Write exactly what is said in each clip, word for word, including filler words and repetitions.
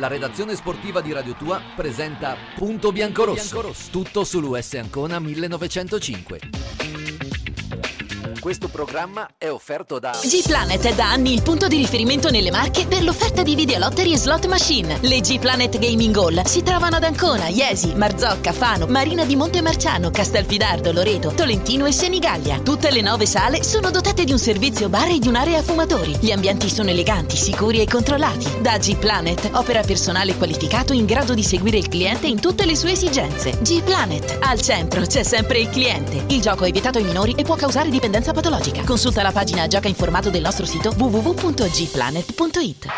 La redazione sportiva di Radio Tua presenta Punto Biancorosso, tutto sull'U S Ancona millenovecentocinque. Questo programma è offerto da G-Planet è da anni il punto di riferimento nelle Marche per l'offerta di videolottery e slot machine. Le G-Planet Gaming Hall si trovano ad Ancona, Iesi, Marzocca, Fano, Marina di Montemarciano, Castelfidardo, Loreto, Tolentino e Senigallia. Tutte le nove sale sono dotate di un servizio bar e di un'area fumatori. Gli ambienti sono eleganti, sicuri e controllati. Da G-Planet opera personale qualificato in grado di seguire il cliente in tutte le sue esigenze. G-Planet, al centro c'è sempre il cliente. Il gioco è vietato ai minori e può causare dipendenza patologica. Consulta la pagina gioca informato del nostro sito w w w punto g planet punto i t.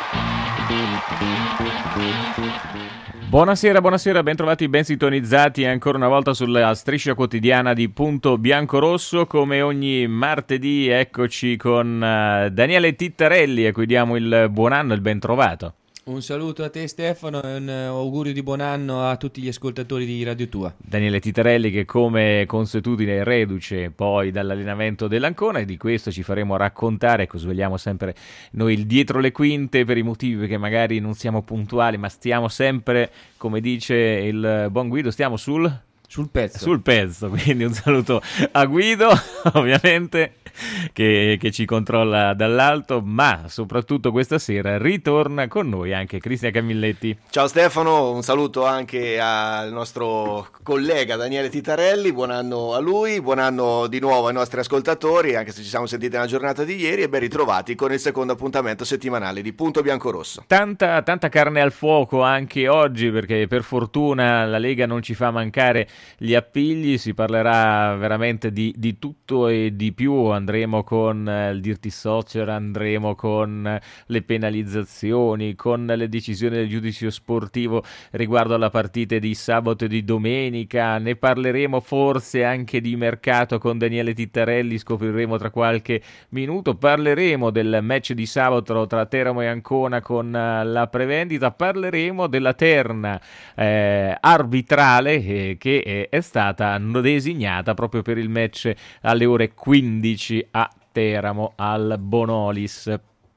Buonasera, buonasera, ben trovati, ben sintonizzati ancora una volta sulla striscia quotidiana di Punto Biancorosso. Come ogni martedì eccoci con uh, Daniele Tittarelli, a cui diamo il buon anno e il ben trovato. Un saluto a te Stefano e un augurio di buon anno a tutti gli ascoltatori di Radio Tua. Daniele Tittarelli che come consuetudine è reduce poi dall'allenamento dell'Ancona, e di questo ci faremo raccontare, ecco, svegliamo sempre noi il dietro le quinte per i motivi perché magari non siamo puntuali, ma stiamo sempre, come dice il buon Guido, stiamo sul... Sul pezzo. Sul pezzo, quindi un saluto a Guido, ovviamente, che, che ci controlla dall'alto, ma soprattutto questa sera ritorna con noi anche Cristian Camilletti. Ciao Stefano, un saluto anche al nostro collega Daniele Tittarelli, buon anno a lui, buon anno di nuovo ai nostri ascoltatori, anche se ci siamo sentiti nella giornata di ieri, e ben ritrovati con il secondo appuntamento settimanale di Punto Biancorosso. Tanta, tanta carne al fuoco anche oggi, perché per fortuna la Lega non ci fa mancare gli appigli, si parlerà veramente di, di tutto e di più. Andremo con il Dirty Soccer, andremo con le penalizzazioni, con le decisioni del giudice sportivo riguardo alla partite di sabato e di domenica, ne parleremo forse anche di mercato con Daniele Tittarelli, scopriremo tra qualche minuto, parleremo del match di sabato tra Teramo e Ancona con la prevendita, parleremo della terna eh, arbitrale eh, che è è stata designata proprio per il match alle ore quindici a Teramo al Bonolis.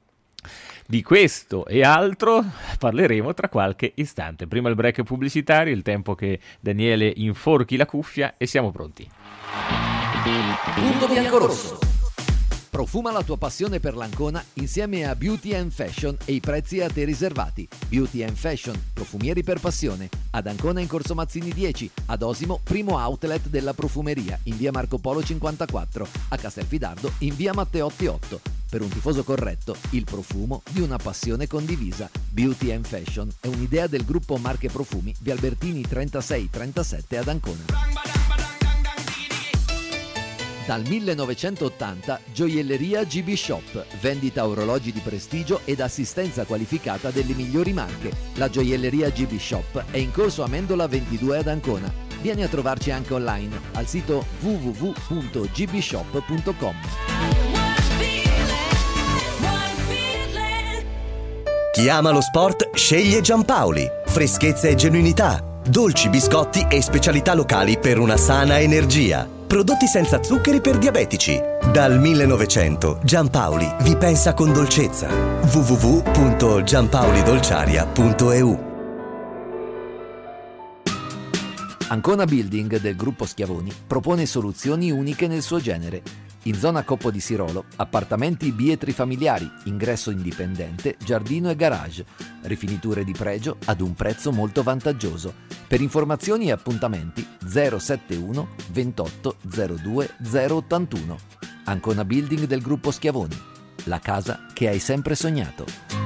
Di questo e altro parleremo tra qualche istante. Prima il break pubblicitario, il tempo che Daniele inforchi la cuffia e siamo pronti. Punto Biancorosso. Profuma la tua passione per l'Ancona insieme a Beauty and Fashion e i prezzi a te riservati. Beauty and Fashion, profumieri per passione. Ad Ancona in Corso Mazzini dieci, ad Osimo, primo outlet della profumeria, in via Marco Polo cinquantaquattro, a Castelfidardo in via Matteotti otto. Per un tifoso corretto, il profumo di una passione condivisa. Beauty and Fashion è un'idea del gruppo Marche Profumi, via Albertini trentasei trentasette ad Ancona. Dal millenovecentottanta Gioielleria G B Shop, vendita orologi di prestigio ed assistenza qualificata delle migliori marche. La Gioielleria G B Shop è in Corso Amendola ventidue ad Ancona. Vieni a trovarci anche online al sito w w w punto g b shop punto com. Chi ama lo sport sceglie Giampaoli. Freschezza e genuinità, dolci, biscotti e specialità locali per una sana energia. Prodotti senza zuccheri per diabetici. Dal millenovecento Giampaoli vi pensa con dolcezza. w w w punto giampaolidolciaria punto e u. Ancona Building del gruppo Schiavoni propone soluzioni uniche nel suo genere. In zona Coppo di Sirolo, appartamenti bietri familiari, ingresso indipendente, giardino e garage, rifiniture di pregio ad un prezzo molto vantaggioso. Per informazioni e appuntamenti zero settantuno ventotto zero due zero ottantuno. Ancona Building del gruppo Schiavoni, la casa che hai sempre sognato.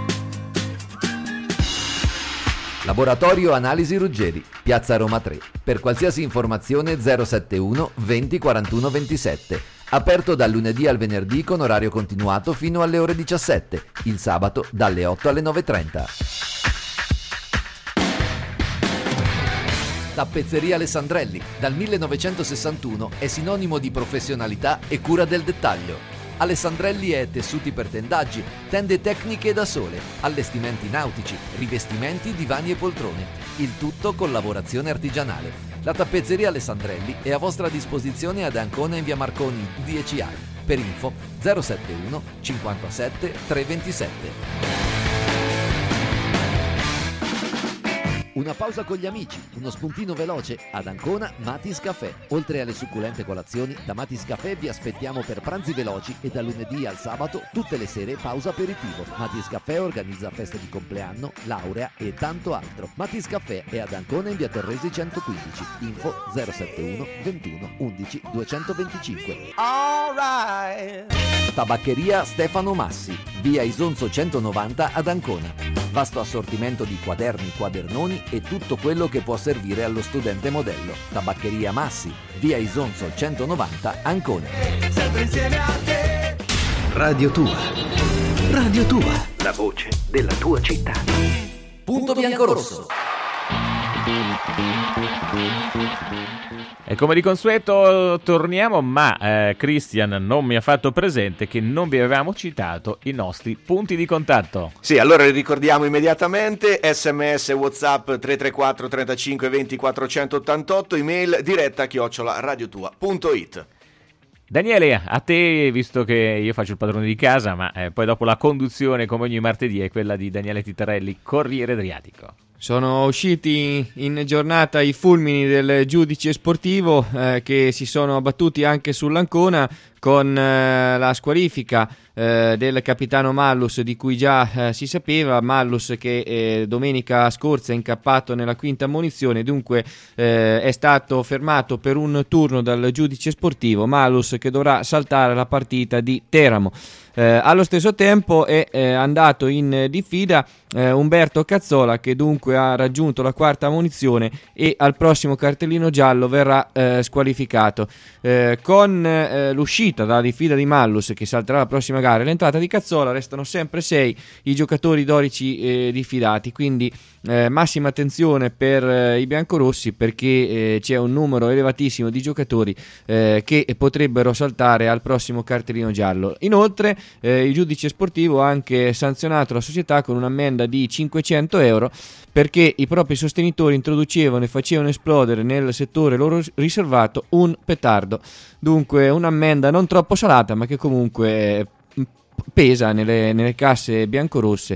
Laboratorio Analisi Ruggeri, Piazza Roma tre. Per qualsiasi informazione zero settantuno venti quarantuno ventisette. Aperto dal lunedì al venerdì con orario continuato fino alle ore diciassette, il sabato dalle otto alle nove e trenta. Tappezzeria Alessandrelli, dal millenovecentosessantuno è sinonimo di professionalità e cura del dettaglio. Alessandrelli è tessuti per tendaggi, tende tecniche da sole, allestimenti nautici, rivestimenti, divani e poltrone, il tutto con lavorazione artigianale. La tappezzeria Alessandrelli è a vostra disposizione ad Ancona in via Marconi dieci A. Per info zero settantuno cinquantasette trecentoventisette. Una pausa con gli amici, uno spuntino veloce, ad Ancona Matis Caffè. Oltre alle succulente colazioni, da Matis Caffè vi aspettiamo per pranzi veloci e dal lunedì al sabato tutte le sere pausa aperitivo. Matis Caffè organizza feste di compleanno, laurea e tanto altro. Matis Caffè è ad Ancona in via Torresi centoquindici. Info zero settantuno ventuno undici duecentoventicinque. All right. Tabaccheria Stefano Massi, via Isonzo centonovanta ad Ancona. Vasto assortimento di quaderni, quadernoni e tutto quello che può servire allo studente modello. Tabaccheria Massi, via Isonzo centonovanta, Ancona. Sempre insieme a te. Radio Tua. Radio Tua. La voce della tua città. Punto bianco-rosso. E come di consueto torniamo, ma eh, Christian non mi ha fatto presente che non vi avevamo citato i nostri punti di contatto. Sì, allora li ricordiamo immediatamente: sms, whatsapp tre tre quattro trentacinque venti quattrocentottantotto, email diretta chiocciola radiotua punto it. Daniele, a te, visto che io faccio il padrone di casa, ma eh, poi dopo la conduzione, come ogni martedì, è quella di Daniele Titarelli, Corriere Adriatico. Sono usciti in giornata i fulmini del giudice sportivo eh, che si sono abbattuti anche sull'Ancona con eh, la squalifica eh, del capitano Mallus, di cui già eh, si sapeva. Mallus che eh, domenica scorsa è incappato nella quinta ammonizione, dunque eh, è stato fermato per un turno dal giudice sportivo. Mallus che dovrà saltare la partita di Teramo. Eh, allo stesso tempo è eh, andato in diffida eh, Umberto Cazzola, che dunque ha raggiunto la quarta ammonizione e al prossimo cartellino giallo verrà eh, squalificato. Eh, con eh, l'uscita dalla diffida di Mallus, che salterà la prossima gara, e l'entrata di Cazzola, restano sempre sei i giocatori dorici eh, diffidati, quindi eh, massima attenzione per eh, i biancorossi, perché eh, c'è un numero elevatissimo di giocatori eh, che potrebbero saltare al prossimo cartellino giallo. Inoltre Eh, il giudice sportivo ha anche sanzionato la società con un'ammenda di cinquecento euro perché i propri sostenitori introducevano e facevano esplodere nel settore loro riservato un petardo. Dunque un'ammenda non troppo salata, ma che comunque eh, pesa nelle, nelle casse biancorosse.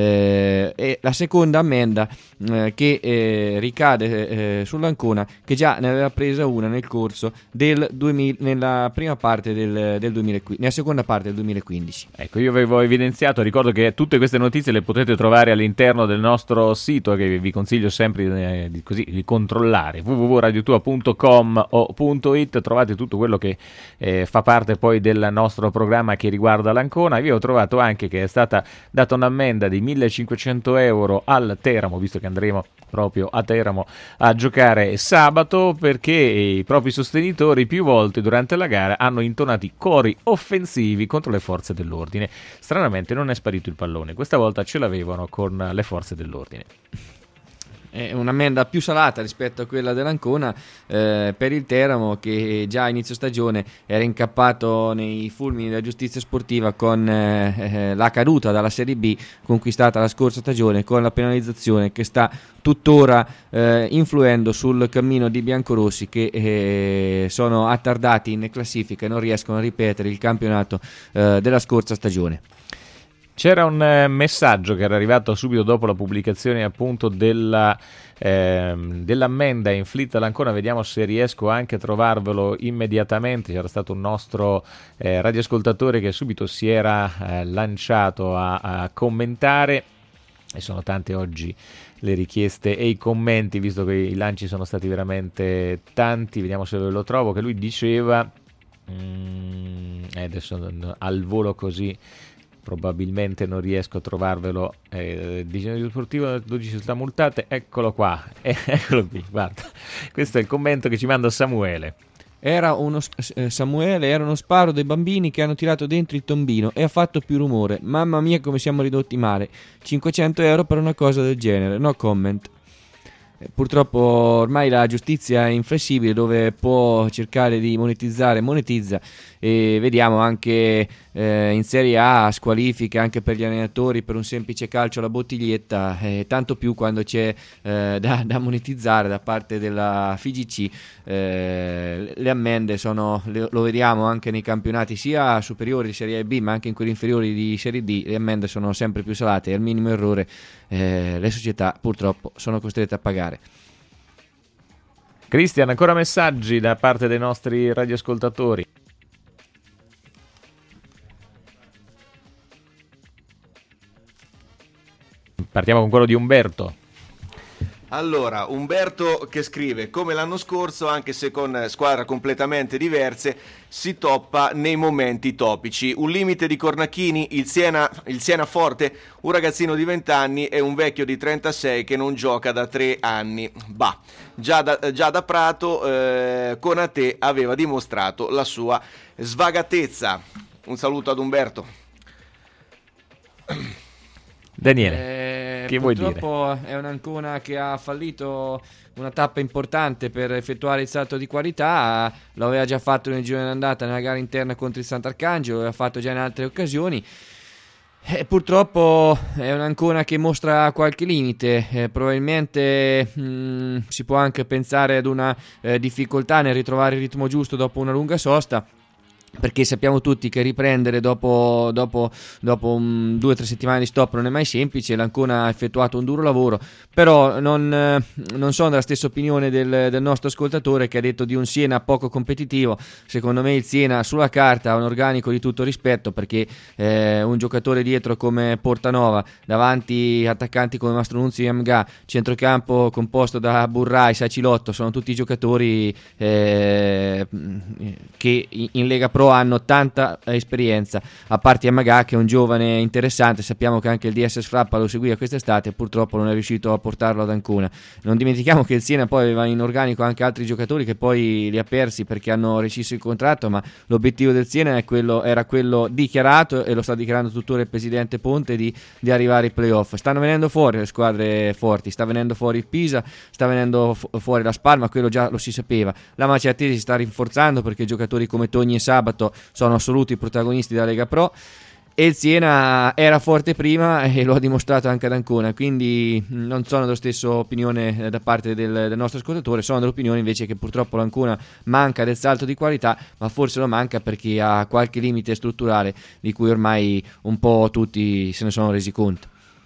Eh, e la seconda ammenda eh, che eh, ricade eh, sull'Ancona, che già ne aveva presa una nel corso del duemila, nella prima parte del, del duemilaquindici, nella seconda parte del duemilaquindici. Ecco, io avevo evidenziato, ricordo che tutte queste notizie le potete trovare all'interno del nostro sito, che vi consiglio sempre eh, di, così, di controllare, w w w punto radiotua punto com o .it. Trovate tutto quello che eh, fa parte poi del nostro programma che riguarda l'Ancona. Io ho trovato anche che è stata data un'ammenda di millecinquecento euro al Teramo, visto che andremo proprio a Teramo a giocare sabato, perché i propri sostenitori più volte durante la gara hanno intonato cori offensivi contro le forze dell'ordine. Stranamente non è sparito il pallone, questa volta ce l'avevano con le forze dell'ordine. È un'ammenda più salata rispetto a quella dell'Ancona eh, per il Teramo, che già a inizio stagione era incappato nei fulmini della giustizia sportiva con eh, la caduta dalla Serie B conquistata la scorsa stagione, con la penalizzazione che sta tuttora eh, influendo sul cammino di biancorossi, che eh, sono attardati in classifica e non riescono a ripetere il campionato eh, della scorsa stagione. C'era un eh, messaggio che era arrivato subito dopo la pubblicazione appunto della, eh, dell'ammenda inflitta all'Ancona. Vediamo se riesco anche a trovarvelo immediatamente. C'era stato un nostro eh, radioascoltatore che subito si era eh, lanciato a, a commentare, e sono tante oggi le richieste e i commenti, visto che i lanci sono stati veramente tanti. Vediamo se lo trovo, che lui diceva mm, adesso al volo così probabilmente non riesco a trovarvelo. Eh, disegno sportivo dodici città multate, eccolo qua, eh, eccolo qui, guarda, questo è il commento che ci manda Samuele. Era uno eh, Samuele era uno sparo dei bambini che hanno tirato dentro il tombino e ha fatto più rumore. Mamma mia come siamo ridotti male. cinquecento euro per una cosa del genere, no comment. Purtroppo ormai la giustizia è inflessibile, dove può cercare di monetizzare, monetizza, e vediamo anche eh, in Serie A squalifiche anche per gli allenatori per un semplice calcio alla bottiglietta, eh, tanto più quando c'è eh, da, da monetizzare da parte della F I G C. Eh, le ammende sono, le, lo vediamo anche nei campionati sia superiori di Serie A e B ma anche in quelli inferiori di Serie D, le ammende sono sempre più salate e al minimo errore eh, le società purtroppo sono costrette a pagare. Cristian, ancora messaggi da parte dei nostri radioascoltatori? Partiamo con quello di Umberto. Allora, Umberto che scrive: come l'anno scorso, anche se con squadre completamente diverse, si toppa nei momenti topici. Un limite di Cornacchini, il Siena, il Siena forte, un ragazzino di venti anni e un vecchio di trentasei che non gioca da tre anni. Bah, già da, già da Prato eh, Konate aveva dimostrato la sua svagatezza. Un saluto ad Umberto. Daniele, eh, che vuoi dire? Purtroppo è un'Ancona che ha fallito una tappa importante per effettuare il salto di qualità. Lo aveva già fatto nel girone d'andata nella gara interna contro il Sant'Arcangelo, lo aveva fatto già in altre occasioni. Eh, purtroppo è un'Ancona che mostra qualche limite, eh, probabilmente mh, si può anche pensare ad una eh, difficoltà nel ritrovare il ritmo giusto dopo una lunga sosta, perché sappiamo tutti che riprendere dopo, dopo, dopo um, due o tre settimane di stop non è mai semplice. L'Ancona ha effettuato un duro lavoro, però non, eh, non sono della stessa opinione del, del nostro ascoltatore che ha detto di un Siena poco competitivo. Secondo me il Siena sulla carta ha un organico di tutto rispetto, perché eh, un giocatore dietro come Portanova, davanti attaccanti come Mastronunzi e Amga, centrocampo composto da Burrai, Sacilotto, sono tutti giocatori eh, che in Lega Pro hanno tanta esperienza, a parte Yamaga che è un giovane interessante. Sappiamo che anche il D S Sfrappa lo seguiva quest'estate e purtroppo non è riuscito a portarlo ad Ancona. Non dimentichiamo che il Siena poi aveva in organico anche altri giocatori che poi li ha persi perché hanno rescisso il contratto, ma l'obiettivo del Siena è quello, era quello dichiarato, e lo sta dichiarando tuttora il presidente Ponte, di, di arrivare ai playoff. Stanno venendo fuori le squadre forti, sta venendo fuori il Pisa, sta venendo fu- fuori la Spalma, quello già lo si sapeva. La Maceratesi si sta rinforzando perché giocatori come Togni e Sabato sono assoluti protagonisti della Lega Pro, e il Siena era forte prima e lo ha dimostrato anche ad Ancona, quindi non sono dello stesso opinione da parte del, del nostro ascoltatore. Sono dell'opinione invece che purtroppo l'Ancona manca del salto di qualità, ma forse lo manca perché ha qualche limite strutturale di cui ormai un po' tutti se ne sono resi conto.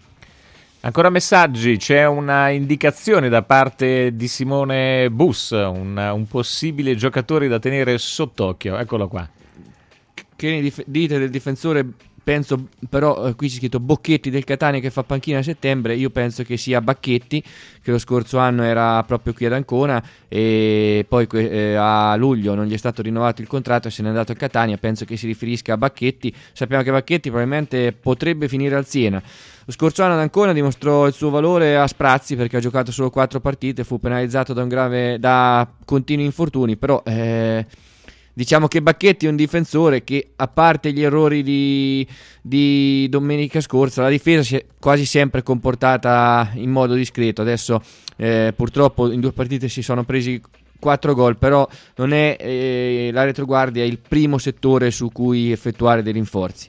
Ancora messaggi, c'è una indicazione da parte di Simone Bus, un, un possibile giocatore da tenere sott'occhio, eccolo qua. Che ne dif- dite del difensore? Penso però, eh, qui c'è scritto Bocchetti del Catania che fa panchina a settembre. Io penso che sia Bacchetti, che lo scorso anno era proprio qui ad Ancona e poi eh, a luglio non gli è stato rinnovato il contratto e se n'è andato a Catania. Penso che si riferisca a Bacchetti. Sappiamo che Bacchetti probabilmente potrebbe finire al Siena. Lo scorso anno ad Ancona dimostrò il suo valore a sprazzi perché ha giocato solo quattro partite, fu penalizzato da un grave da continui infortuni, però eh, diciamo che Bacchetti è un difensore che, a parte gli errori di, di domenica scorsa, la difesa si è quasi sempre comportata in modo discreto. Adesso eh, purtroppo in due partite si sono presi quattro gol, però non è eh, la retroguardia il primo settore su cui effettuare dei rinforzi.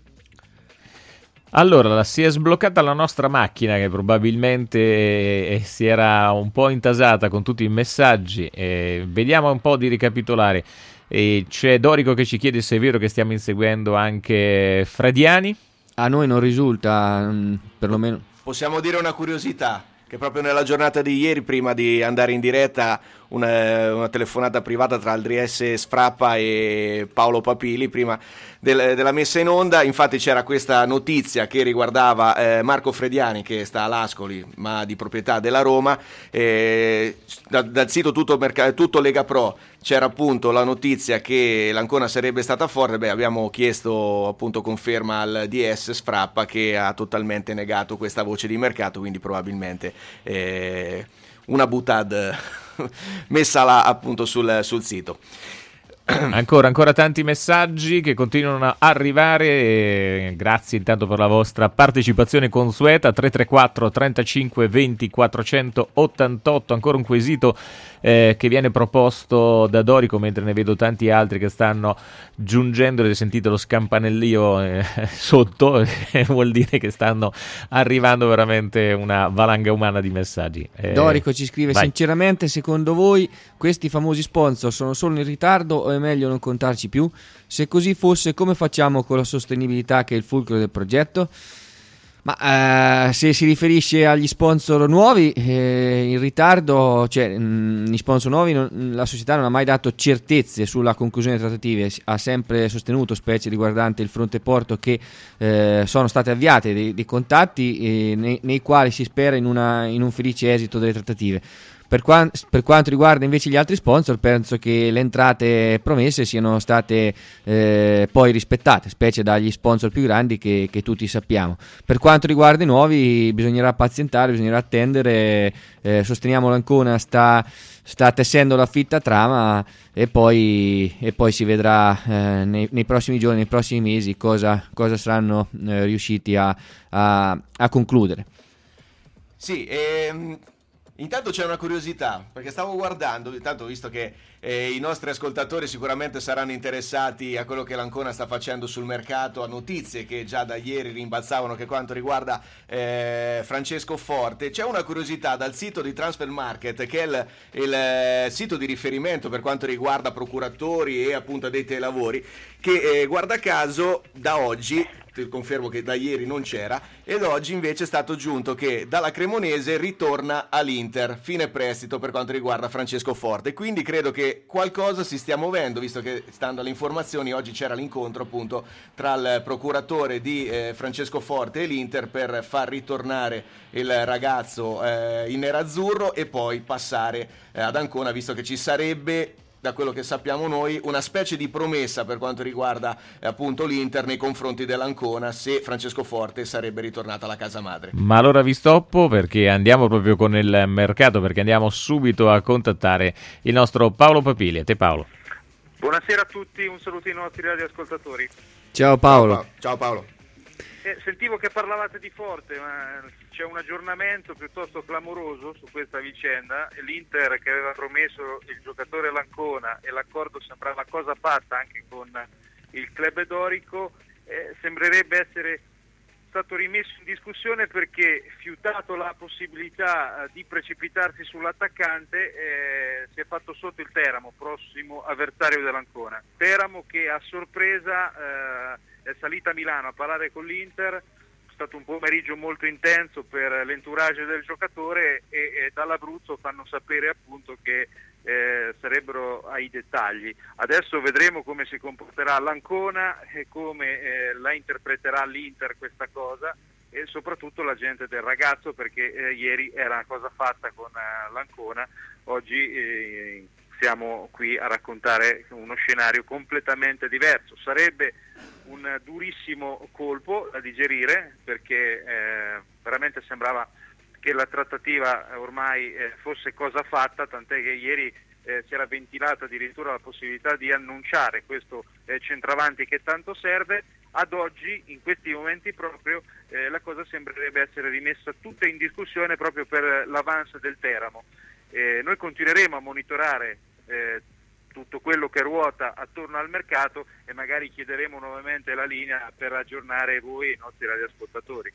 Allora, si è sbloccata la nostra macchina che probabilmente eh, si era un po' intasata con tutti i messaggi. Eh, vediamo un po' di ricapitolare. E c'è Dorico che ci chiede se è vero che stiamo inseguendo anche Fradiani. A noi non risulta, mh, perlomeno. Possiamo dire una curiosità, che proprio nella giornata di ieri, prima di andare in diretta, una, una telefonata privata tra Aldriesse Sfrappa e Paolo Papili prima del, della messa in onda, infatti c'era questa notizia che riguardava eh, Marco Frediani, che sta all'Ascoli ma di proprietà della Roma. eh, da, dal sito tutto, Merc- tutto Lega Pro c'era appunto la notizia che l'Ancona sarebbe stata forte. Beh, abbiamo chiesto appunto conferma al D S Sfrappa, che ha totalmente negato questa voce di mercato, quindi probabilmente eh, una butad messa là appunto sul, sul sito. Ancora, ancora tanti messaggi che continuano a arrivare, e grazie intanto per la vostra partecipazione consueta. Tre tre quattro trentacinque venti quattrocentottantotto, ancora un quesito eh, che viene proposto da Dorico, mentre ne vedo tanti altri che stanno giungendo. Sentite lo scampanellio eh, sotto, eh, vuol dire che stanno arrivando veramente una valanga umana di messaggi. Eh, Dorico ci scrive: vai. Sinceramente, secondo voi questi famosi sponsor sono solo in ritardo o è meglio non contarci più? Se così fosse, come facciamo con la sostenibilità che è il fulcro del progetto? Ma eh, se si riferisce agli sponsor nuovi, eh, in ritardo, cioè mh, gli sponsor nuovi, non, la società non ha mai dato certezze sulla conclusione delle trattative, ha sempre sostenuto, specie riguardante il fronte porto, che eh, sono state avviate dei, dei contatti eh, nei, nei quali si spera in, una, in un felice esito delle trattative. Per, qua- per quanto riguarda invece gli altri sponsor, penso che le entrate promesse siano state eh, poi rispettate, specie dagli sponsor più grandi che, che tutti sappiamo. Per quanto riguarda i nuovi, bisognerà pazientare, bisognerà attendere. Eh, sosteniamo l'Ancona sta, sta tessendo la fitta trama e poi, e poi si vedrà eh, nei, nei prossimi giorni, nei prossimi mesi cosa, cosa saranno eh, riusciti a, a, a concludere. Sì, ehm... intanto c'è una curiosità, perché stavo guardando, intanto visto che eh, i nostri ascoltatori sicuramente saranno interessati a quello che l'Ancona sta facendo sul mercato, a notizie che già da ieri rimbalzavano che quanto riguarda eh, Francesco Forte. C'è una curiosità dal sito di Transfer Market, che è il, il eh, sito di riferimento per quanto riguarda procuratori e appunto addetti ai lavori, che eh, guarda caso da oggi, ti confermo che da ieri non c'era, ed oggi invece è stato aggiunto che dalla Cremonese ritorna all'Inter, fine prestito per quanto riguarda Francesco Forte. Quindi credo che qualcosa si stia muovendo, visto che, stando alle informazioni, oggi c'era l'incontro appunto tra il procuratore di eh, Francesco Forte e l'Inter per far ritornare il ragazzo eh, in nerazzurro e poi passare eh, ad Ancona, visto che ci sarebbe, da quello che sappiamo noi, una specie di promessa per quanto riguarda eh, appunto l'Inter nei confronti dell'Ancona, se Francesco Forte sarebbe ritornato alla casa madre. Ma allora vi stoppo, perché andiamo proprio con il mercato, perché andiamo subito a contattare il nostro Paolo Papili. A te, Paolo. Buonasera a tutti, un saluto ai nostri radioascoltatori. Ciao Paolo. Ciao, Ciao Paolo. Eh, sentivo che parlavate di Forte, ma c'è un aggiornamento piuttosto clamoroso su questa vicenda. L'Inter, che aveva promesso il giocatore all'Ancona, e l'accordo sembrava cosa fatta anche con il club dorico, eh, sembrerebbe essere stato rimesso in discussione perché, fiutato la possibilità eh, di precipitarsi sull'attaccante, eh, si è fatto sotto il Teramo, prossimo avversario dell'Ancona. Teramo che a sorpresa eh, è salita a Milano a parlare con l'Inter. È stato un pomeriggio molto intenso per l'entourage del giocatore e, e dall'Abruzzo fanno sapere appunto che eh, sarebbero ai dettagli. Adesso vedremo come si comporterà l'Ancona e come eh, la interpreterà l'Inter questa cosa, e soprattutto la gente del ragazzo, perché eh, ieri era una cosa fatta con eh, l'Ancona, oggi eh, siamo qui a raccontare uno scenario completamente diverso. Sarebbe un durissimo colpo da digerire, perché eh, veramente sembrava che la trattativa ormai eh, fosse cosa fatta, tant'è che ieri eh, si era ventilata addirittura la possibilità di annunciare questo eh, centravanti che tanto serve. Ad oggi, in questi momenti proprio, eh, la cosa sembrerebbe essere rimessa tutta in discussione proprio per l'avance del Teramo. Eh, noi continueremo a monitorare eh, tutto quello che ruota attorno al mercato e magari chiederemo nuovamente la linea per aggiornare voi e i nostri radioascoltatori.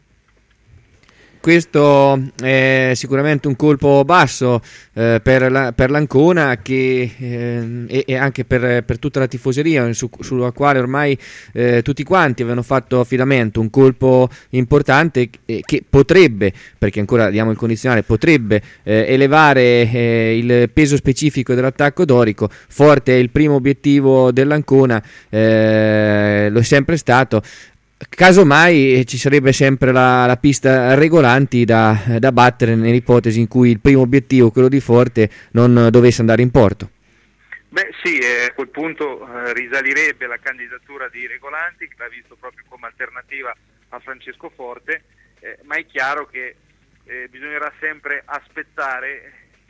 Questo è sicuramente un colpo basso eh, per, la, per l'Ancona che, eh, e, e anche per, per tutta la tifoseria su, sulla quale ormai eh, tutti quanti avevano fatto affidamento. Un colpo importante che, che potrebbe, perché ancora diamo il condizionale, potrebbe eh, elevare eh, il peso specifico dell'attacco dorico. Forte è il primo obiettivo dell'Ancona, eh, lo è sempre stato. Casomai ci sarebbe sempre la, la pista Regolanti da, da battere nell'ipotesi in cui il primo obiettivo, quello di Forte, non dovesse andare in porto. Beh sì, eh, a quel punto eh, risalirebbe la candidatura di Regolanti, che l'ha visto proprio come alternativa a Francesco Forte, eh, ma è chiaro che eh, bisognerà sempre aspettare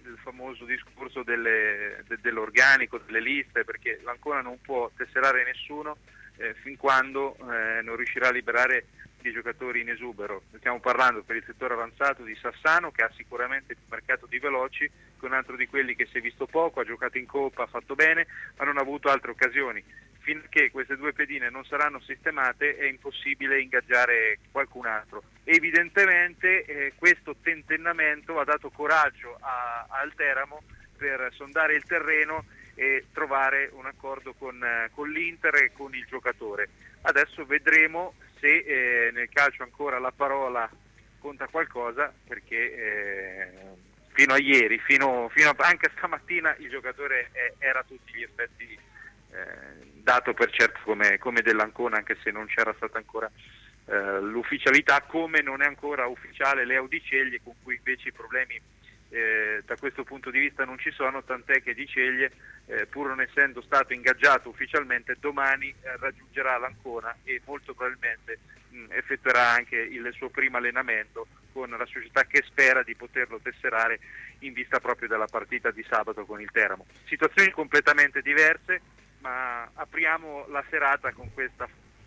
il famoso discorso delle, de, dell'organico, delle liste, perché l'Ancona non può tesserare nessuno eh, fin quando eh, non riuscirà a liberare i giocatori in esubero. Stiamo parlando per il settore avanzato di Sassano, che ha sicuramente più mercato di veloci, che è un altro di quelli che si è visto poco, ha giocato in Coppa, ha fatto bene, ma non ha avuto altre occasioni. Finché queste due pedine non saranno sistemate è impossibile ingaggiare qualcun altro. Evidentemente eh, questo tentennamento ha dato coraggio a, al Teramo per sondare il terreno e trovare un accordo con, eh, con l'Inter e con il giocatore. Adesso vedremo se eh, nel calcio ancora la parola conta qualcosa, perché eh, fino a ieri, fino, fino a, anche stamattina il giocatore è, era a tutti gli effetti eh, dato per certo come, come dell'Ancona, anche se non c'era stata ancora eh, l'ufficialità, come non è ancora ufficiale Leo Di Ceglie, con cui invece i problemi eh, da questo punto di vista non ci sono, tant'è che Di Ceglie, eh, pur non essendo stato ingaggiato ufficialmente, domani eh, raggiungerà l'Ancona e molto probabilmente mh, effettuerà anche il suo primo allenamento con la società, che spera di poterlo tesserare in vista proprio della partita di sabato con il Teramo. Situazioni completamente diverse, ma apriamo la serata con questa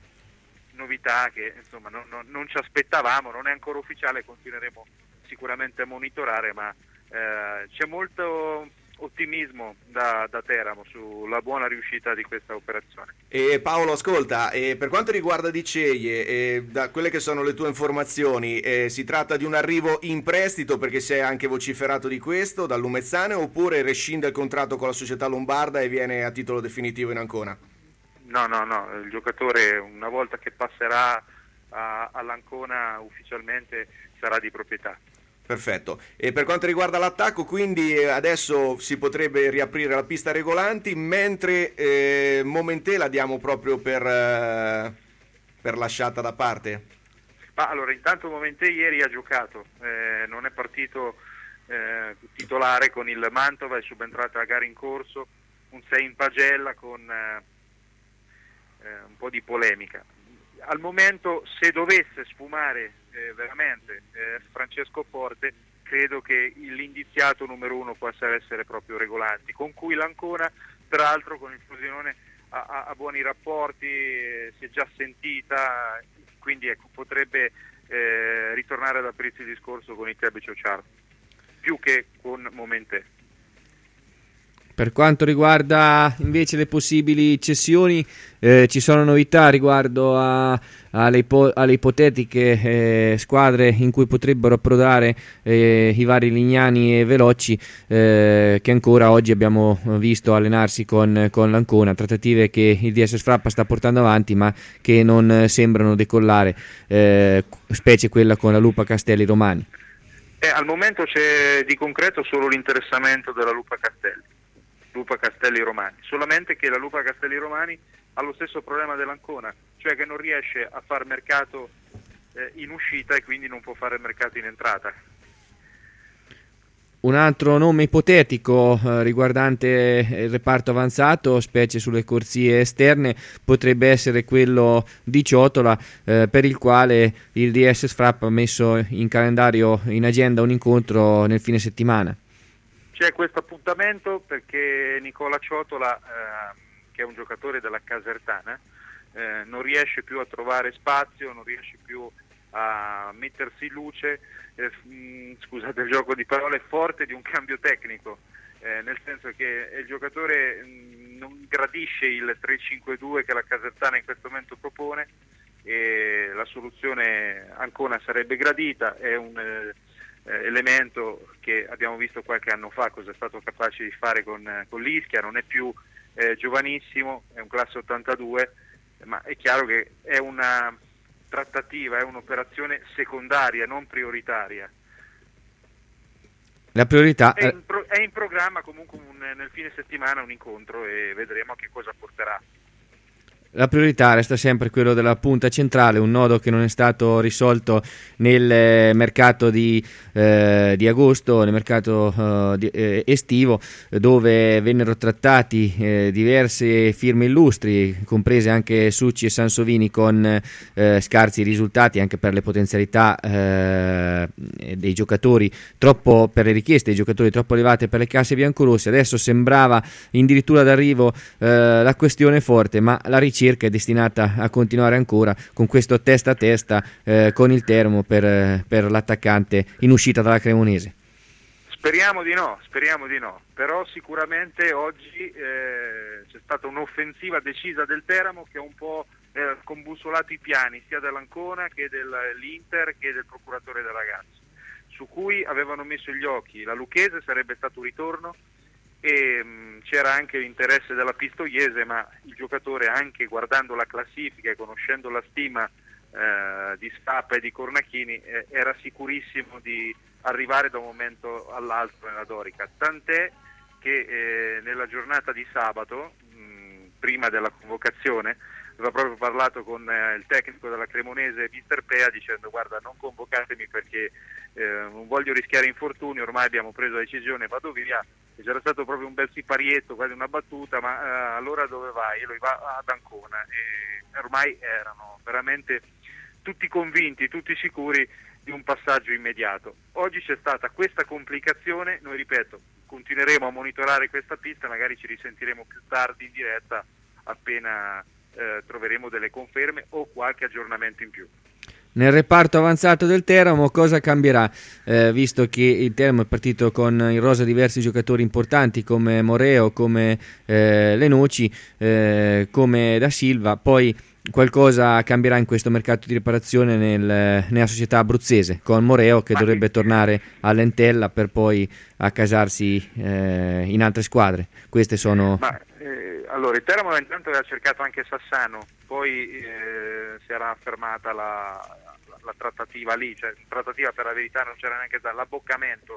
novità che insomma non, non, non ci aspettavamo, non è ancora ufficiale, continueremo sicuramente a monitorare, ma eh, c'è molto ottimismo da, da Teramo sulla buona riuscita di questa operazione. E Paolo, ascolta, e per quanto riguarda Di Ceglie, e da quelle che sono le tue informazioni, eh, si tratta di un arrivo in prestito, perché si è anche vociferato di questo dal Lumezzane, oppure rescinde il contratto con la società lombarda e viene a titolo definitivo in Ancona? No, no, no, il giocatore una volta che passerà a, all'Ancona ufficialmente sarà di proprietà. Perfetto. E per quanto riguarda l'attacco, quindi adesso si potrebbe riaprire la pista Regolanti, mentre eh, Momentè la diamo proprio per, eh, per lasciata da parte? Ma allora, intanto Momentè ieri ha giocato, eh, non è partito eh, titolare con il Mantova, è subentrata a gara in corso, un sei in pagella con eh, eh, un po' di polemica. Al momento, se dovesse sfumare eh, veramente eh, Francesco Forte, credo che l'indiziato numero uno possa essere proprio Regolanti, con cui l'Ancona, peraltro con il Frosinone ha, ha, ha buoni rapporti, eh, si è già sentita, quindi ecco, potrebbe eh, ritornare ad aprirsi il discorso con il club Ciociaro, più che con Momentè. Per quanto riguarda invece le possibili cessioni, eh, ci sono novità riguardo a, alle, ipo, alle ipotetiche eh, squadre in cui potrebbero approdare eh, i vari Lignani e Veloci, eh, che ancora oggi abbiamo visto allenarsi con, con l'Ancona, trattative che il D S Sfrappa sta portando avanti ma che non sembrano decollare, eh, specie quella con la Lupa Castelli Romani. Eh, al momento c'è di concreto solo l'interessamento della Lupa Castelli. Lupa Castelli Romani, solamente che la Lupa Castelli Romani ha lo stesso problema dell'Ancona, cioè che non riesce a far mercato eh, in uscita e quindi non può fare mercato in entrata. Un altro nome ipotetico eh, riguardante il reparto avanzato, specie sulle corsie esterne, potrebbe essere quello di Ciotola, eh, per il quale il D S Sfrappa ha messo in calendario, in agenda, un incontro nel fine settimana. C'è questo appuntamento perché Nicola Ciotola, eh, che è un giocatore della Casertana, eh, non riesce più a trovare spazio, non riesce più a mettersi in luce, eh, mh, scusate il gioco di parole, forte di un cambio tecnico, eh, nel senso che il giocatore mh, non gradisce il tre cinque due che la Casertana in questo momento propone, e la soluzione Ancona sarebbe gradita, è un eh, Eh, elemento che abbiamo visto qualche anno fa cosa è stato capace di fare con, eh, con l'Ischia, non è più eh, giovanissimo, è un classe ottantadue, ma è chiaro che è una trattativa, è un'operazione secondaria, non prioritaria. La priorità è in, pro- è in programma comunque un, nel fine settimana un incontro e vedremo a che cosa porterà. La priorità resta sempre quello della punta centrale, un nodo che non è stato risolto nel mercato di, eh, di agosto, nel mercato eh, di, eh, estivo, dove vennero trattati eh, diverse firme illustri, comprese anche Succi e Sansovini, con eh, scarsi risultati anche per le potenzialità eh, dei giocatori troppo, per le richieste dei giocatori troppo elevate per le casse biancorosse. Adesso sembrava addirittura d'arrivo eh, la questione forte, ma la ricerca è destinata a continuare ancora con questo testa a testa eh, con il Teramo per, per l'attaccante in uscita dalla Cremonese. Speriamo di no, speriamo di no, però sicuramente oggi eh, c'è stata un'offensiva decisa del Teramo che ha un po' eh, combussolato i piani sia dell'Ancona che dell'Inter che del procuratore del ragazzo, su cui avevano messo gli occhi. La Lucchese sarebbe stato un ritorno e mh, c'era anche l'interesse della Pistoiese, ma il giocatore, anche guardando la classifica e conoscendo la stima eh, di Stappa e di Cornacchini, eh, era sicurissimo di arrivare da un momento all'altro nella Dorica, tant'è che eh, nella giornata di sabato, mh, prima della convocazione, aveva proprio parlato con eh, il tecnico della Cremonese, mister Pea, dicendo: guarda, non convocatemi perché eh, non voglio rischiare infortuni, ormai abbiamo preso la decisione, vado via. E c'era stato proprio un bel siparietto, quasi una battuta, ma eh, allora dove vai? E lui va ad Ancona, e ormai erano veramente tutti convinti, tutti sicuri di un passaggio immediato. Oggi c'è stata questa complicazione, noi ripeto, continueremo a monitorare questa pista, magari ci risentiremo più tardi in diretta appena eh, troveremo delle conferme o qualche aggiornamento in più. Nel reparto avanzato del Teramo cosa cambierà? Eh, visto che il Teramo è partito con in rosa diversi giocatori importanti come Moreo, come eh, Lenoci, eh, come Da Silva, poi qualcosa cambierà in questo mercato di riparazione nel, nella società abruzzese, con Moreo che dovrebbe tornare all'Entella per poi accasarsi eh, in altre squadre. Queste sono... Ma, eh, allora il Teramo intanto aveva cercato anche Sassano, poi eh, si era fermata la, la, la trattativa lì, cioè trattativa per la verità non c'era neanche dall'abboccamento,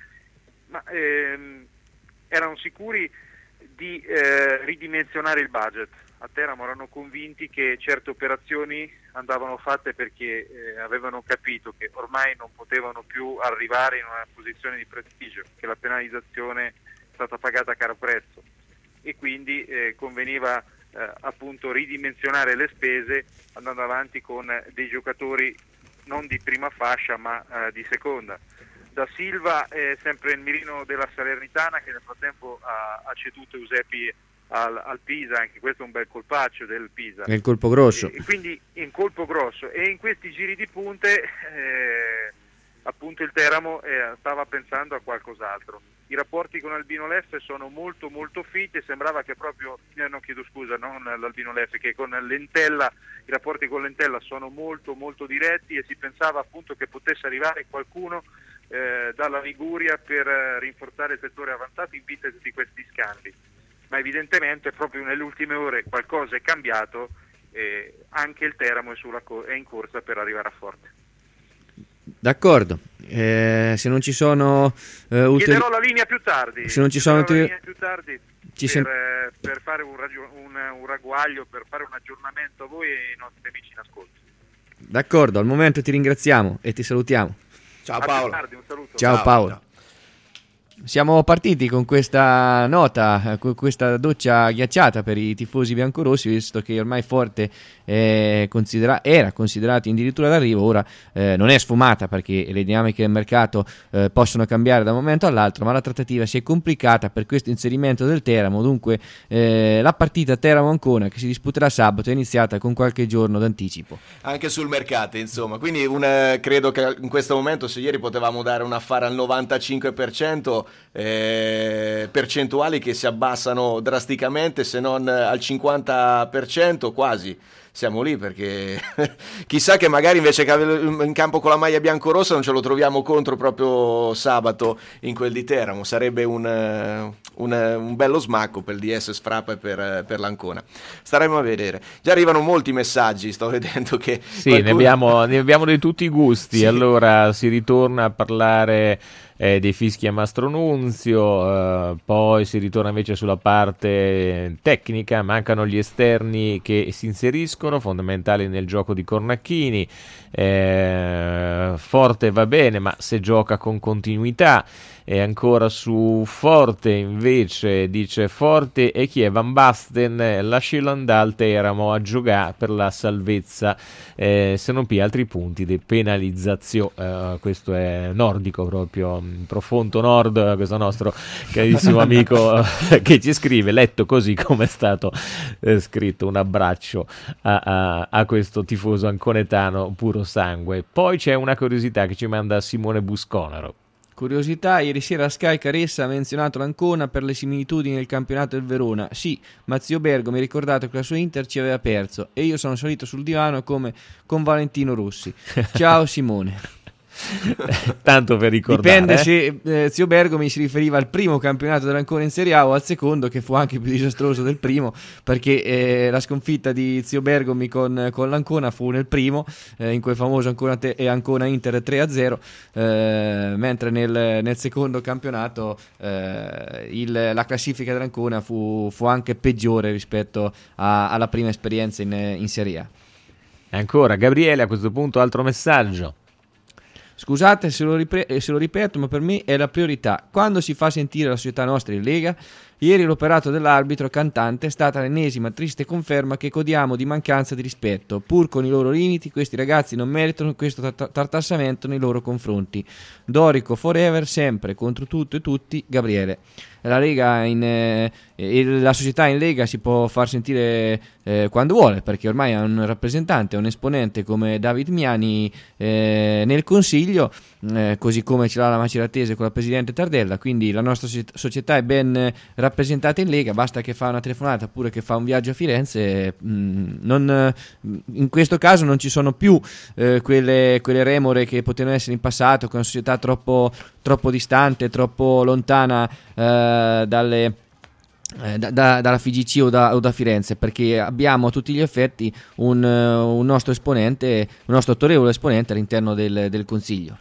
ma ehm, erano sicuri di eh, ridimensionare il budget. A Teramo erano convinti che certe operazioni andavano fatte perché eh, avevano capito che ormai non potevano più arrivare in una posizione di prestigio, che la penalizzazione è stata pagata a caro prezzo e quindi eh, conveniva eh, appunto ridimensionare le spese andando avanti con dei giocatori non di prima fascia ma eh, di seconda. Da Silva è sempre il mirino della Salernitana, che nel frattempo ha, ha ceduto Eusepi Al, al Pisa, anche questo è un bel colpaccio del Pisa. È il colpo grosso. E, e quindi in colpo grosso. E in questi giri di punte eh, appunto il Teramo eh, stava pensando a qualcos'altro. I rapporti con Albino Leffe sono molto molto fitti e sembrava che proprio, eh, no chiedo scusa, non l'Albino Leffe, che con l'Entella, i rapporti con l'Entella sono molto molto diretti e si pensava appunto che potesse arrivare qualcuno eh, dalla Liguria per eh, rinforzare il settore avanzato in vista di questi scambi. Ma evidentemente proprio nelle ultime ore qualcosa è cambiato e anche il Teramo è, sulla co- è in corsa per arrivare a Forte. D'accordo, eh, se non ci sono eh, ulteri... chiederò la linea più tardi, se non ci sono ulteri... ulteri... la linea più tardi ci per, sem- eh, per fare un, ragio- un, un ragguaglio, per fare un aggiornamento a voi e ai nostri amici in ascolto. D'accordo, al momento ti ringraziamo e ti salutiamo. Ciao a Paolo. più tardi, un saluto. Ciao, Ciao Paolo. ciao. Siamo partiti con questa nota, con questa doccia ghiacciata per i tifosi biancorossi, visto che ormai Forte è considera- era considerato addirittura d'arrivo. Ora eh, non è sfumata perché le dinamiche del mercato eh, possono cambiare da un momento all'altro, ma la trattativa si è complicata per questo inserimento del Teramo. Dunque eh, la partita Teramo-Ancona, che si disputerà sabato, è iniziata con qualche giorno d'anticipo. Anche sul mercato, insomma, quindi un, credo che in questo momento, se ieri potevamo dare un affare al novantacinque per cento, eh, percentuali che si abbassano drasticamente, se non al cinquanta per cento quasi. Siamo lì perché chissà che magari invece che in campo con la maglia biancorossa non ce lo troviamo contro proprio sabato in quel di Teramo. Sarebbe un, un, un bello smacco per il D S Sfrappa e per, per l'Ancona. Staremo a vedere. Già arrivano molti messaggi, sto vedendo che sì, qualcuno... ne, abbiamo, ne abbiamo di tutti i gusti. Sì. Allora si ritorna a parlare eh, dei fischi a Mastro Nunzio, eh, poi si ritorna invece sulla parte tecnica, mancano gli esterni che si inseriscono. finiscono, fondamentali nel gioco di Cornacchini. Eh, Forte va bene, ma se gioca con continuità. E ancora su Forte invece dice Forte e chi è Van Basten, lascialo andare al Teramo a giocare per la salvezza, eh, se non pia altri punti di penalizzazione. Eh, questo è nordico proprio, profondo nord, questo nostro carissimo amico che ci scrive, letto così come è stato eh, scritto. Un abbraccio a, a, a questo tifoso anconetano puro sangue. Poi c'è una curiosità che ci manda Simone Busconaro. Curiosità, ieri sera Sky Caressa ha menzionato l'Ancona per le similitudini del campionato del Verona. Sì, ma zio Bergo mi ha ricordato che la sua Inter ci aveva perso e io sono salito sul divano come con Valentino Rossi. Ciao Simone. Tanto per ricordare, dipende se eh, zio Bergomi si riferiva al primo campionato dell'Ancona in Serie A o al secondo, che fu anche più disastroso del primo, perché eh, la sconfitta di zio Bergomi con, con l'Ancona fu nel primo, eh, in quel famoso Ancona, te- e Ancona Inter tre a zero, eh, mentre nel, nel secondo campionato eh, il, la classifica dell'Ancona fu, fu anche peggiore rispetto a, alla prima esperienza in, in Serie A. Ancora Gabriele, a questo punto altro messaggio. Scusate se lo, ripre- se lo ripeto, ma per me è la priorità. Quando si fa sentire la società nostra in Lega, ieri l'operato dell'arbitro cantante è stata l'ennesima triste conferma che godiamo di mancanza di rispetto. Pur con i loro limiti, questi ragazzi non meritano questo tar- tartassamento nei loro confronti. Dorico forever, sempre, contro tutto e tutti, Gabriele. La Lega in, eh, la società in Lega si può far sentire eh, quando vuole, perché ormai ha un rappresentante, un esponente come David Miani eh, nel Consiglio, eh, così come ce l'ha la Maceratese con la Presidente Tardella, quindi la nostra società è ben rappresentata in Lega, basta che fa una telefonata oppure che fa un viaggio a Firenze. Mh, non, in questo caso non ci sono più eh, quelle, quelle remore che potevano essere in passato, con una società troppo, troppo distante, troppo lontana eh, dalle Eh, da, da, dalla F I G C o da, o da Firenze, perché abbiamo a tutti gli effetti un, un nostro esponente, un nostro autorevole esponente all'interno del, del Consiglio.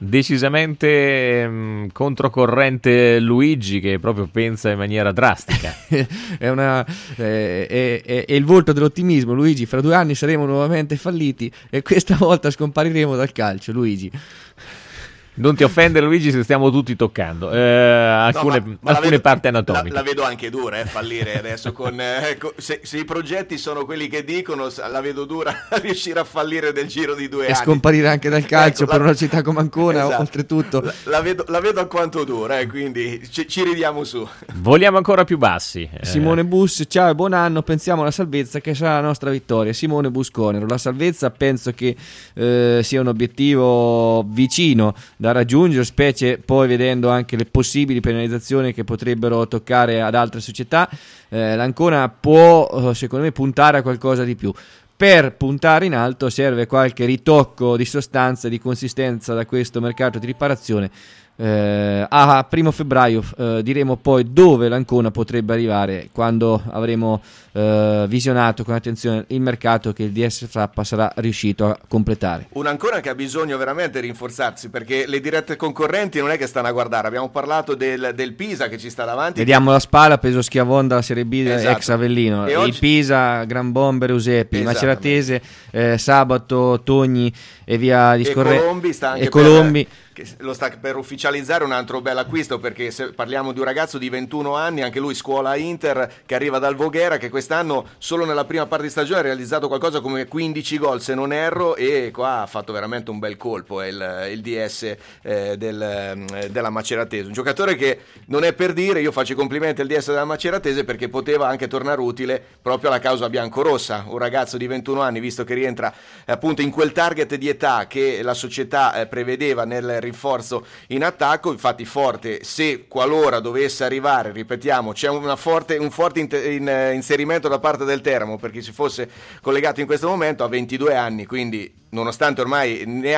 Decisamente mh, controcorrente Luigi, che proprio pensa in maniera drastica. è, una, eh, è, è, è il volto dell'ottimismo. Luigi, fra due anni saremo nuovamente falliti e questa volta scompariremo dal calcio. Luigi, non ti offendere Luigi se stiamo tutti toccando eh, alcune, no, ma, ma alcune vedo, parti anatomiche. La, la vedo anche dura, eh, fallire adesso con, eh, con se, se i progetti sono quelli che dicono, la vedo dura riuscire a fallire nel giro di due e anni. E scomparire anche dal calcio, ecco, per la, una città come Ancona, esatto, oltretutto. La, la, vedo, la vedo alquanto dura, eh, quindi ci, ci ridiamo su. Vogliamo ancora più bassi. Eh. Simone Bus, ciao e buon anno, pensiamo alla salvezza che sarà la nostra vittoria. Simone Busconero, la salvezza penso che eh, sia un obiettivo vicino da raggiungere, specie poi vedendo anche le possibili penalizzazioni che potrebbero toccare ad altre società. eh, l'Ancona può secondo me puntare a qualcosa di più. Per puntare in alto serve qualche ritocco di sostanza e di consistenza da questo mercato di riparazione. Eh, a primo febbraio eh, diremo poi dove l'Ancona potrebbe arrivare, quando avremo eh, visionato con attenzione il mercato che il D S Frappa sarà riuscito a completare. Un Ancona che ha bisogno veramente di rinforzarsi, perché le dirette concorrenti non è che stanno a guardare. Abbiamo parlato del, del Pisa che ci sta davanti. Vediamo la Spala, peso schiavon dalla Serie B, esatto, ex Avellino, il oggi... Pisa, Gran Bomber, Usepi, Maceratese, eh, Sabato, Togni e via discorrendo. E Colombi sta anche e Colombi. Per... che lo sta per ufficializzare un altro bel acquisto, perché se parliamo di un ragazzo di ventuno anni, anche lui scuola Inter, che arriva dal Voghera, che quest'anno solo nella prima parte di stagione ha realizzato qualcosa come quindici gol se non erro, e qua ha fatto veramente un bel colpo, è il, il D S eh, del, eh, della Maceratese, un giocatore che non è per dire. Io faccio i complimenti al D S della Maceratese perché poteva anche tornare utile proprio alla causa biancorossa, un ragazzo di ventuno anni, visto che rientra eh, appunto in quel target di età che la società eh, prevedeva nel rinforzo in attacco. Infatti Forte, se qualora dovesse arrivare, ripetiamo, c'è una forte, un forte in, in, inserimento da parte del Teramo per chi si fosse collegato in questo momento, ha ventidue anni, quindi nonostante ormai ne ha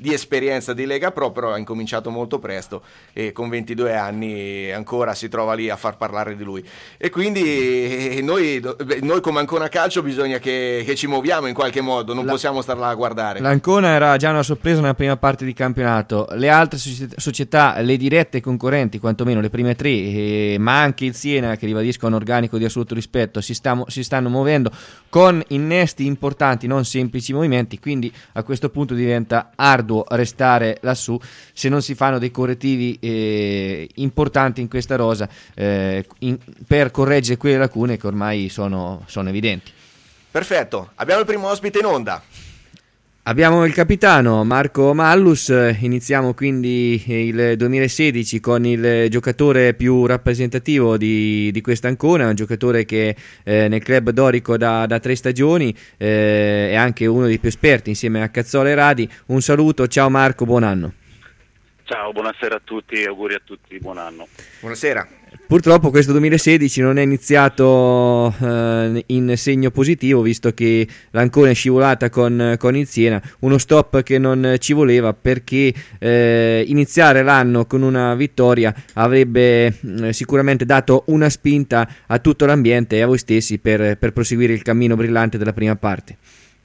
di esperienza di Lega Pro, però ha incominciato molto presto e con ventidue anni ancora si trova lì a far parlare di lui. E quindi noi, noi come Ancona Calcio bisogna che, che ci muoviamo in qualche modo, non la, possiamo star là a guardare. L'Ancona era già una sorpresa nella prima parte di campionato, le altre società, le dirette concorrenti, quantomeno le prime tre, eh, ma anche il Siena, che ribadisco un organico di assoluto rispetto, si, sta, si stanno muovendo con innesti importanti, non semplici movimenti, quindi a questo punto diventa arduo restare lassù se non si fanno dei correttivi eh, importanti in questa rosa eh, in, per correggere quelle lacune che ormai sono, sono evidenti. Perfetto, abbiamo il primo ospite in onda. Abbiamo il capitano Marco Mallus. Iniziamo quindi il duemilasedici con il giocatore più rappresentativo di, di questa Ancona, un giocatore che eh, nel club dorico da, da tre stagioni eh, è anche uno dei più esperti insieme a Cazzola e Radi. Un saluto, ciao Marco, buon anno. Ciao, buonasera a tutti e auguri a tutti, buon anno. Buonasera. Purtroppo questo duemilasedici non è iniziato eh, in segno positivo, visto che l'Ancona è scivolata con, con il Siena, uno stop che non ci voleva, perché eh, iniziare l'anno con una vittoria avrebbe eh, sicuramente dato una spinta a tutto l'ambiente e a voi stessi per, per proseguire il cammino brillante della prima parte.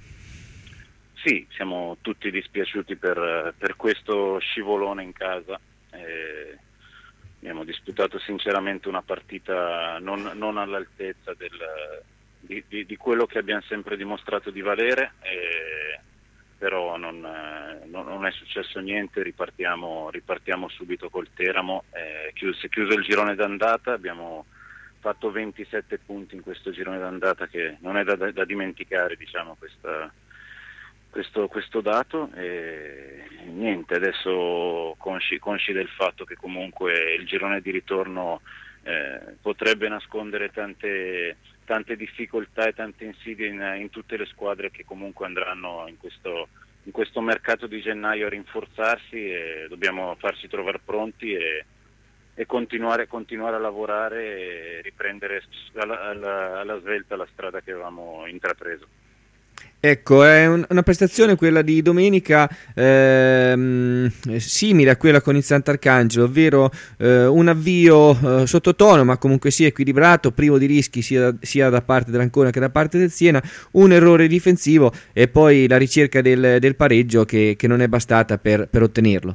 Sì, siamo tutti dispiaciuti per, per questo scivolone in casa. Eh, abbiamo disputato sinceramente una partita non, non all'altezza del, di, di, di quello che abbiamo sempre dimostrato di valere, eh, però non, non, non è successo niente, ripartiamo, ripartiamo subito col Teramo. Eh, chiuso, si è chiuso il girone d'andata, abbiamo fatto ventisette punti in questo girone d'andata, che non è da, da, da dimenticare, diciamo, questa... Questo, questo dato e niente, adesso consci, consci del fatto che comunque il girone di ritorno eh, potrebbe nascondere tante, tante difficoltà e tante insidie in, in tutte le squadre che comunque andranno in questo, in questo mercato di gennaio a rinforzarsi, e dobbiamo farci trovare pronti e, e continuare, continuare a lavorare e riprendere alla, alla, alla svelta la strada che avevamo intrapreso. Ecco, è un, una prestazione quella di domenica ehm, simile a quella con il Sant'Arcangelo, ovvero eh, un avvio eh, sottotono ma comunque sia equilibrato, privo di rischi sia, sia da parte dell'Ancona che da parte del Siena, un errore difensivo e poi la ricerca del, del pareggio che, che non è bastata per, per ottenerlo.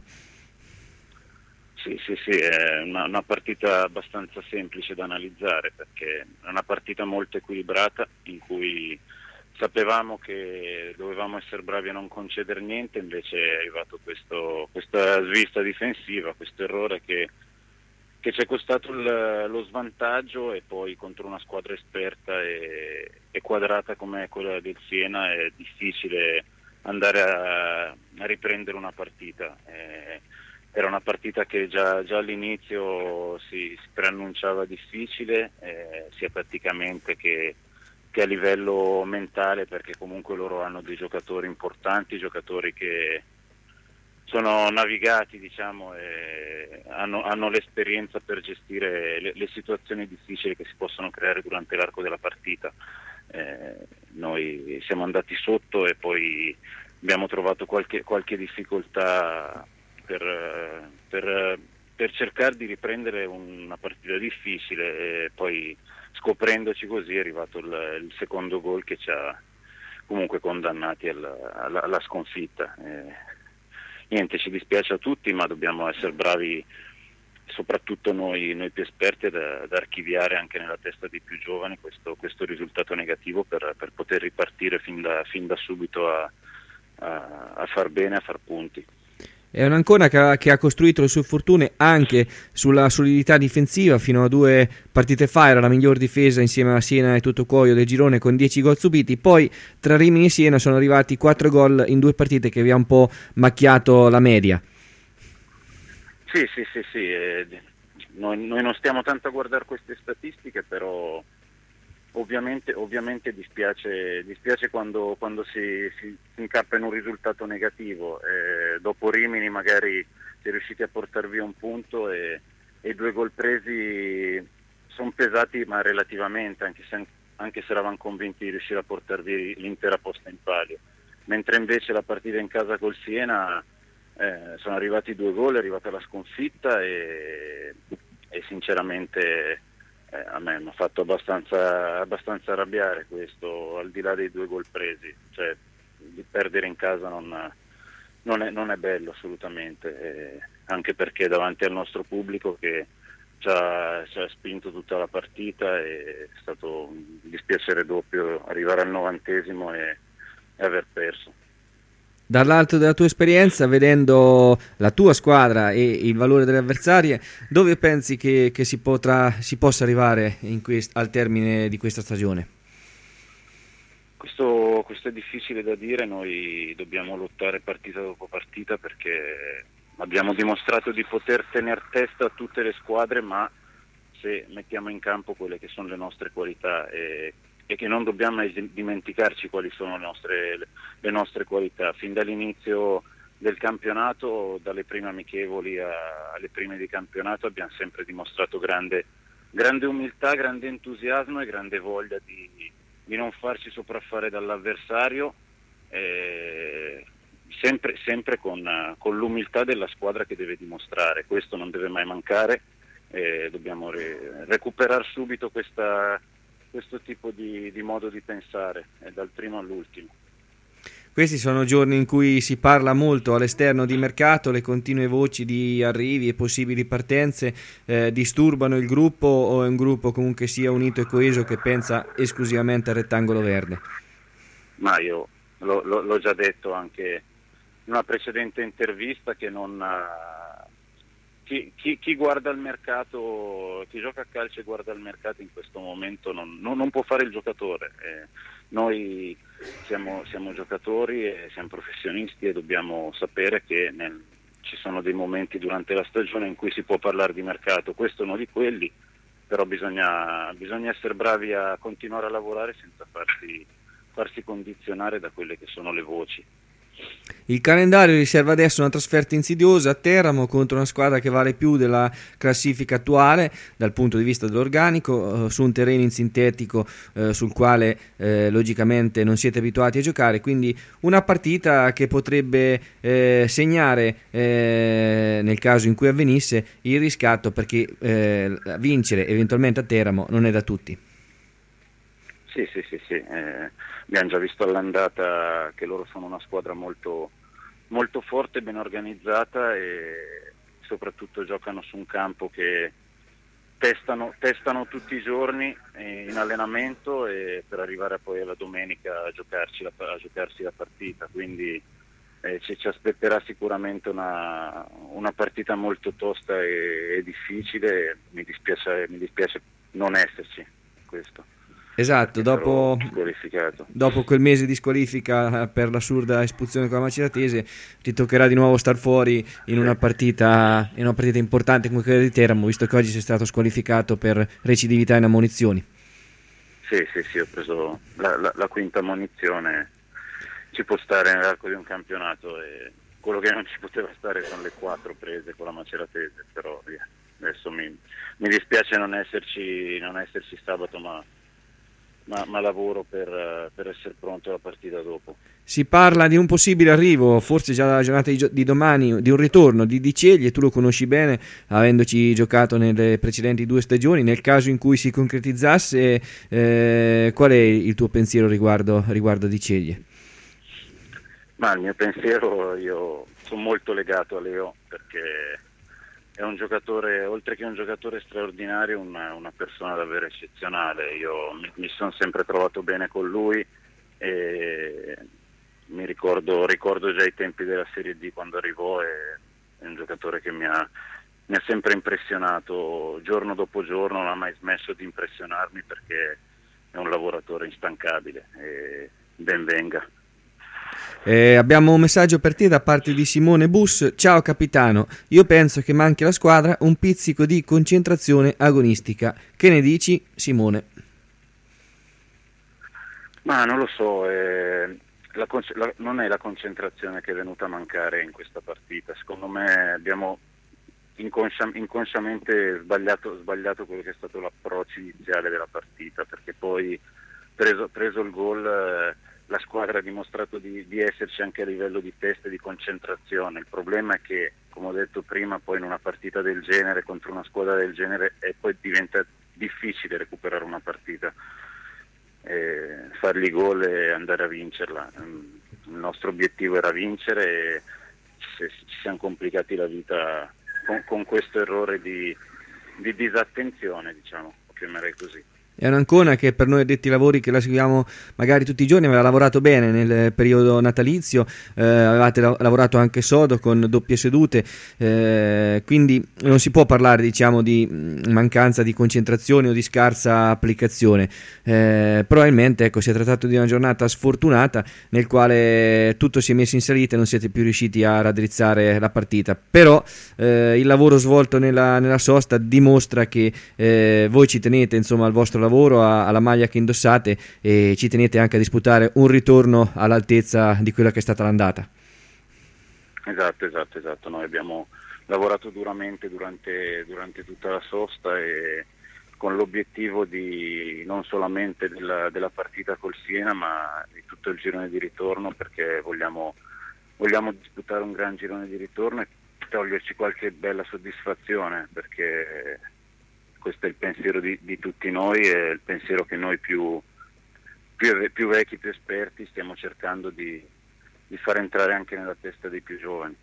Sì, sì, sì, è una, una partita abbastanza semplice da analizzare, perché è una partita molto equilibrata in cui sapevamo che dovevamo essere bravi a non concedere niente, invece è arrivato questo, questa svista difensiva, questo errore che, che ci è costato il, lo svantaggio, e poi contro una squadra esperta e, e quadrata come quella del Siena è difficile andare a, a riprendere una partita. Eh, era una partita che già, già all'inizio si, si preannunciava difficile, eh, sia tatticamente che che a livello mentale, perché comunque loro hanno dei giocatori importanti, giocatori che sono navigati, diciamo, e hanno, hanno l'esperienza per gestire le, le situazioni difficili che si possono creare durante l'arco della partita. Eh, noi siamo andati sotto e poi abbiamo trovato qualche, qualche difficoltà per, per, per cercare di riprendere una partita difficile, e poi scoprendoci così è arrivato il, il secondo gol che ci ha comunque condannati alla, alla, alla sconfitta. Eh, niente, ci dispiace a tutti, ma dobbiamo essere bravi, soprattutto noi, noi più esperti, ad, ad archiviare anche nella testa dei più giovani questo, questo risultato negativo per, per poter ripartire fin da, fin da subito a, a, a far bene, a far punti. È un'Ancona che ha, che ha costruito le sue fortune anche sulla solidità difensiva. Fino a due partite fa era la miglior difesa insieme a Siena e Tottocuoio del girone, con dieci gol subiti. Poi tra Rimini e Siena sono arrivati quattro gol in due partite, che vi ha un po' macchiato la media. Sì, sì, sì, sì. Eh, noi, noi non stiamo tanto a guardare queste statistiche, però ovviamente, ovviamente dispiace, dispiace quando, quando si, si incappa in un risultato negativo. Eh, dopo Rimini magari si è riusciti a portare via un punto, e, e i due gol presi sono pesati, ma relativamente, anche se, anche se eravamo convinti di riuscire a portare via l'intera posta in palio. Mentre invece la partita in casa col Siena eh, sono arrivati due gol, è arrivata la sconfitta e, e sinceramente eh, a me mi ha fatto abbastanza, abbastanza arrabbiare questo, al di là dei due gol presi, cioè di perdere in casa non, non, è, non è bello assolutamente, eh, anche perché davanti al nostro pubblico che ci ha, ci ha spinto tutta la partita, e è stato un dispiacere doppio arrivare al novantesimo e, e aver perso. Dall'alto della tua esperienza, vedendo la tua squadra e il valore delle avversarie, dove pensi che, che si, potrà, si possa arrivare in quest, al termine di questa stagione? Questo, questo è difficile da dire, noi dobbiamo lottare partita dopo partita perché abbiamo dimostrato di poter tener testa a tutte le squadre, ma se mettiamo in campo quelle che sono le nostre qualità e, e che non dobbiamo dimenticarci quali sono le nostre, le nostre qualità. Fin dall'inizio del campionato, dalle prime amichevoli a, alle prime di campionato, abbiamo sempre dimostrato grande, grande umiltà, grande entusiasmo e grande voglia di, di non farci sopraffare dall'avversario, eh, sempre, sempre con, con l'umiltà della squadra che deve dimostrare. Questo non deve mai mancare, eh, dobbiamo re, recuperare subito questa, questo tipo di, di modo di pensare, eh, dal primo all'ultimo. Questi sono giorni in cui si parla molto all'esterno di mercato, le continue voci di arrivi e possibili partenze eh, disturbano il gruppo, o è un gruppo comunque sia unito e coeso che pensa esclusivamente al rettangolo verde? Ma io lo, lo, l'ho già detto anche in una precedente intervista che non uh, chi, chi, chi guarda il mercato, chi gioca a calcio e guarda il mercato in questo momento non, non, non può fare il giocatore. Eh, noi siamo, siamo giocatori e siamo professionisti e dobbiamo sapere che nel, ci sono dei momenti durante la stagione in cui si può parlare di mercato, questo è uno di quelli, però bisogna, bisogna essere bravi a continuare a lavorare senza farsi, farsi condizionare da quelle che sono le voci. Il calendario riserva adesso una trasferta insidiosa a Teramo contro una squadra che vale più della classifica attuale dal punto di vista dell'organico, eh, su un terreno in sintetico eh, sul quale eh, logicamente non siete abituati a giocare, quindi una partita che potrebbe eh, segnare eh, nel caso in cui avvenisse il riscatto, perché eh, vincere eventualmente a Teramo non è da tutti. Sì, sì, sì, sì. Eh, abbiamo già visto all'andata che loro sono una squadra molto, molto forte, ben organizzata e soprattutto giocano su un campo che testano, testano tutti i giorni in allenamento e per arrivare poi alla domenica a giocarci la, a giocarsi la partita. Quindi eh, ci, ci aspetterà sicuramente una, una partita molto tosta e, e difficile. Mi dispiace, mi dispiace non esserci questo. Esatto, dopo, dopo quel mese di squalifica per l'assurda espulsione con la Maceratese ti toccherà di nuovo star fuori in una partita, in una partita importante come quella di Teramo, visto che oggi sei stato squalificato per recidività in ammonizioni. Sì, sì, sì, ho preso la, la, la quinta ammonizione, ci può stare nell'arco di un campionato e quello che non ci poteva stare sono le quattro prese con la Maceratese, però via. Adesso mi, mi dispiace non esserci, non esserci sabato, ma Ma, ma lavoro per, per essere pronto alla partita dopo. Si parla di un possibile arrivo, forse già dalla giornata di, di domani, di un ritorno di Di Ceglie, tu lo conosci bene, avendoci giocato nelle precedenti due stagioni. Nel caso in cui si concretizzasse, eh, qual è il tuo pensiero riguardo, riguardo Di Ceglie? Ma il mio pensiero, io sono molto legato a Leo perché è un giocatore, oltre che un giocatore straordinario, una, una persona davvero eccezionale. Io mi, mi sono sempre trovato bene con lui e mi ricordo, ricordo già i tempi della Serie D quando arrivò, e è un giocatore che mi ha, mi ha sempre impressionato giorno dopo giorno, non ha mai smesso di impressionarmi perché è un lavoratore instancabile e ben venga. Eh, abbiamo un messaggio per te da parte di Simone Bus. Ciao capitano, io penso che manchi alla squadra un pizzico di concentrazione agonistica. Che ne dici, Simone? Ma non lo so, eh, la, la, non è la concentrazione che è venuta a mancare in questa partita. Secondo me abbiamo inconscia, inconsciamente sbagliato, sbagliato quello che è stato l'approccio iniziale della partita, perché poi preso, preso il gol eh, la squadra ha dimostrato di, di esserci anche a livello di testa e di concentrazione. Il problema è che, come ho detto prima, poi in una partita del genere, contro una squadra del genere, e poi diventa difficile recuperare una partita, e fargli gol e andare a vincerla. Il nostro obiettivo era vincere e se ci siamo complicati la vita con, con questo errore di, di disattenzione, diciamo, lo chiamerei così. È un'Ancona che per noi addetti ai lavori, che la seguiamo magari tutti i giorni, aveva lavorato bene nel periodo natalizio, eh, avevate la- lavorato anche sodo con doppie sedute, eh, quindi non si può parlare, diciamo, di mh, mancanza di concentrazione o di scarsa applicazione. Eh, probabilmente, ecco, si è trattato di una giornata sfortunata nel quale tutto si è messo in salita e non siete più riusciti a raddrizzare la partita, però eh, il lavoro svolto nella, nella sosta dimostra che eh, voi ci tenete, insomma, al vostro lavoro, a, alla maglia che indossate, e ci tenete anche a disputare un ritorno all'altezza di quella che è stata l'andata. Esatto, esatto, esatto. Noi abbiamo lavorato duramente durante, durante tutta la sosta e con l'obiettivo di non solamente della, della partita col Siena, ma di tutto il girone di ritorno, perché vogliamo, vogliamo disputare un gran girone di ritorno e toglierci qualche bella soddisfazione, perché questo è il pensiero di, di tutti noi, è il pensiero che noi più, più, più vecchi, più esperti stiamo cercando di, di far entrare anche nella testa dei più giovani.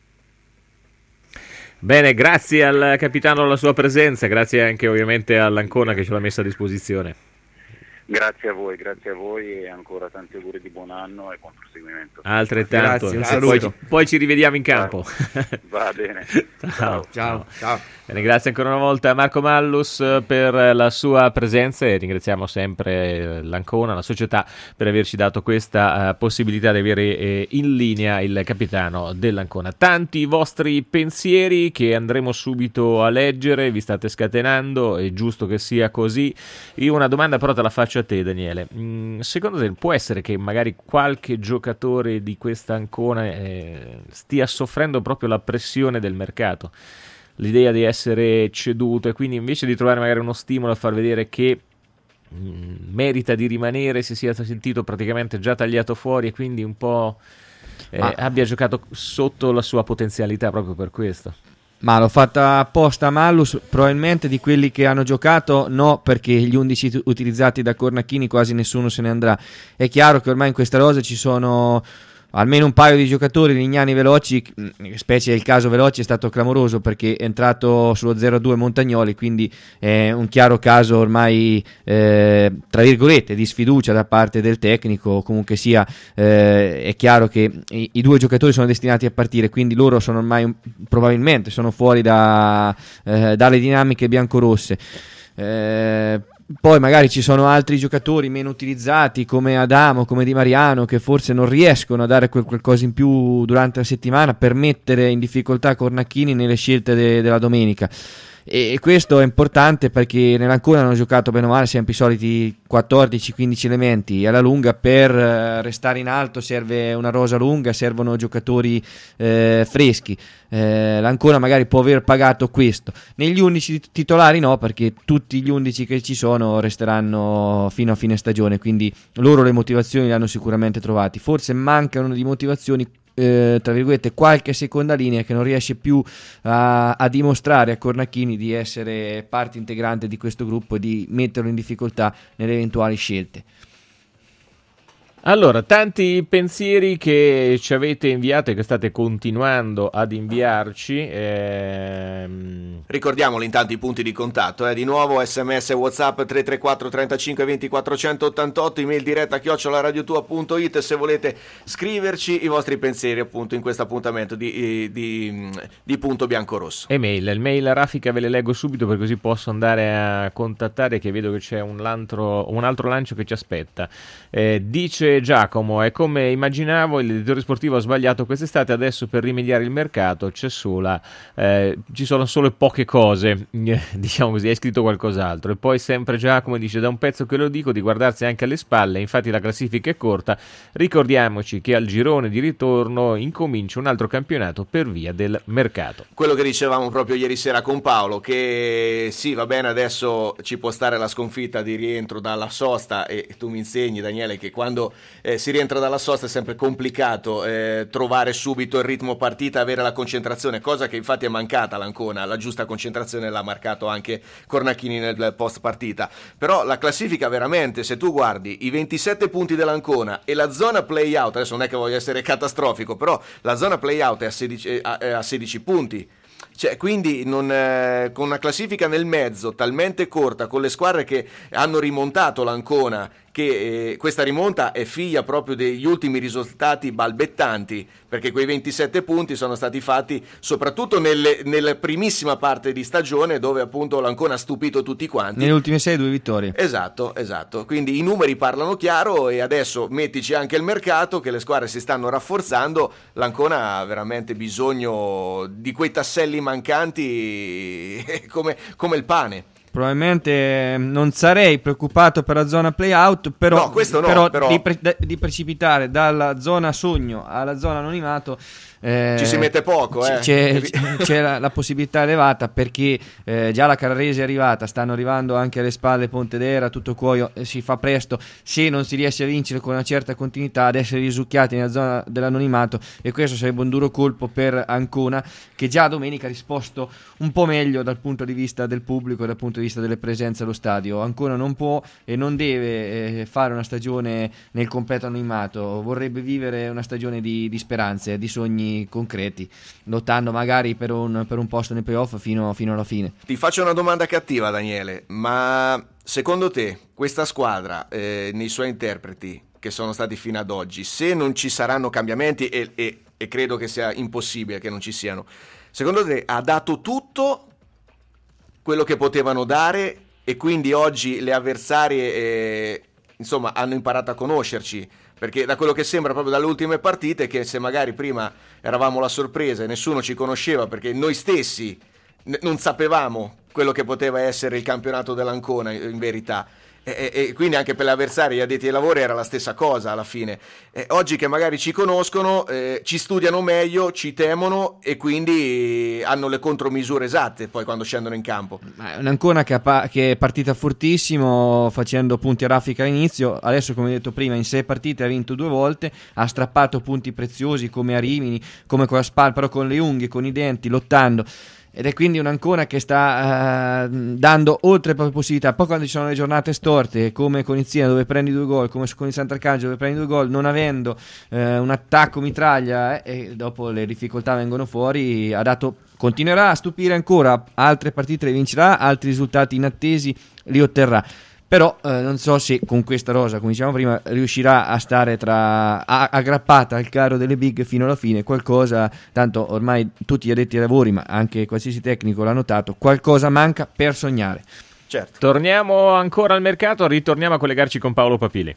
Bene, grazie al capitano alla sua presenza, grazie anche ovviamente all'Ancona che ce l'ha messa a disposizione. Grazie a voi, grazie a voi e ancora tanti auguri di buon anno e buon proseguimento. Altrettanto, Grazie, un poi, saluto. poi ci rivediamo in campo. Va bene. Ciao. Ciao, ciao. Bene, grazie ancora una volta a Marco Mallus per la sua presenza e ringraziamo sempre l'Ancona, la società, per averci dato questa uh, possibilità di avere eh, in linea il capitano dell'Ancona. Tanti vostri pensieri che andremo subito a leggere, vi state scatenando, è giusto che sia così. Io una domanda però te la faccio a te, Daniele. Mm, secondo te può essere che magari qualche giocatore di questa Ancona eh, stia soffrendo proprio la pressione del mercato? L'idea di essere ceduto e quindi invece di trovare magari uno stimolo a far vedere che mh, merita di rimanere, si sia sentito praticamente già tagliato fuori e quindi un po' eh, Ma- abbia giocato sotto la sua potenzialità proprio per questo. Ma l'ho fatta apposta a Mallus, probabilmente di quelli che hanno giocato no, perché gli undici t- utilizzati da Cornacchini quasi nessuno se ne andrà. È chiaro che ormai in questa rosa ci sono almeno un paio di giocatori lignani veloci, specie il caso Veloci è stato clamoroso perché è entrato sullo zero a due Montagnoli, quindi è un chiaro caso ormai eh, tra virgolette di sfiducia da parte del tecnico. Comunque sia eh, è chiaro che i, i due giocatori sono destinati a partire, quindi loro sono ormai un, probabilmente sono fuori da, eh, dalle dinamiche biancorosse. Eh, Poi magari ci sono altri giocatori meno utilizzati come Adamo, come Di Mariano, che forse non riescono a dare quel qualcosa in più durante la settimana per mettere in difficoltà Cornacchini nelle scelte de- della domenica. E questo è importante perché nell'Ancona hanno giocato bene o male sempre i soliti quattordici quindici elementi. Alla lunga per eh, restare in alto serve una rosa lunga, servono giocatori eh, freschi. Eh, L'Ancona magari può aver pagato questo. Negli undici titolari no, perché tutti gli undici che ci sono resteranno fino a fine stagione, quindi loro le motivazioni le hanno sicuramente trovate. Forse mancano di motivazioni Eh, tra virgolette qualche seconda linea che non riesce più a, a dimostrare a Cornacchini di essere parte integrante di questo gruppo e di metterlo in difficoltà nelle eventuali scelte. Allora, tanti pensieri che ci avete inviato e che state continuando ad inviarci. Ehm... Ricordiamoli intanto i punti di contatto, eh. Di nuovo sms e whatsapp tre tre quattro trentacinque venti quattrocentottantotto, email diretta chiocciola radiotua punto it se volete scriverci i vostri pensieri appunto in questo appuntamento di, di, di Punto Biancorosso. Email, il mail Raffica ve le leggo subito per così posso andare a contattare, che vedo che c'è un, lantro, un altro lancio che ci aspetta. Eh, dice Giacomo, è come immaginavo, l'editore sportivo ha sbagliato quest'estate, adesso per rimediare il mercato c'è sola, eh, ci sono solo poche poche cose, diciamo così, hai scritto qualcos'altro, e poi sempre Giacomo dice: da un pezzo che lo dico di guardarsi anche alle spalle, infatti la classifica è corta, ricordiamoci che al girone di ritorno incomincia un altro campionato per via del mercato. Quello che dicevamo proprio ieri sera con Paolo, che sì, va bene, adesso ci può stare la sconfitta di rientro dalla sosta, e tu mi insegni, Daniele, che quando eh, si rientra dalla sosta è sempre complicato eh, trovare subito il ritmo partita, avere la concentrazione, cosa che infatti è mancata all'Ancona. La giusta concentrazione l'ha marcato anche Cornacchini nel post partita. Però la classifica veramente, se tu guardi i ventisette punti dell'Ancona e la zona play out, adesso non è che voglio essere catastrofico, però la zona play out è a sedici, è a sedici punti. Cioè, quindi non, eh, con una classifica nel mezzo talmente corta, con le squadre che hanno rimontato l'Ancona, che eh, questa rimonta è figlia proprio degli ultimi risultati balbettanti, perché quei ventisette punti sono stati fatti soprattutto nelle, nella primissima parte di stagione, dove appunto l'Ancona ha stupito tutti quanti. Nelle ultime sei, due vittorie. Esatto, esatto. Quindi i numeri parlano chiaro, e adesso mettici anche il mercato, che le squadre si stanno rafforzando. L'Ancona ha veramente bisogno di quei tasselli mancanti come, come il pane. Probabilmente non sarei preoccupato per la zona play-out, però, no, questo no, però, però... Di, pre- di precipitare dalla zona sogno alla zona anonimato eh, ci si mette poco, eh. c'è, c'è la, la possibilità elevata, perché eh, già la Carrarese è arrivata, stanno arrivando anche alle spalle Pontedera, tutto Cuoio, eh, si fa presto, se non si riesce a vincere con una certa continuità, ad essere risucchiati nella zona dell'anonimato, e questo sarebbe un duro colpo per Ancona, che già domenica ha risposto un po' meglio dal punto di vista del pubblico e dal punto di vista delle presenze allo stadio. Ancora non può e non deve eh, fare una stagione nel completo anonimato, vorrebbe vivere una stagione di, di speranze, di sogni concreti, lottando magari per un, per un posto nei playoff fino, fino alla fine. Ti faccio una domanda cattiva, Daniele, ma secondo te questa squadra eh, nei suoi interpreti che sono stati fino ad oggi, se non ci saranno cambiamenti, e, e, e credo che sia impossibile che non ci siano, secondo te ha dato tutto quello che potevano dare, e quindi oggi le avversarie eh, insomma hanno imparato a conoscerci? Perché da quello che sembra proprio dalle ultime partite, che se magari prima eravamo la sorpresa e nessuno ci conosceva perché noi stessi n- non sapevamo quello che poteva essere il campionato dell'Ancona in verità, e, e quindi anche per gli avversari, gli addetti ai lavori, era la stessa cosa alla fine. E oggi che magari ci conoscono, eh, ci studiano meglio, ci temono, e quindi hanno le contromisure esatte poi quando scendono in campo. Ma è un'Ancona che, pa- che è partita fortissimo, facendo punti a raffica all'inizio. Adesso, come detto prima, in sei partite ha vinto due volte, ha strappato punti preziosi come a Rimini, come con la Spal, però con le unghie, con i denti, lottando. Ed è quindi un'Ancona che sta uh, dando oltre le proprie possibilità. Poi quando ci sono le giornate storte, come con Izzina dove prendi due gol, come con il Sant'Arcangelo dove prendi due gol, non avendo uh, un attacco mitraglia, eh, e dopo le difficoltà vengono fuori, ha dato, continuerà a stupire ancora, altre partite le vincerà, altri risultati inattesi li otterrà. Però eh, non so se con questa rosa, come dicevamo prima, riuscirà a stare tra a, aggrappata al carro delle big fino alla fine. Qualcosa, tanto ormai tutti gli addetti ai lavori, ma anche qualsiasi tecnico l'ha notato, qualcosa manca per sognare. Certo. Torniamo ancora al mercato, ritorniamo a collegarci con Paolo Papili.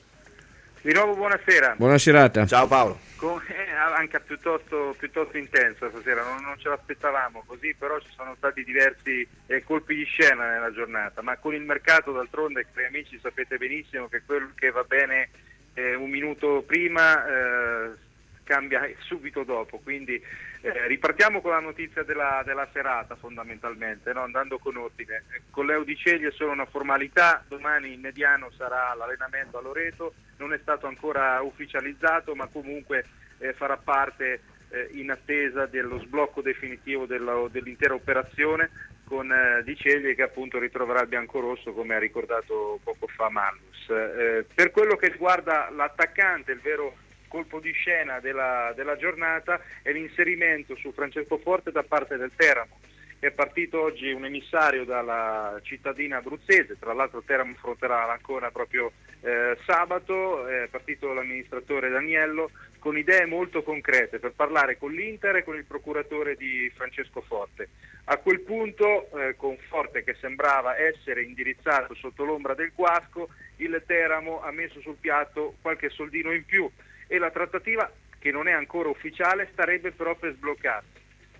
Di nuovo buonasera. Buona serata. Ciao Paolo. Con, eh, anche piuttosto, piuttosto intensa stasera, non, non ce l'aspettavamo così, però ci sono stati diversi eh, colpi di scena nella giornata, ma con il mercato d'altronde, cari amici, sapete benissimo che quello che va bene eh, un minuto prima eh, cambia subito dopo, quindi eh, ripartiamo con la notizia della, della serata fondamentalmente, no? Andando con ordine. Con Leo Di Ceglie è solo una formalità, domani in mediano sarà l'allenamento a Loreto, non è stato ancora ufficializzato, ma comunque eh, farà parte eh, in attesa dello sblocco definitivo della, dell'intera operazione, con eh, Di Ceglie che appunto ritroverà il biancorosso, come ha ricordato poco fa Mallus. Eh, per quello che riguarda l'attaccante, il vero colpo di scena della, della giornata è l'inserimento su Francesco Forte da parte del Teramo. È partito oggi un emissario dalla cittadina abruzzese, tra l'altro Teramo affronterà l'Ancona proprio eh, sabato, è partito l'amministratore Daniello con idee molto concrete per parlare con l'Inter e con il procuratore di Francesco Forte. A quel punto, eh, con Forte che sembrava essere indirizzato sotto l'ombra del Guasco, il Teramo ha messo sul piatto qualche soldino in più, e la trattativa, che non è ancora ufficiale, starebbe però per sbloccarsi.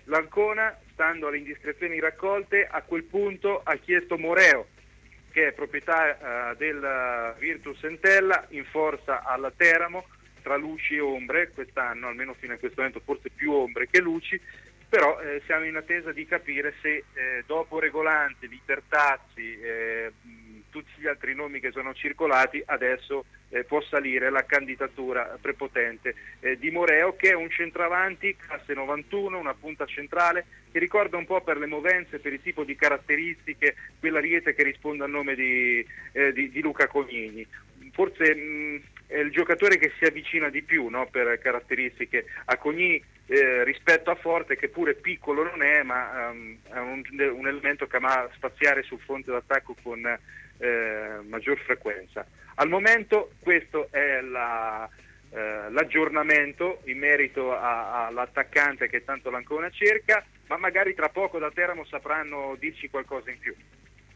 L'Ancona, stando alle indiscrezioni raccolte, a quel punto ha chiesto Moreo, che è proprietà uh, del Virtus Entella, in forza alla Teramo, tra luci e ombre, quest'anno, almeno fino a questo momento, forse più ombre che luci, però eh, siamo in attesa di capire se eh, dopo Regolante, Libertazzi, eh, tutti gli altri nomi che sono circolati, adesso eh, può salire la candidatura prepotente eh, di Moreo, che è un centravanti, classe novantuno, una punta centrale, che ricorda un po' per le movenze, per il tipo di caratteristiche, quell'ariete che risponde al nome di, eh, di, di Luca Cognini. Forse mh, è il giocatore che si avvicina di più, no, per caratteristiche a Cognini eh, rispetto a Forte, che pure piccolo non è, ma um, è un, un elemento che ama spaziare sul fronte d'attacco con eh, maggior frequenza. Al momento questo è la, eh, l'aggiornamento in merito a, all'attaccante che tanto l'Ancona cerca, ma magari tra poco da Teramo sapranno dirci qualcosa in più.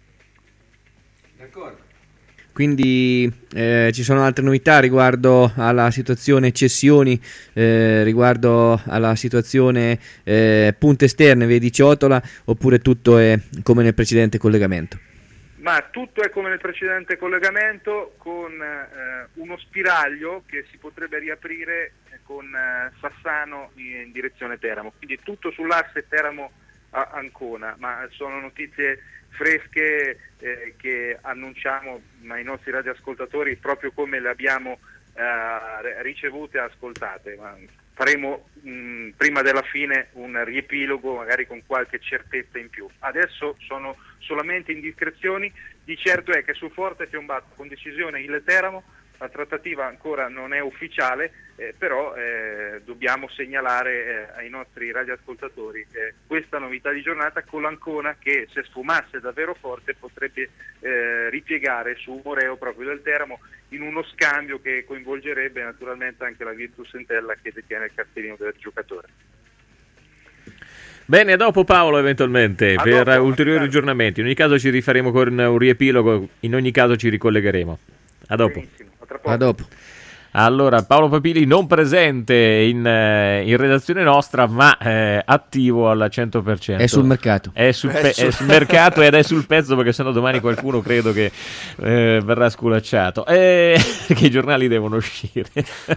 D'accordo. Quindi eh, ci sono altre novità riguardo alla situazione cessioni, eh, riguardo alla situazione eh, punte esterne, vedi Ciotola, oppure tutto è come nel precedente collegamento? Ma tutto è come nel precedente collegamento, con eh, uno spiraglio che si potrebbe riaprire con eh, Sassano in, in direzione Teramo, quindi tutto sull'asse Teramo-Ancona, ma sono notizie fresche eh, che annunciamo ai nostri radioascoltatori proprio come le abbiamo eh, ricevute e ascoltate. Ma faremo mh, prima della fine un riepilogo magari con qualche certezza in più. Adesso sono solamente indiscrezioni, di certo è che su Forte è piombato con decisione il Teramo, la trattativa ancora non è ufficiale, eh, però eh, dobbiamo segnalare eh, ai nostri radioascoltatori eh, questa novità di giornata con l'Ancona che, se sfumasse davvero forte, potrebbe eh, ripiegare su Moreo proprio del Teramo in uno scambio che coinvolgerebbe naturalmente anche la Virtus Entella che detiene il cartellino del giocatore. Bene, a dopo Paolo eventualmente a per dopo, ulteriori aggiornamenti. In ogni caso ci rifaremo con un riepilogo, in ogni caso ci ricollegheremo. A dopo. Benissimo, a tra poco. A dopo. Allora, Paolo Papili non presente in, eh, in redazione nostra, ma eh, attivo al cento per cento. È sul mercato. È sul, pe- è sul mercato ed è sul pezzo, perché sennò domani qualcuno credo che eh, verrà sculacciato. Eh, perché i giornali devono uscire.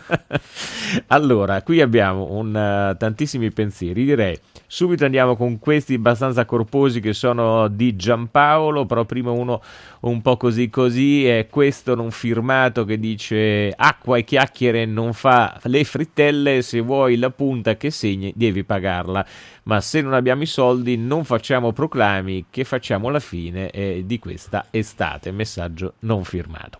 Allora, qui abbiamo un, uh, tantissimi pensieri, direi. Subito andiamo con questi abbastanza corposi che sono di Giampaolo, però prima uno un po' così così, è questo non firmato che dice: acqua e chiacchiere non fa le frittelle, se vuoi la punta che segni devi pagarla, ma se non abbiamo i soldi non facciamo proclami, che facciamo la fine eh, di questa estate. Messaggio non firmato.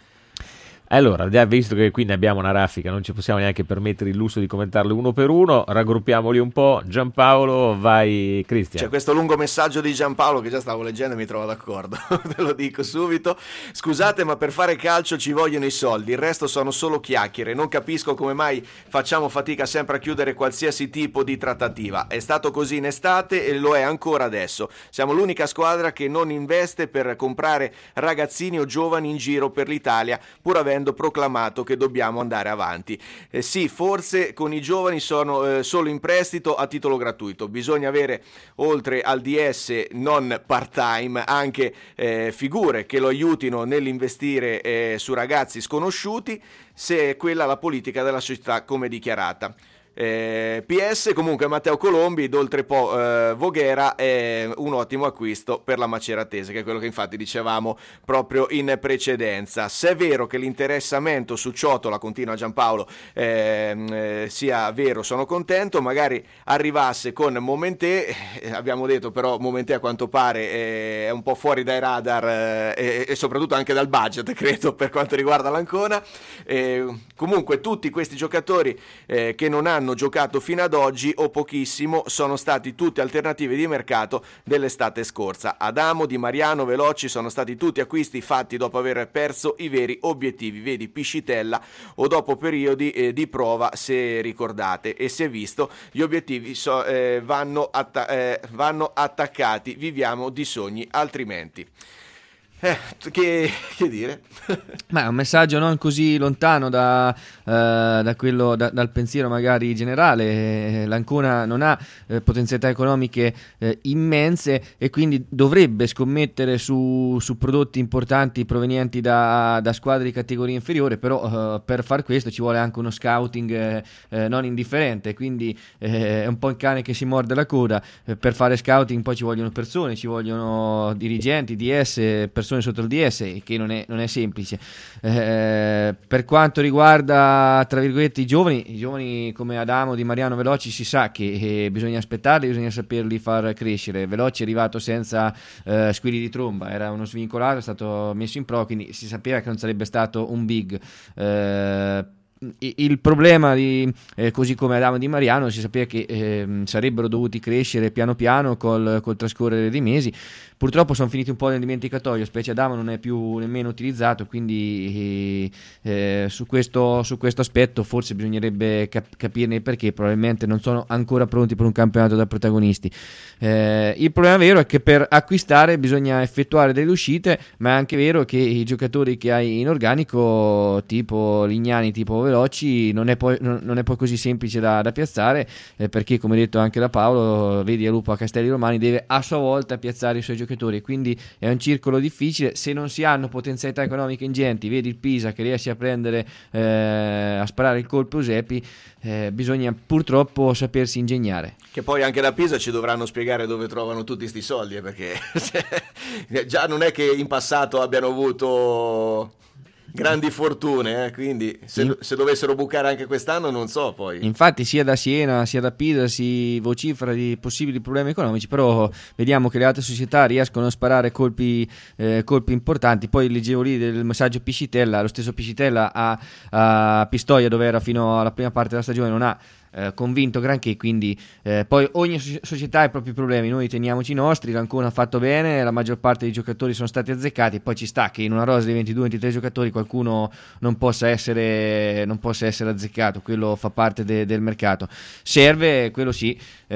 Allora, visto che qui ne abbiamo una raffica, non ci possiamo neanche permettere il lusso di commentarli uno per uno, raggruppiamoli un po'. Giampaolo, vai Cristian. C'è questo lungo messaggio di Giampaolo che già stavo leggendo e mi trovo d'accordo, te lo dico subito. Scusate, ma per fare calcio ci vogliono i soldi, il resto sono solo chiacchiere, non capisco come mai facciamo fatica sempre a chiudere qualsiasi tipo di trattativa. È stato così in estate e lo è ancora adesso. Siamo l'unica squadra che non investe per comprare ragazzini o giovani in giro per l'Italia, pur avendo proclamato che dobbiamo andare avanti. Eh, sì, forse con i giovani sono eh, solo in prestito a titolo gratuito. Bisogna avere, oltre al D S non part-time, anche eh, figure che lo aiutino nell'investire eh, su ragazzi sconosciuti, se è quella la politica della società come dichiarata. Eh, P S comunque Matteo Colombi d'Oltrepo eh, Voghera è un ottimo acquisto per la Maceratese, che è quello che infatti dicevamo proprio in precedenza. Se è vero che l'interessamento su Ciotola, continua Giampaolo, eh, eh, sia vero, sono contento. Magari arrivasse con Momentè, eh, abbiamo detto però Momentè a quanto pare eh, è un po' fuori dai radar eh, e, e soprattutto anche dal budget, credo, per quanto riguarda l'Ancona. Eh, comunque tutti questi giocatori eh, che non hanno giocato fino ad oggi o pochissimo sono stati tutte alternative di mercato dell'estate scorsa. Adamo, Di Mariano, Veloci sono stati tutti acquisti fatti dopo aver perso i veri obiettivi, vedi Piscitella, o dopo periodi eh, di prova, se ricordate, e si è visto gli obiettivi so, eh, vanno, atta- eh, vanno attaccati, viviamo di sogni altrimenti. Eh, che, che dire? Ma è un messaggio non così lontano da, uh, da quello, da, dal pensiero magari generale. L'Ancona non ha eh, potenzialità economiche eh, immense e quindi dovrebbe scommettere su, su prodotti importanti provenienti da, da squadre di categoria inferiore, però uh, per far questo ci vuole anche uno scouting eh, eh, non indifferente, quindi eh, è un po' il cane che si morde la coda. Eh, per fare scouting poi ci vogliono persone, ci vogliono dirigenti, D S, persone sotto il D S, che non è, non è semplice. Eh, per quanto riguarda tra virgolette i giovani, i giovani come Adamo, Di Mariano, Veloci, si sa che eh, bisogna aspettarli, bisogna saperli far crescere. Veloci è arrivato senza eh, squilli di tromba, era uno svincolato, è stato messo in pro, quindi si sapeva che non sarebbe stato un big. Eh, il problema di, eh, così come Adamo Di Mariano, si sapeva che eh, sarebbero dovuti crescere piano piano col, col trascorrere dei mesi. Purtroppo sono finiti un po' nel dimenticatoio, specie Adamo non è più nemmeno utilizzato, quindi eh, su, questo, su questo aspetto forse bisognerebbe cap- capirne il perché. Probabilmente non sono ancora pronti per un campionato da protagonisti. Eh, il problema vero è che per acquistare bisogna effettuare delle uscite, ma è anche vero che i giocatori che hai in organico, tipo Lignani, tipo Veloci, non è poi, non, non è poi così semplice da, da piazzare, eh, perché come detto anche da Paolo, vedi a Lupo a Castelli Romani, deve a sua volta piazzare i suoi giocatori, quindi è un circolo difficile. Se non si hanno potenzialità economiche ingenti, vedi il Pisa che riesce a prendere eh, a sparare il colpo Usepi, eh, bisogna purtroppo sapersi ingegnare. Che poi anche da Pisa ci dovranno spiegare dove trovano tutti sti soldi, eh, perché già non è che in passato abbiano avuto grandi fortune, eh? Quindi se, se dovessero bucare anche quest'anno non so poi. Infatti sia da Siena sia da Pisa si vocifera di possibili problemi economici, però vediamo che le altre società riescono a sparare colpi, eh, colpi importanti. Poi leggevo lì del messaggio Piscitella, lo stesso Piscitella a, a Pistoia, dove era fino alla prima parte della stagione, non ha Eh, convinto granché, quindi eh, poi ogni società ha i propri problemi. Noi teniamoci i nostri. L'Ancona ha fatto bene, la maggior parte dei giocatori sono stati azzeccati, poi ci sta che in una rosa di ventidue ventitré giocatori qualcuno non possa essere non possa essere azzeccato, quello fa parte de, del mercato. Serve, quello sì,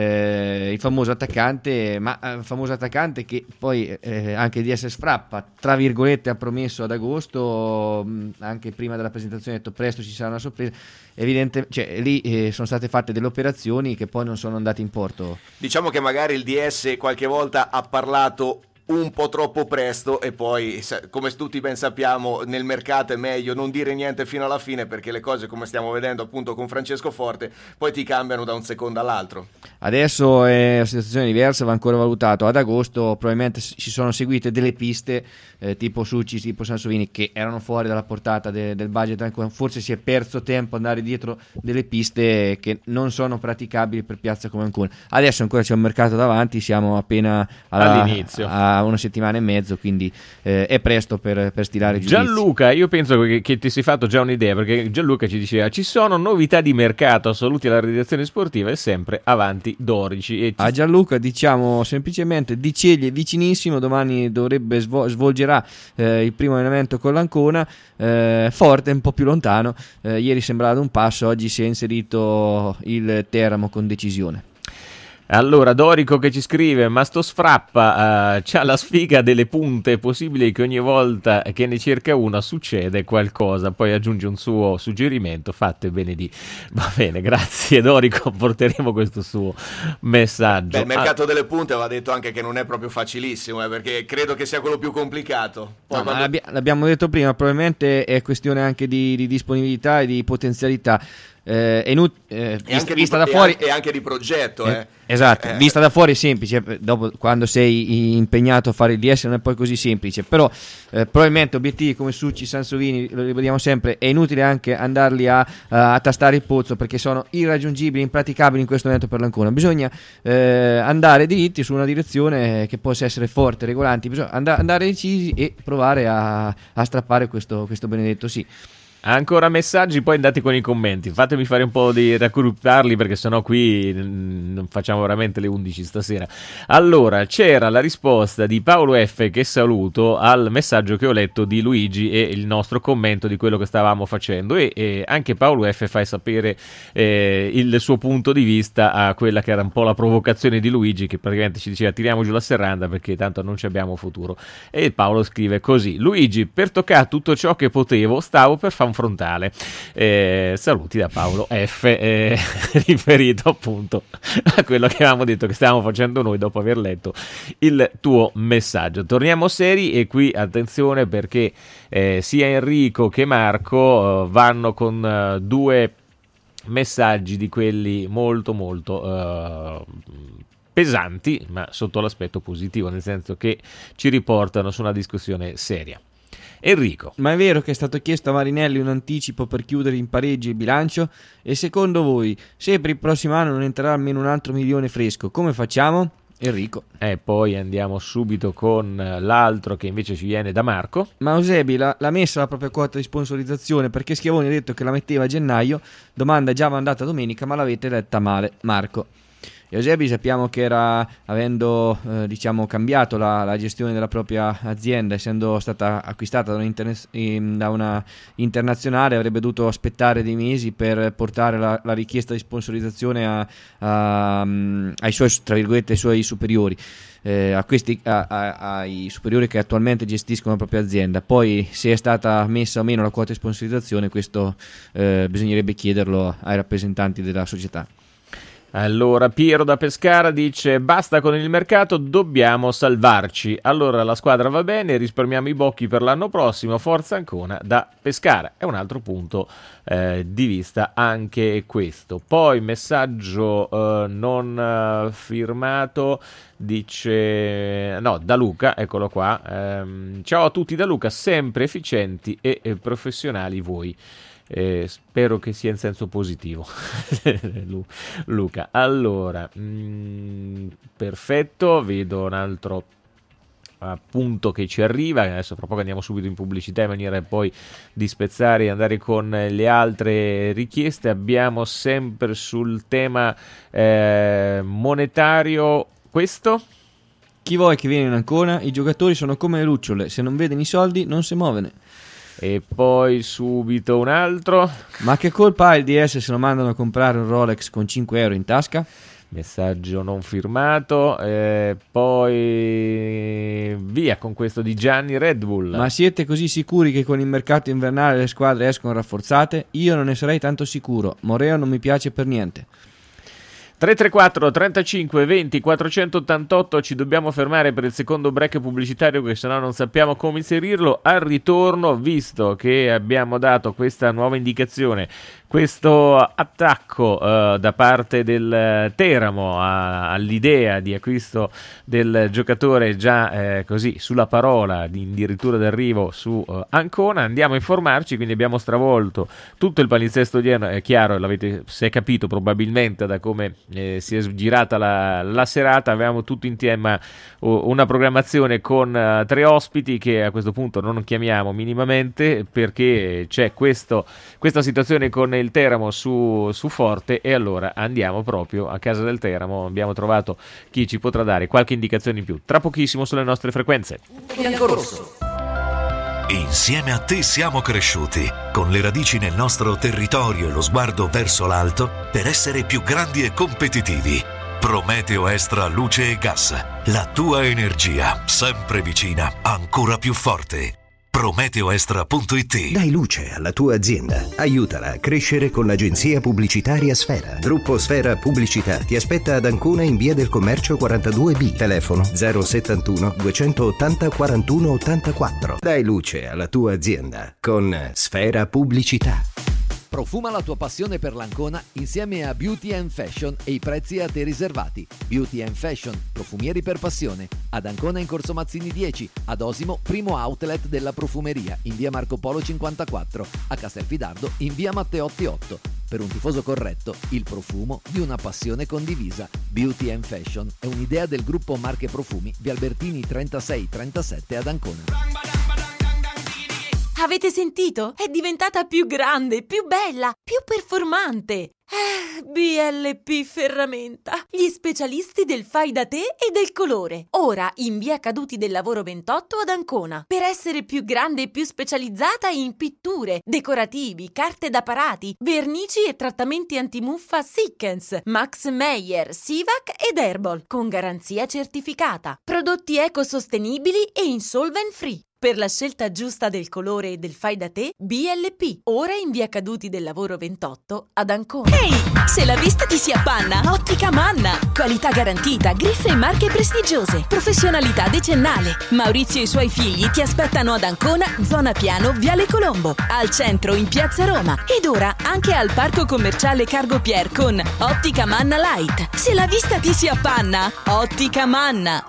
eh, il famoso attaccante, ma il eh, famoso attaccante che poi eh, anche D S Sfrappa tra virgolette ha promesso ad agosto, mh, anche prima della presentazione ha detto presto ci sarà una sorpresa. Evidente, cioè, lì eh, sono state fatte delle operazioni che poi non sono andate in porto. Diciamo che magari il D S qualche volta ha parlato un po' troppo presto e poi, come tutti ben sappiamo, nel mercato è meglio non dire niente fino alla fine, perché le cose, come stiamo vedendo appunto con Francesco Forte, poi ti cambiano da un secondo all'altro. Adesso è una situazione diversa, va ancora valutato. Ad agosto probabilmente ci sono seguite delle piste eh, tipo Succi, tipo Sansovini, che erano fuori dalla portata de- del budget. Forse si è perso tempo andare dietro delle piste che non sono praticabili per piazze come Ancona. Adesso ancora c'è un mercato davanti, siamo appena alla, all'inizio, a una settimana e mezzo, quindi eh, è presto per, per stilare giudizi. Gianluca, io penso che, che ti sei fatto già un'idea, perché Gianluca ci diceva ci sono novità di mercato assoluti alla redazione sportiva e sempre avanti Dorici. E a Gianluca diciamo semplicemente di Ceglie vicinissimo, domani dovrebbe svol- svolgerà eh, il primo allenamento con l'Ancona, eh, Forte un po' più lontano, eh, ieri sembrava un passo, oggi si è inserito il Teramo con decisione. Allora, Dorico che ci scrive: ma sto Sfrappa uh, c'ha la sfiga delle punte, è possibile che ogni volta che ne cerca una succede qualcosa. Poi aggiunge un suo suggerimento: fate bene di. Va bene, grazie Dorico, porteremo questo suo messaggio. Beh, il mercato ah. delle punte va detto anche che non è proprio facilissimo, eh, perché credo che sia quello più complicato. Poi no, quando... l'abbi- l'abbiamo detto prima, probabilmente è questione anche di, di disponibilità e di potenzialità. Eh, inut- eh, e, anche vista di, da fuori e anche di progetto, eh. Eh, esatto, eh. vista da fuori è semplice, dopo quando sei impegnato a fare il D S non è poi così semplice, però eh, probabilmente obiettivi come Succi, Sansovini, lo ripetiamo sempre, è inutile anche andarli a, a, a tastare il pozzo, perché sono irraggiungibili, impraticabili in questo momento per l'Ancona. Bisogna eh, andare diritti su una direzione che possa essere forte, regolante, bisogna and- andare decisi e provare a, a strappare questo, questo benedetto sì. Ancora messaggi, poi andate con i commenti. Fatemi fare un po' di raggrupparli perché sennò qui non facciamo veramente le undici stasera. Allora, c'era la risposta di Paolo F, che saluto, al messaggio che ho letto di Luigi e il nostro commento di quello che stavamo facendo, e, e anche Paolo F fa sapere eh, il suo punto di vista a quella che era un po' la provocazione di Luigi, che praticamente ci diceva tiriamo giù la serranda perché tanto non ci abbiamo futuro. E Paolo scrive così: Luigi, per toccare tutto ciò che potevo stavo per fare un frontale. Eh, saluti da Paolo F, eh, riferito appunto a quello che avevamo detto che stavamo facendo noi dopo aver letto il tuo messaggio. Torniamo seri, e qui attenzione perché eh, sia Enrico che Marco eh, vanno con eh, due messaggi di quelli molto molto eh, pesanti, ma sotto l'aspetto positivo, nel senso che ci riportano su una discussione seria. Enrico. Ma è vero che è stato chiesto a Marinelli un anticipo per chiudere in pareggi il bilancio? E secondo voi, se per il prossimo anno non entrerà almeno un altro milione fresco, come facciamo? Enrico. E poi andiamo subito con l'altro che invece ci viene da Marco. Ma Eusebi l'ha, l'ha messa la propria quota di sponsorizzazione, perché Schiavoni ha detto che la metteva a gennaio, domanda già mandata domenica, ma l'avete letta male. Marco. Eusebi sappiamo che era, avendo eh, diciamo cambiato la, la gestione della propria azienda, essendo stata acquistata da una, interne- da una internazionale, avrebbe dovuto aspettare dei mesi per portare la, la richiesta di sponsorizzazione a, a, ai suoi, tra virgolette, ai suoi superiori. Eh, a questi a, a, ai superiori che attualmente gestiscono la propria azienda. Poi se è stata messa o meno la quota di sponsorizzazione, questo eh, bisognerebbe chiederlo ai rappresentanti della società. Allora, Piero da Pescara dice: basta con il mercato, dobbiamo salvarci. Allora la squadra va bene, risparmiamo i bocchi per l'anno prossimo, forza Ancona da Pescara. È un altro punto eh, di vista anche questo. Poi messaggio eh, non eh, firmato, dice no, da Luca, eccolo qua. Ehm, ciao a tutti da Luca, sempre efficienti e, e professionali voi. Eh, spero che sia in senso positivo. Luca, allora mh, perfetto, vedo un altro appunto che ci arriva. Adesso fra poco andiamo subito in pubblicità in maniera poi di spezzare e andare con le altre richieste. Abbiamo sempre sul tema eh, monetario questo. Chi vuoi che viene in Ancona? I giocatori sono come le lucciole, se non vedono i soldi non si muovono. E poi subito un altro. Ma che colpa ha il D S se lo mandano a comprare un Rolex con cinque euro in tasca? Messaggio non firmato. E poi via con questo di Gianni Red Bull. Ma siete così sicuri che con il mercato invernale le squadre escono rafforzate? Io non ne sarei tanto sicuro. Moreo non mi piace per niente. tre tre quattro trentacinque venti quattrocentottantotto. Ci dobbiamo fermare per il secondo break pubblicitario, che sennò non sappiamo come inserirlo. Al ritorno, visto che abbiamo dato questa nuova indicazione, questo attacco uh, da parte del Teramo a, all'idea di acquisto del giocatore già eh, così sulla parola, di addirittura d'arrivo su uh, Ancona, andiamo a informarci. Quindi abbiamo stravolto tutto il palinsesto odierno, è chiaro, l'avete se capito probabilmente da come eh, si è girata la, la serata. Avevamo tutto insieme uh, una programmazione con uh, tre ospiti che a questo punto non chiamiamo minimamente, perché c'è questo, questa situazione con il Teramo su, su Forte, e allora andiamo proprio a casa del Teramo. Abbiamo trovato chi ci potrà dare qualche indicazione in più tra pochissimo sulle nostre frequenze. Biancorosso. Insieme a te siamo cresciuti, con le radici nel nostro territorio e lo sguardo verso l'alto, per essere più grandi e competitivi. Prometeo Extra Luce e Gas, la tua energia, sempre vicina, ancora più forte. Prometeoextra punto it. Dai luce alla tua azienda. Aiutala a crescere con l'agenzia pubblicitaria Sfera. Gruppo Sfera Pubblicità ti aspetta ad Ancona in via del Commercio quarantadue B. Telefono zero settantuno duecentottanta quarantuno ottantaquattro. Dai luce alla tua azienda con Sfera Pubblicità. Profuma la tua passione per l'Ancona insieme a Beauty and Fashion e i prezzi a te riservati. Beauty and Fashion, profumieri per passione. Ad Ancona in Corso Mazzini dieci, ad Osimo, primo outlet della profumeria, in via Marco Polo cinquantaquattro, a Castelfidardo in via Matteotti otto. Per un tifoso corretto, il profumo di una passione condivisa. Beauty and Fashion è un'idea del gruppo Marche Profumi, via Albertini trentasei trentasette ad Ancona. Avete sentito? È diventata più grande, più bella, più performante. Eh, B L P Ferramenta, gli specialisti del fai da te e del colore. Ora in via Caduti del Lavoro ventotto ad Ancona, per essere più grande e più specializzata in pitture, decorativi, carte da parati, vernici e trattamenti antimuffa Sikkens, Max Meyer, Sivac ed Herbal, con garanzia certificata. Prodotti ecosostenibili e insolvent free. Per la scelta giusta del colore e del fai da te, B L P, ora in via Caduti del Lavoro ventotto ad Ancona. Ehi, hey, se la vista ti si appanna, Ottica Manna. Qualità garantita, griffe e marche prestigiose, professionalità decennale. Maurizio e i suoi figli ti aspettano ad Ancona, zona Piano, Viale Colombo, al centro in Piazza Roma ed ora anche al Parco Commerciale Cargo Pier con Ottica Manna Light. Se la vista ti si appanna, Ottica Manna.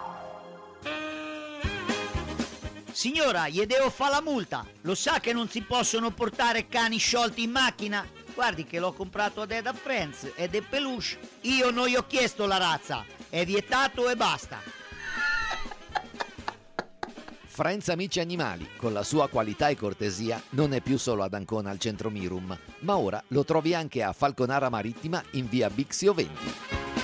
Signora, gli devo fare la multa. Lo sa che non si possono portare cani sciolti in macchina? Guardi che l'ho comprato ad Eda Friends ed è peluche. Io non gli ho chiesto la razza. È vietato e basta. Friends Amici Animali, con la sua qualità e cortesia, non è più solo ad Ancona al centro Mirum, ma ora lo trovi anche a Falconara Marittima in via Bixio venti.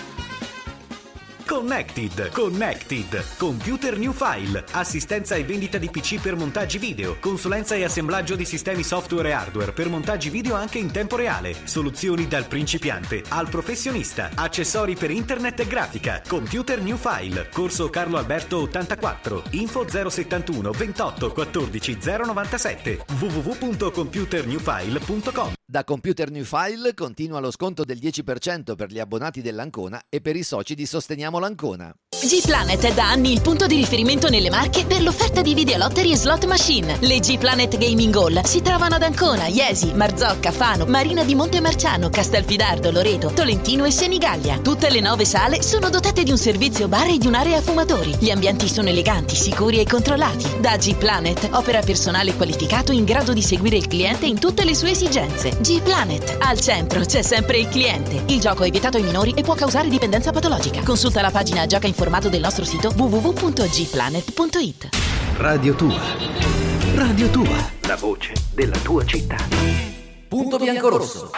Connected, Connected, Computer New File, assistenza e vendita di P C per montaggi video, consulenza e assemblaggio di sistemi software e hardware per montaggi video anche in tempo reale, soluzioni dal principiante al professionista, accessori per internet e grafica. Computer New File, corso Carlo Alberto ottantaquattro, info zero settantuno ventotto quattordici zero novantasette, w w w punto computer new file punto com. Da Computer New File continua lo sconto del dieci per cento per gli abbonati dell'Ancona e per i soci di Sosteniamo l'Ancona. G-Planet è da anni il punto di riferimento nelle Marche per l'offerta di videolottery e slot machine. Le G-Planet Gaming Hall si trovano ad Ancona, Iesi, Marzocca, Fano, Marina di Montemarciano, Castelfidardo, Loreto, Tolentino e Senigallia. Tutte le nove sale sono dotate di un servizio bar e di un'area fumatori. Gli ambienti sono eleganti, sicuri e controllati. Da G-Planet opera personale qualificato in grado di seguire il cliente in tutte le sue esigenze. G-Planet, al centro c'è sempre il cliente. Il gioco è vietato ai minori e può causare dipendenza patologica. Consulta la pagina Gioca Informato del nostro sito w w w punto g planet punto i t. Radio Tua. Radio Tua. La voce della tua città. Punto biancorosso.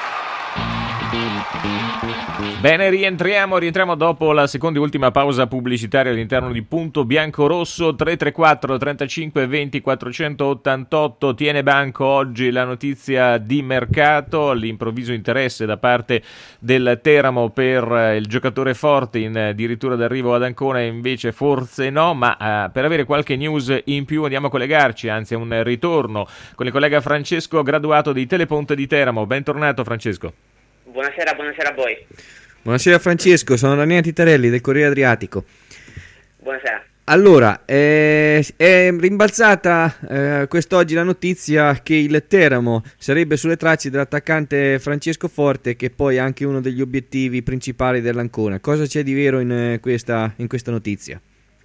Bene, rientriamo, rientriamo dopo la seconda e ultima pausa pubblicitaria all'interno di Punto Biancorosso. Tre tre quattro trentacinque venti quattrocentottantotto. Tiene banco oggi la notizia di mercato, l'improvviso interesse da parte del Teramo per il giocatore forte in addirittura d'arrivo ad Ancona, invece forse no, ma uh, per avere qualche news in più andiamo a collegarci, anzi a un ritorno con il collega Francesco Graduato di Teleponte di Teramo. Bentornato Francesco. Buonasera, buonasera a voi. Buonasera Francesco, sono Daniele Titarelli del Corriere Adriatico. Buonasera. Allora, è, è rimbalzata eh, quest'oggi la notizia che il Teramo sarebbe sulle tracce dell'attaccante Francesco Forte, che poi è anche uno degli obiettivi principali dell'Ancona. Cosa c'è di vero in questa, in questa notizia?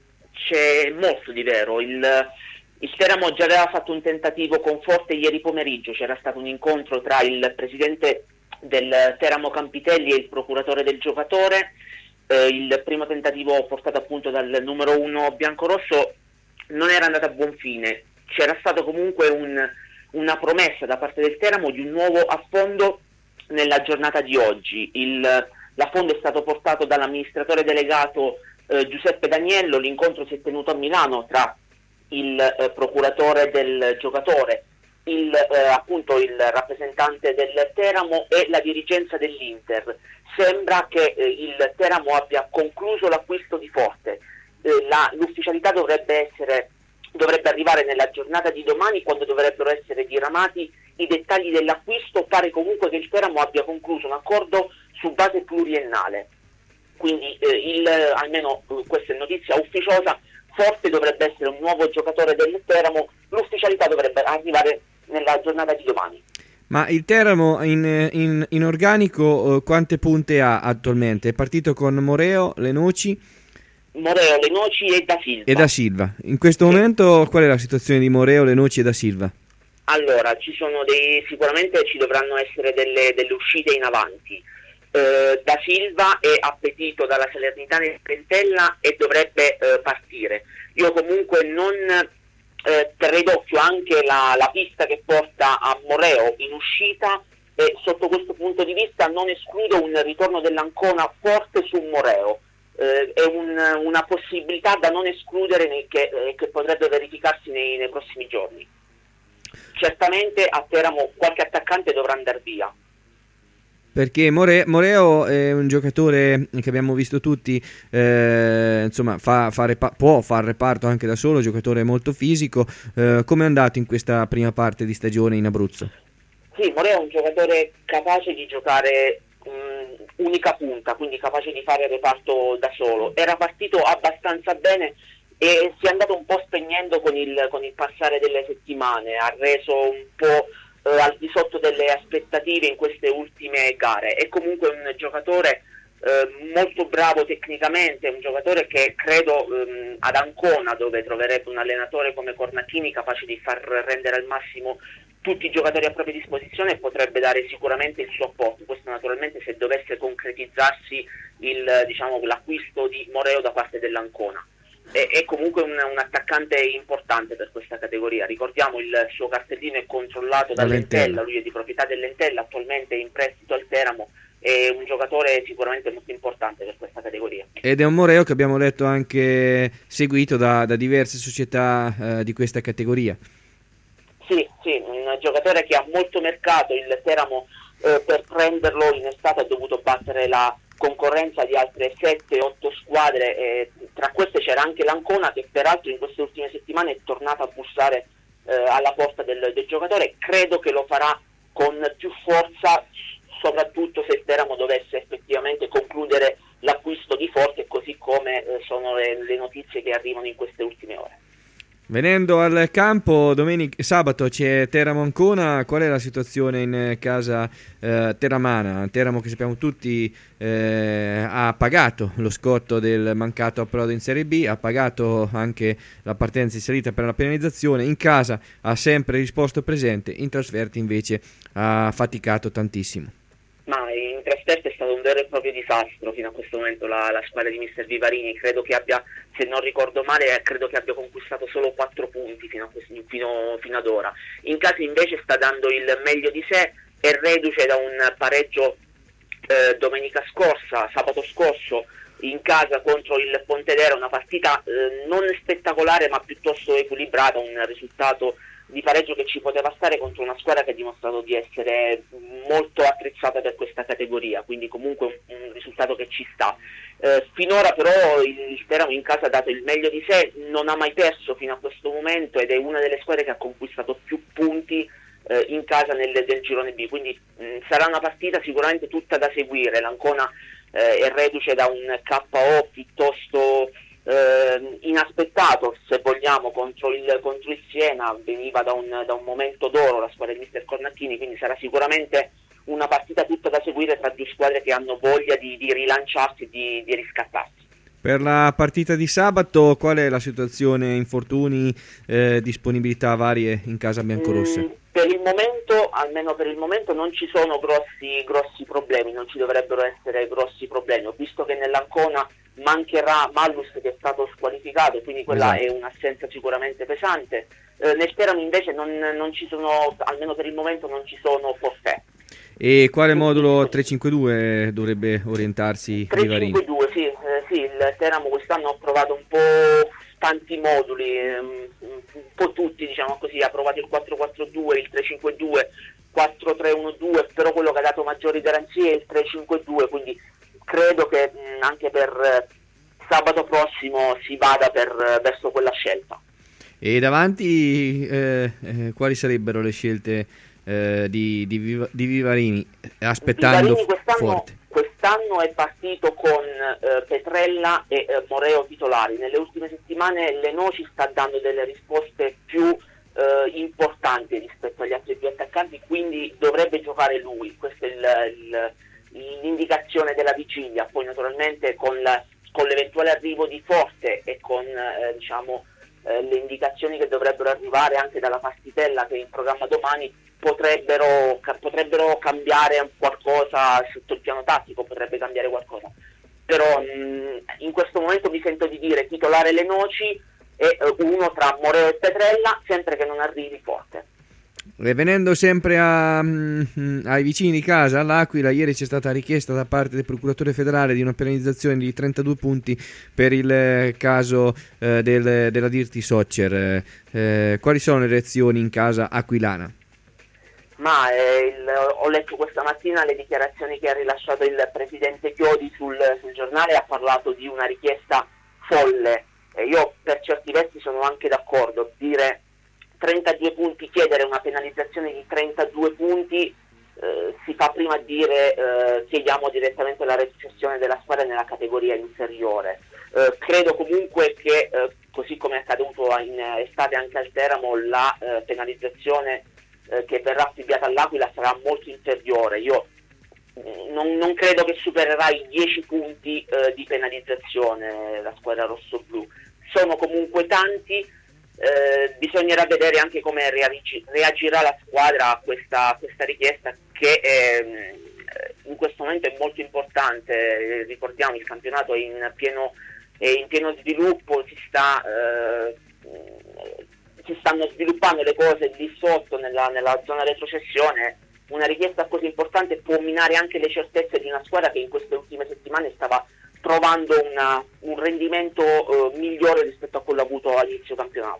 C'è molto di vero. Il, il Teramo già aveva fatto un tentativo con Forte ieri pomeriggio, c'era stato un incontro tra il presidente del Teramo Campitelli e il procuratore del giocatore. Eh, il primo tentativo portato appunto dal numero uno biancorosso non era andato a buon fine. C'era stato comunque un, una promessa da parte del Teramo di un nuovo affondo nella giornata di oggi. Il, l'affondo è stato portato dall'amministratore delegato eh, Giuseppe Daniello. L'incontro si è tenuto a Milano tra il eh, procuratore del giocatore, il, eh, appunto il rappresentante del Teramo e la dirigenza dell'Inter. Sembra che eh, il Teramo abbia concluso l'acquisto di Forte. Eh, la, l'ufficialità dovrebbe essere dovrebbe arrivare nella giornata di domani, quando dovrebbero essere diramati i dettagli dell'acquisto. Pare comunque che il Teramo abbia concluso un accordo su base pluriennale, quindi eh, il, almeno eh, questa è notizia ufficiosa. Forte dovrebbe essere un nuovo giocatore del Teramo, l'ufficialità dovrebbe arrivare nella giornata di domani. Ma il Teramo in, in, in organico eh, quante punte ha attualmente? È partito con Moreo, Lenoci? Moreo, Lenoci e Da Silva. E Da Silva. In questo sì. momento qual è la situazione di Moreo, Lenoci e Da Silva? Allora, ci sono dei, sicuramente ci dovranno essere delle, delle uscite in avanti. Eh, Da Silva è appetito dalla Salernitana in Trentella e dovrebbe eh, partire. Io comunque non eh, terrei d'occhio anche la, la pista che porta a Moreo in uscita, e sotto questo punto di vista non escludo un ritorno dell'Ancona forte su Moreo. Eh, è un, una possibilità da non escludere nei, che, eh, che potrebbe verificarsi nei, nei prossimi giorni. Certamente a Teramo qualche attaccante dovrà andare via, perché More, Moreo è un giocatore che abbiamo visto tutti, eh, insomma fa, fa repa- può fare reparto anche da solo, giocatore molto fisico. Eh, come è andato in questa prima parte di stagione in Abruzzo? Sì, Moreo è un giocatore capace di giocare mh, unica punta, quindi capace di fare reparto da solo. Era partito abbastanza bene e si è andato un po' spegnendo con il, con il passare delle settimane, ha reso un po' eh, al di sotto delle aspettative in queste ultime gare. È comunque un giocatore eh, molto bravo tecnicamente, un giocatore che credo ehm, ad Ancona, dove troverebbe un allenatore come Cornacchini capace di far rendere al massimo tutti i giocatori a propria disposizione, potrebbe dare sicuramente il suo apporto. Questo naturalmente se dovesse concretizzarsi il, diciamo, l'acquisto di Moreo da parte dell'Ancona. È, è comunque un, un attaccante importante per questa categoria. Ricordiamo il suo cartellino è controllato da Lentella, lui è di proprietà dell'Entella, attualmente è in prestito al Teramo, è un giocatore sicuramente molto importante per questa categoria. Ed è un Moreo che abbiamo letto anche seguito da, da diverse società eh, di questa categoria. Sì, sì, un giocatore che ha molto mercato. Il Teramo eh, per prenderlo in estate ha dovuto battere la concorrenza di altre sette otto squadre, e tra queste c'era anche l'Ancona, che peraltro in queste ultime settimane è tornata a bussare eh, alla porta del, del giocatore. Credo che lo farà con più forza, soprattutto se il Teramo dovesse effettivamente concludere l'acquisto di Forte, così come eh, sono le, le notizie che arrivano in queste ultime ore. Venendo al campo, domenica, sabato c'è Teramo Ancona. Qual è la situazione in casa eh, teramana? Teramo, che sappiamo tutti, eh, ha pagato lo scotto del mancato approdo in Serie B, ha pagato anche la partenza in salita per la penalizzazione. In casa ha sempre risposto presente, in trasferta invece ha faticato tantissimo. Ma in trasferta è stato un vero e proprio disastro fino a questo momento la, la squadra di mister Vivarini. Credo che abbia, se non ricordo male, credo che abbia conquistato solo quattro punti fino, a questo, fino, fino ad ora. In casa invece sta dando il meglio di sé, è reduce da un pareggio eh, domenica scorsa, sabato scorso, in casa contro il Pontedera, una partita eh, non spettacolare ma piuttosto equilibrata, un risultato di pareggio che ci poteva stare contro una squadra che ha dimostrato di essere molto attrezzata per questa categoria, quindi comunque un, un risultato che ci sta. Eh, finora però il, il Teramo in casa ha dato il meglio di sé, non ha mai perso fino a questo momento ed è una delle squadre che ha conquistato più punti eh, in casa nel, del girone B, quindi mh, sarà una partita sicuramente tutta da seguire. L'Ancona eh, è reduce da un K O piuttosto Eh, inaspettato, se vogliamo, contro il, contro il Siena. Veniva da un, da un momento d'oro la squadra di mister Cornacchini, quindi sarà sicuramente una partita tutta da seguire tra due squadre che hanno voglia di, di rilanciarsi e di, di riscattarsi. Per la partita di sabato qual è la situazione, infortuni, eh, disponibilità varie in casa biancorossa? Mm, per il momento, almeno per il momento, non ci sono grossi, grossi problemi, non ci dovrebbero essere grossi problemi. Ho visto che nell'Ancona mancherà Mallus, che è stato squalificato, quindi quella esatto. È un'assenza sicuramente pesante. Eh, nel Teramo invece non, non ci sono, almeno per il momento non ci sono forfè. E quale modulo tre cinque due dovrebbe orientarsi Vivarini? tre cinque due, sì, eh, sì, il Teramo quest'anno ha provato un po' tanti moduli, um, un po' tutti, diciamo così, ha provato il quattro quattro due, il tre cinque due, quattro tre uno due, però quello che ha dato maggiori garanzie è il tre cinque due, quindi credo che mh, anche per eh, sabato prossimo si vada per, eh, verso quella scelta. E davanti eh, eh, quali sarebbero le scelte eh, di, di, Viva, di Vivarini, aspettando Vivarini quest'anno, Forte? Quest'anno è partito con eh, Petrella e eh, Moreo titolari. Nelle ultime settimane Lenò ci sta dando delle risposte più eh, importanti rispetto agli altri due attaccanti, quindi dovrebbe giocare lui. Questa è il, il l'indicazione della vigilia. Poi naturalmente con, la, con l'eventuale arrivo di Forte e con eh, diciamo eh, le indicazioni che dovrebbero arrivare anche dalla partitella che è in programma domani potrebbero, ca- potrebbero cambiare qualcosa sotto il piano tattico, potrebbe cambiare qualcosa, però mh, in questo momento mi sento di dire titolare Lenoci, e uh, uno tra Moreo e Petrella, sempre che non arrivi forte. E venendo sempre a, mm, ai vicini di casa, all'Aquila, ieri c'è stata richiesta da parte del procuratore federale di una penalizzazione di trentadue punti per il eh, caso eh, del, della Dirty Soccer. Eh, quali sono le reazioni in casa aquilana? Ma eh, il, ho letto questa mattina le dichiarazioni che ha rilasciato il presidente Chiodi sul, sul giornale, ha parlato di una richiesta folle, e io per certi versi sono anche d'accordo. Dire trentadue punti, chiedere una penalizzazione di trentadue punti, eh, si fa prima dire eh, chiediamo direttamente la retrocessione della squadra nella categoria inferiore. Eh, credo comunque che, eh, così come è accaduto in estate anche al Teramo, la eh, penalizzazione eh, che verrà affibbiata all'Aquila sarà molto inferiore. Io mh, non, non credo che supererà i dieci punti eh, di penalizzazione la squadra rossoblù. Sono comunque tanti. Eh, bisognerà vedere anche come reagi- reagirà la squadra a questa, a questa richiesta, che eh, in questo momento è molto importante. Ricordiamo, il campionato è in pieno, è in pieno sviluppo, si sta eh, si stanno sviluppando le cose lì sotto nella, nella zona retrocessione. Una richiesta così importante può minare anche le certezze di una squadra che in queste ultime settimane stava trovando una, un rendimento eh, migliore rispetto a quello avuto all'inizio campionato.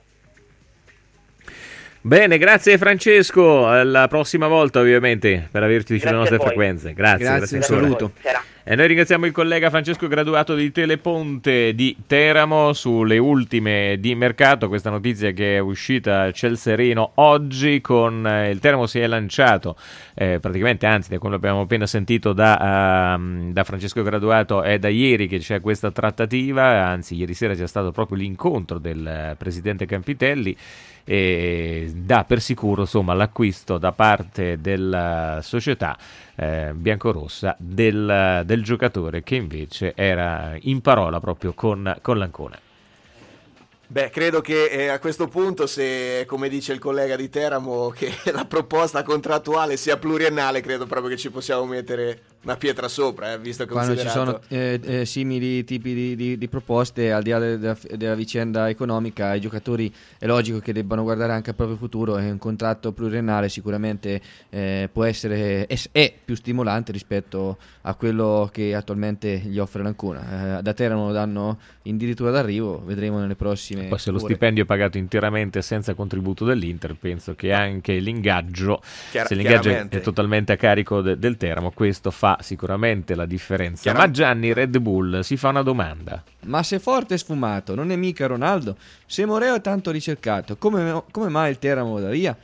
Bene, grazie Francesco, alla prossima volta ovviamente per averci vicino alle nostre frequenze. Grazie, grazie, grazie un saluto. E noi ringraziamo il collega Francesco Graduato di Teleponte di Teramo sulle ultime di mercato. Questa notizia che è uscita a ciel sereno oggi, con eh, il Teramo si è lanciato eh, praticamente, anzi da quello che abbiamo appena sentito da, uh, da Francesco Graduato, è da ieri che c'è questa trattativa, anzi ieri sera c'è stato proprio l'incontro del uh, presidente Campitelli, e dà per sicuro insomma l'acquisto da parte della società eh, biancorossa del, del giocatore che invece era in parola proprio con, con l'Ancona. Beh, credo che eh, a questo punto, se come dice il collega di Teramo che la proposta contrattuale sia pluriennale, credo proprio che ci possiamo mettere una pietra sopra, eh, visto che quando ci sono eh, eh, simili tipi di, di, di proposte, al di là de, de, della vicenda economica, i giocatori è logico che debbano guardare anche al proprio futuro, e un contratto pluriennale sicuramente eh, può essere è, è più stimolante rispetto a quello che attualmente gli offre l'Ancona. Eh, da Teramo lo danno addirittura d'arrivo, vedremo nelle prossime. Poi se lo ore. stipendio è pagato interamente senza contributo dell'Inter, penso che anche l'ingaggio, Chiar- se l'ingaggio è, è totalmente a carico de, del Teramo, questo fa sicuramente la differenza. Chiar- Ma Gianni Red Bull si fa una domanda: ma se Forte è sfumato, non è mica Ronaldo? Se Moreo è tanto ricercato, come, come mai il Teramo lo dà via?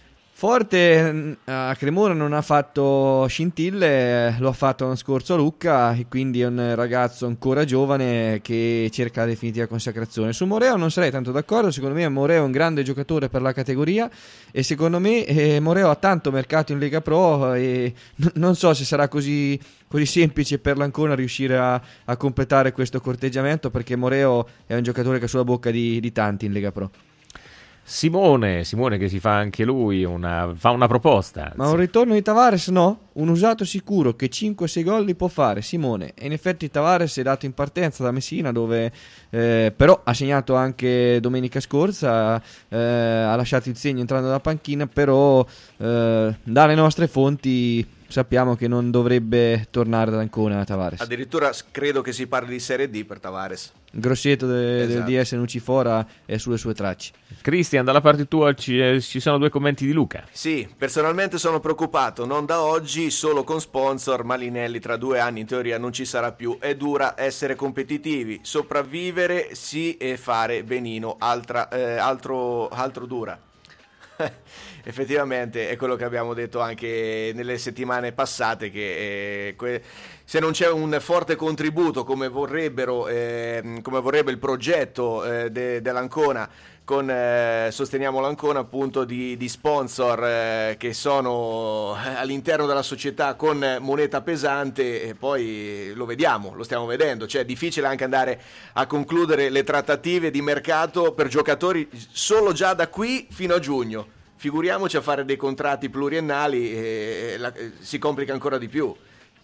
Forte a Cremona non ha fatto scintille, lo ha fatto l'anno scorso a Lucca, e quindi è un ragazzo ancora giovane che cerca la definitiva consacrazione. Su Moreo non sarei tanto d'accordo, secondo me Moreo è un grande giocatore per la categoria, e secondo me eh, Moreo ha tanto mercato in Lega Pro, e n- non so se sarà così, così semplice per l'Ancona riuscire a, a completare questo corteggiamento, perché Moreo è un giocatore che ha sulla bocca di, di tanti in Lega Pro. Simone, Simone che si fa anche lui una, fa una proposta. Anzi. Ma un ritorno di Tavares no? Un usato sicuro che cinque sei gol li può fare, Simone. E in effetti Tavares è dato in partenza da Messina, dove eh, però ha segnato anche domenica scorsa, eh, ha lasciato il segno entrando dalla panchina, però eh, dalle nostre fonti sappiamo che non dovrebbe tornare da Ancona a Tavares. Addirittura credo che si parli di Serie D per Tavares. Il grossetto de, Esatto. del D S Nucifora è sulle sue tracce. Cristian, dalla parte tua ci, ci sono due commenti di Luca. Sì, personalmente sono preoccupato, non da oggi, solo con sponsor. Malinelli tra due anni in teoria non ci sarà più, è dura essere competitivi, sopravvivere sì e fare benino, altra, eh, altro, altro dura. Effettivamente è quello che abbiamo detto anche nelle settimane passate, che eh, que- se non c'è un forte contributo come vorrebbero eh, come vorrebbe il progetto eh, de- dell'Ancona con eh, Sosteniamo l'Ancona, appunto, di, di sponsor eh, che sono all'interno della società con moneta pesante, e poi lo vediamo, lo stiamo vedendo, cioè è difficile anche andare a concludere le trattative di mercato per giocatori solo già da qui fino a giugno, figuriamoci a fare dei contratti pluriennali, e la, si complica ancora di più.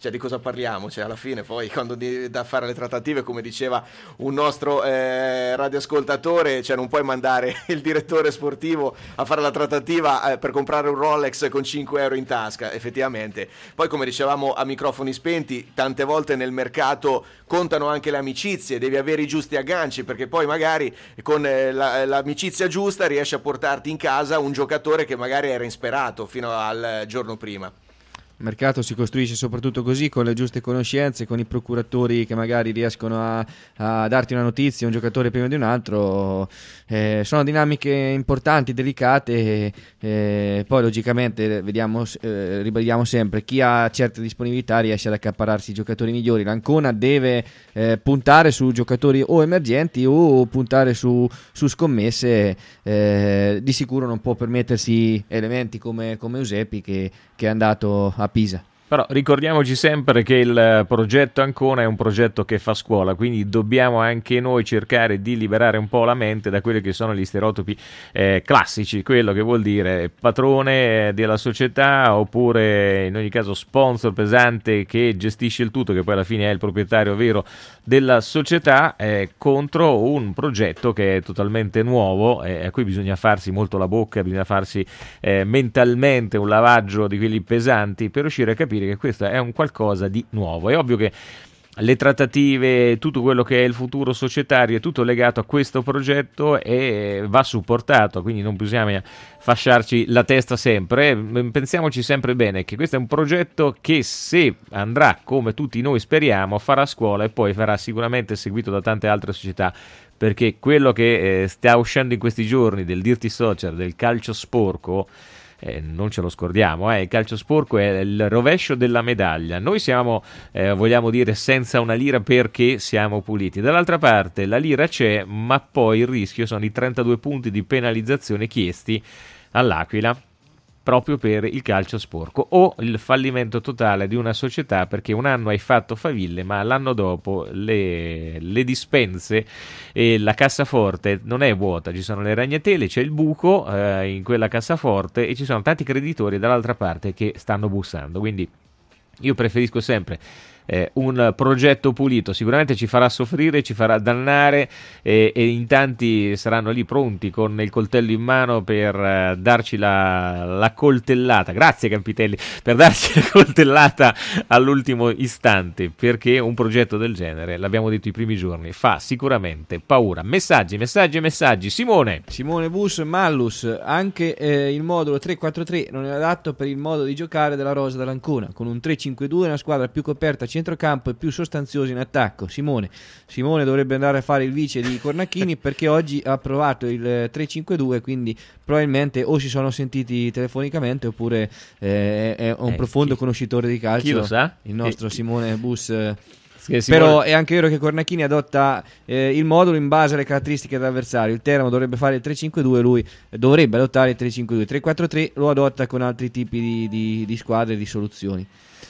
cioè di cosa parliamo? Cioè alla fine poi quando di, da fare le trattative, come diceva un nostro eh, radioascoltatore, cioè non puoi mandare il direttore sportivo a fare la trattativa eh, per comprare un Rolex con cinque euro in tasca, effettivamente. Poi come dicevamo a microfoni spenti, tante volte nel mercato contano anche le amicizie, devi avere i giusti agganci, perché poi magari con eh, la, l'amicizia giusta riesci a portarti in casa un giocatore che magari era insperato fino al giorno prima. Il mercato si costruisce soprattutto così, con le giuste conoscenze, con i procuratori che magari riescono a, a darti una notizia, un giocatore prima di un altro. Eh, sono dinamiche importanti, delicate, eh, poi logicamente vediamo, eh, ribadiamo sempre, chi ha certe disponibilità riesce ad accaparrarsi i giocatori migliori. L'Ancona deve eh, puntare su giocatori o emergenti o puntare su, su scommesse, eh, di sicuro non può permettersi elementi come, come Eusebio che, che è andato a Pisa. Però ricordiamoci sempre che il progetto Ancona è un progetto che fa scuola, quindi dobbiamo anche noi cercare di liberare un po' la mente da quelli che sono gli stereotipi eh, classici, quello che vuol dire padrone della società oppure in ogni caso sponsor pesante che gestisce il tutto, che poi alla fine è il proprietario vero della società, eh, contro un progetto che è totalmente nuovo, eh, a cui bisogna farsi molto la bocca, bisogna farsi eh, mentalmente un lavaggio di quelli pesanti per riuscire a capire che questo è un qualcosa di nuovo. È ovvio che le trattative, tutto quello che è il futuro societario è tutto legato a questo progetto e va supportato, quindi non bisogna fasciarci la testa sempre, pensiamoci sempre bene che questo è un progetto che, se andrà come tutti noi speriamo, farà scuola e poi farà sicuramente seguito da tante altre società, perché quello che eh, sta uscendo in questi giorni del dirty soccer, del calcio sporco, Eh, non ce lo scordiamo, eh. Il calcio sporco è il rovescio della medaglia. Noi siamo, eh, vogliamo dire, senza una lira perché siamo puliti. Dall'altra parte la lira c'è, ma poi il rischio sono i trentadue punti di penalizzazione chiesti all'Aquila proprio per il calcio sporco, o il fallimento totale di una società perché un anno hai fatto faville ma l'anno dopo le, le dispense e la cassaforte non è vuota, ci sono le ragnatele, c'è il buco eh, in quella cassaforte e ci sono tanti creditori dall'altra parte che stanno bussando. Quindi io preferisco sempre Eh, un progetto pulito. Sicuramente ci farà soffrire, ci farà dannare eh, e in tanti saranno lì pronti con il coltello in mano per eh, darci la, la coltellata, grazie Campitelli, per darci la coltellata all'ultimo istante, perché un progetto del genere, l'abbiamo detto i primi giorni, fa sicuramente paura. Messaggi, messaggi e messaggi. Simone Simone Bus Mallus, anche eh, il modulo tre quattro tre non è adatto per il modo di giocare della rosa dell'Ancona, con un tre cinque due una squadra più coperta centrocampo e più sostanzioso in attacco. Simone Simone dovrebbe andare a fare il vice di Cornacchini perché oggi ha provato il tre cinque due, quindi probabilmente o si sono sentiti telefonicamente oppure eh, è un eh, profondo chi, conoscitore di calcio, chi lo sa? il nostro chi, Simone Bus. Simone... Però è anche vero che Cornacchini adotta eh, il modulo in base alle caratteristiche dell'avversario. Il Teramo dovrebbe fare il tre cinque due, lui dovrebbe adottare il tre cinque due. tre quattro tre lo adotta con altri tipi di, di, di squadre e di soluzioni.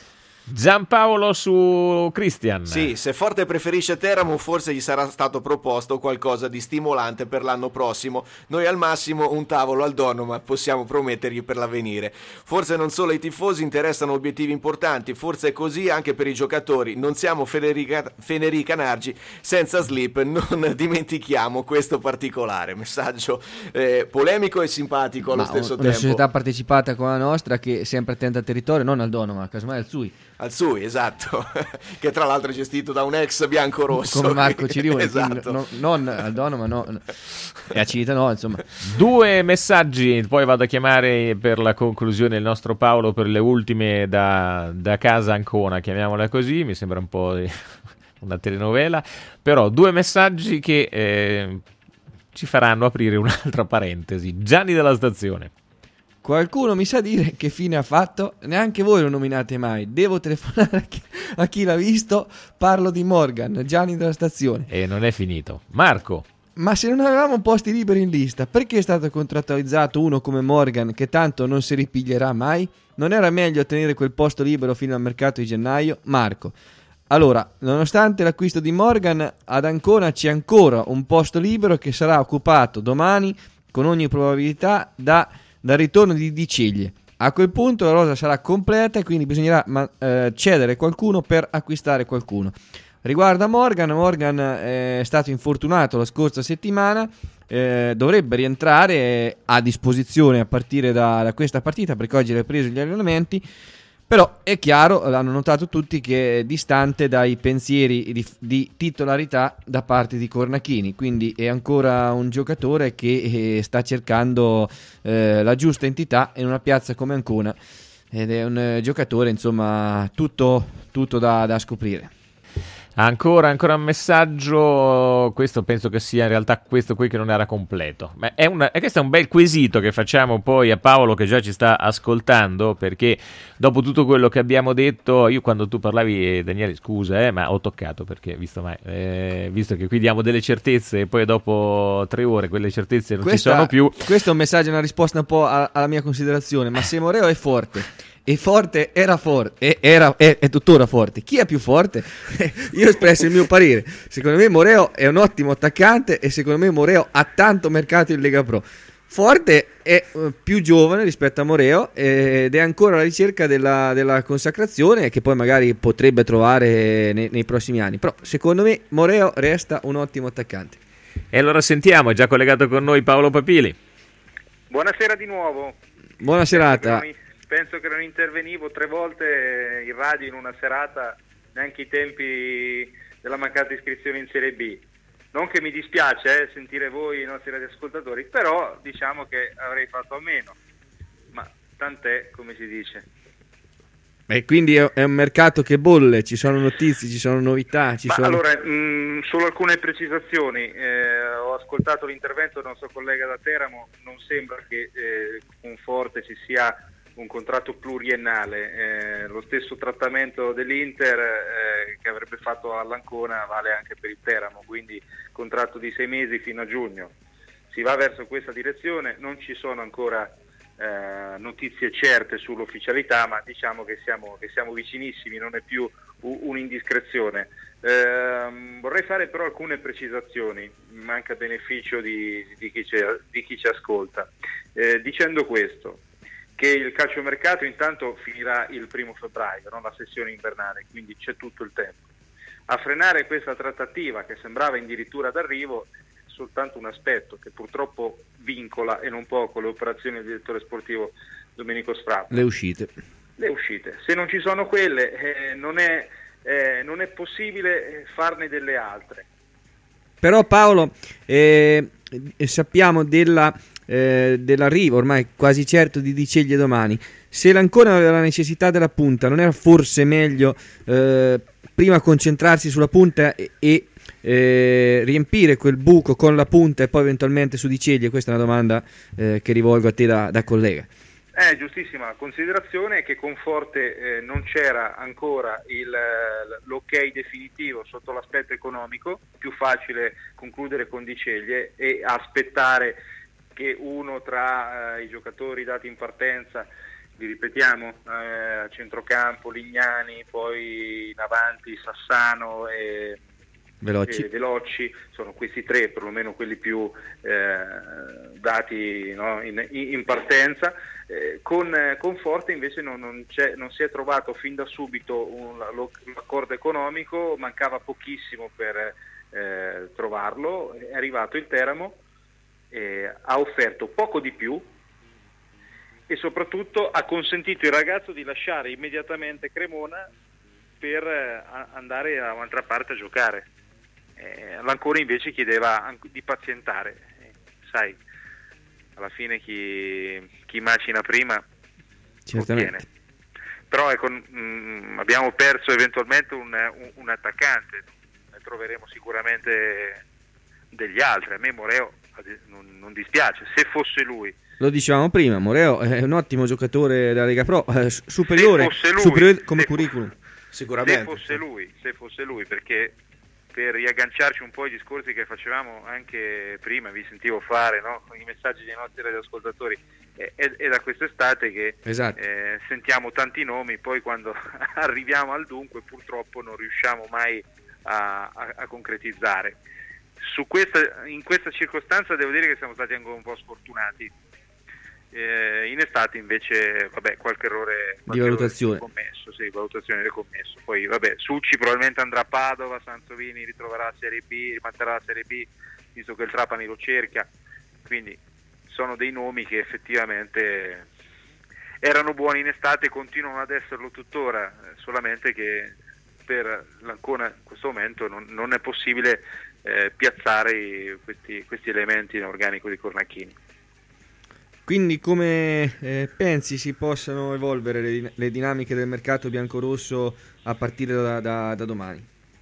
Giampaolo su Christian. Sì, se Forte preferisce Teramo forse gli sarà stato proposto qualcosa di stimolante per l'anno prossimo. Noi al massimo un tavolo al dono, ma possiamo promettergli per l'avvenire. Forse non solo ai tifosi interessano obiettivi importanti, forse è così anche per i giocatori. Non siamo Federica, Federica Nargi senza slip, non dimentichiamo questo particolare. Messaggio eh, polemico e simpatico allo ma stesso una tempo. Una società partecipata come la nostra che è sempre attenta al territorio, non al dono, ma casomai al Sui. Al Sui, esatto, che tra l'altro è gestito da un ex bianco-rosso come Marco Cirioni. Esatto. No, non al dono, ma no, e a Civita no, insomma. Due messaggi, poi vado a chiamare per la conclusione il nostro Paolo per le ultime da, da casa Ancona, chiamiamola così, mi sembra un po' una telenovela, però due messaggi che eh, ci faranno aprire un'altra parentesi. Gianni della Stazione. Qualcuno mi sa dire che fine ha fatto? Neanche voi lo nominate mai. Devo telefonare a chi, a chi l'ha visto. Parlo di Morgan, Gianni della Stazione. E non è finito. Marco. Ma se non avevamo posti liberi in lista, perché è stato contrattualizzato uno come Morgan che tanto non si ripiglierà mai? Non era meglio tenere quel posto libero fino al mercato di gennaio? Marco. Allora, nonostante l'acquisto di Morgan, ad Ancona c'è ancora un posto libero che sarà occupato domani con ogni probabilità da... dal ritorno di Di Ceglie. A quel punto la rosa sarà completa e quindi bisognerà ma, eh, cedere qualcuno per acquistare qualcuno. Riguardo a Morgan, Morgan è stato infortunato la scorsa settimana, eh, dovrebbe rientrare a disposizione a partire da, da questa partita perché oggi ha ripreso gli allenamenti, però è chiaro, l'hanno notato tutti, che è distante dai pensieri di, di titolarità da parte di Cornachini, quindi è ancora un giocatore che eh, sta cercando eh, la giusta entità in una piazza come Ancona ed è un eh, giocatore insomma tutto, tutto da, da scoprire. Ancora, ancora un messaggio, questo penso che sia in realtà questo qui che non era completo. Ma è un, questo è un bel quesito che facciamo poi a Paolo che già ci sta ascoltando, perché dopo tutto quello che abbiamo detto, io quando tu parlavi, eh, Daniele scusa, eh, ma ho toccato perché visto, mai, eh, visto che qui diamo delle certezze e poi dopo tre ore quelle certezze non Questa, ci sono più. Questo è un messaggio, una risposta un po' a, alla mia considerazione, ma se Moreo è forte... E forte era forte, era, è, è tuttora forte. Chi è più forte? Io ho espresso il mio parere. Secondo me Moreo è un ottimo attaccante e secondo me Moreo ha tanto mercato in Lega Pro. Forte è uh, più giovane rispetto a Moreo ed è ancora alla ricerca della, della consacrazione che poi magari potrebbe trovare nei, nei prossimi anni. Però secondo me Moreo resta un ottimo attaccante. E allora sentiamo, è già collegato con noi Paolo Papili. Buonasera di nuovo. Buona serata. Penso che non intervenivo tre volte in radio in una serata, neanche i tempi della mancata iscrizione in Serie B. Non che mi dispiace eh, sentire voi, i nostri radioascoltatori, però diciamo che avrei fatto a meno. Ma tant'è, come si dice. E quindi è un mercato che bolle, ci sono notizie, ci sono novità. Ci Ma sono... allora, mh, solo alcune precisazioni. Eh, ho ascoltato l'intervento del nostro collega da Teramo, non sembra che eh, con Forte ci sia un contratto pluriennale, eh, lo stesso trattamento dell'Inter eh, che avrebbe fatto all'Ancona vale anche per il Teramo, quindi contratto di sei mesi fino a giugno. Si va verso questa direzione, non ci sono ancora eh, notizie certe sull'ufficialità, ma diciamo che siamo, che siamo vicinissimi, non è più u- un'indiscrezione. Eh, vorrei fare però alcune precisazioni, manca beneficio di, di, chi, ci, di chi ci ascolta, eh, dicendo questo, che il calciomercato intanto finirà il primo febbraio, no? La sessione invernale, quindi c'è tutto il tempo. A frenare questa trattativa che sembrava addirittura d'arrivo soltanto un aspetto che purtroppo vincola e non poco le operazioni del direttore sportivo Domenico Sfrappa. Le uscite. Le uscite. Se non ci sono quelle eh, non, è, eh, non è possibile farne delle altre. Però Paolo, eh, sappiamo della... Eh, dell'arrivo ormai quasi certo di Di Ceglie domani. Se l'Ancona aveva la necessità della punta, non era forse meglio eh, prima concentrarsi sulla punta e, e eh, riempire quel buco con la punta e poi eventualmente su Di Ceglie? Questa è una domanda eh, che rivolgo a te da, da collega. Eh, giustissima considerazione, che con Forte eh, non c'era ancora il, l'ok definitivo sotto l'aspetto economico, più facile concludere con Di Ceglie e aspettare che uno tra eh, i giocatori dati in partenza, vi ripetiamo, eh, a centrocampo Lignani, poi in avanti Sassano e Veloci. e Veloci, sono questi tre perlomeno quelli più eh, dati, no, in, in partenza. Eh, con, eh, con Forte invece non, non, c'è, non si è trovato fin da subito un, l'accordo economico, mancava pochissimo per eh, trovarlo, è arrivato il Teramo, Eh, ha offerto poco di più e soprattutto ha consentito il ragazzo di lasciare immediatamente Cremona per eh, andare da un'altra parte a giocare. Eh, L'Ancona invece chiedeva anche di pazientare, eh, sai, alla fine chi, chi macina prima ottiene. Però ecco, mh, abbiamo perso eventualmente un, un, un attaccante, ne troveremo sicuramente degli altri. A me Moreo non, non dispiace, se fosse lui. Lo dicevamo prima, Moreo è un ottimo giocatore della Lega Pro, eh, superiore, lui, superiore come curriculum. Sicuramente. Se fosse lui, se fosse lui, perché per riagganciarci un po' ai discorsi che facevamo anche prima, vi sentivo fare, no? Con i messaggi dei nostri radioascoltatori, è, è, è da quest'estate che esatto. eh, sentiamo tanti nomi, poi quando arriviamo al dunque purtroppo non riusciamo mai a, a, a concretizzare. Su questa, in questa circostanza devo dire che siamo stati anche un po' sfortunati. Eh, in estate invece vabbè qualche errore di valutazione commesso, sì, valutazione del commesso. Poi vabbè Succi probabilmente andrà a Padova, Sansovini ritroverà la Serie B, rimanterà la Serie B visto che il Trapani lo cerca, quindi sono dei nomi che effettivamente erano buoni in estate e continuano ad esserlo tuttora, solamente che per l'Ancona in questo momento non, non è possibile eh, piazzare questi, questi elementi in organico di Cornacchini. Quindi come eh, pensi si possano evolvere le, le dinamiche del mercato biancorosso a partire da, da, da domani?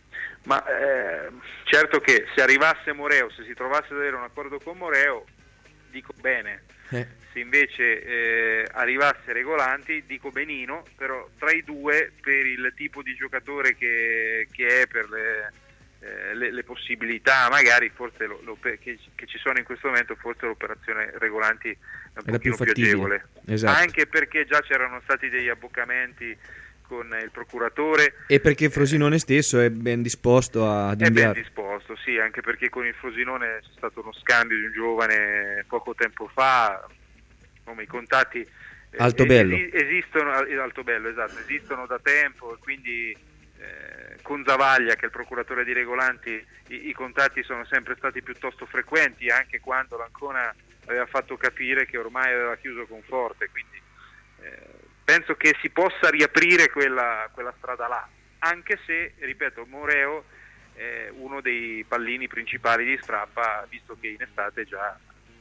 Ma eh, certo che se arrivasse Moreo, se si trovasse ad avere un accordo con Moreo, dico bene. Eh. Se invece eh, arrivasse Regolanti, dico benino, però tra i due, per il tipo di giocatore che, che è, per le, eh, le, le possibilità magari forse lo, lo, che, che ci sono in questo momento, forse l'operazione Regolanti è un pochino più, più agevole. Esatto. Anche perché già c'erano stati degli abboccamenti con il procuratore e perché Frosinone eh, stesso è ben disposto ad inviare. È ben disposto, sì, anche perché con il Frosinone c'è stato uno scambio di un giovane poco tempo fa, come i contatti Altobello. Eh, esistono, Altobello, esatto, esistono da tempo, e quindi eh, con Zavaglia, che è il procuratore di Regolanti, i, i contatti sono sempre stati piuttosto frequenti, anche quando l'Ancona aveva fatto capire che ormai aveva chiuso con Forte, quindi eh, penso che si possa riaprire quella, quella strada là, anche se, ripeto, Moreo è uno dei pallini principali di Strappa, visto che in estate già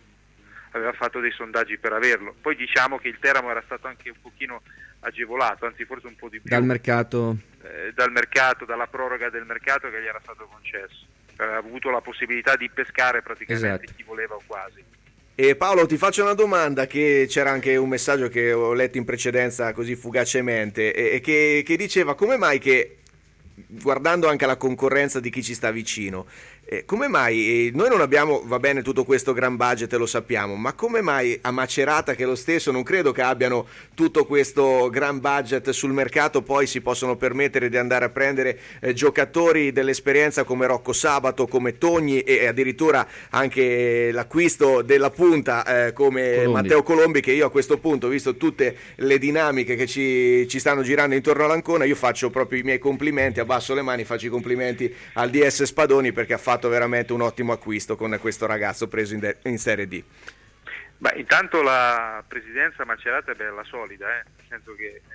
aveva fatto dei sondaggi per averlo. Poi diciamo che il Teramo era stato anche un pochino agevolato, anzi forse un po' di più dal mercato, eh, dal mercato, dalla proroga del mercato che gli era stato concesso. Aveva avuto la possibilità di pescare praticamente esatto. chi voleva o quasi. E Paolo, ti faccio una domanda, che c'era anche un messaggio che ho letto in precedenza così fugacemente e, e che, che diceva come mai che, guardando anche la concorrenza di chi ci sta vicino, eh, come mai eh, noi non abbiamo, va bene, tutto questo gran budget, lo sappiamo, ma come mai a Macerata, che lo stesso non credo che abbiano tutto questo gran budget sul mercato, poi si possono permettere di andare a prendere eh, giocatori dell'esperienza come Rocco Sabato, come Togni e addirittura anche l'acquisto della punta eh, come Colombi. Matteo Colombi, che io a questo punto, visto tutte le dinamiche che ci, ci stanno girando intorno all'Ancona, io faccio proprio i miei complimenti, abbasso le mani, faccio i complimenti al D S Spadoni, perché ha fatto veramente un ottimo acquisto con questo ragazzo preso in, de- in Serie D. Beh, intanto la presidenza Macerata è bella solida, eh? nel senso che eh,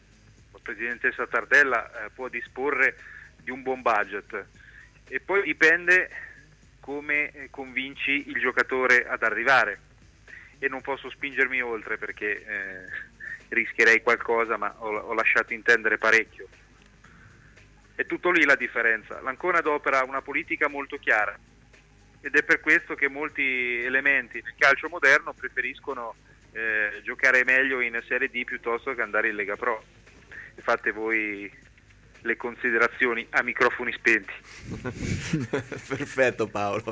la presidentessa Tardella eh, può disporre di un buon budget, e poi dipende come eh, convinci il giocatore ad arrivare, e non posso spingermi oltre perché eh, rischierei qualcosa, ma ho, ho lasciato intendere parecchio. È tutto lì la differenza. L'Ancona adopera una politica molto chiara, ed è per questo che molti elementi nel calcio moderno preferiscono eh, giocare meglio in Serie D piuttosto che andare in Lega Pro. E fate voi le considerazioni a microfoni spenti. Perfetto Paolo.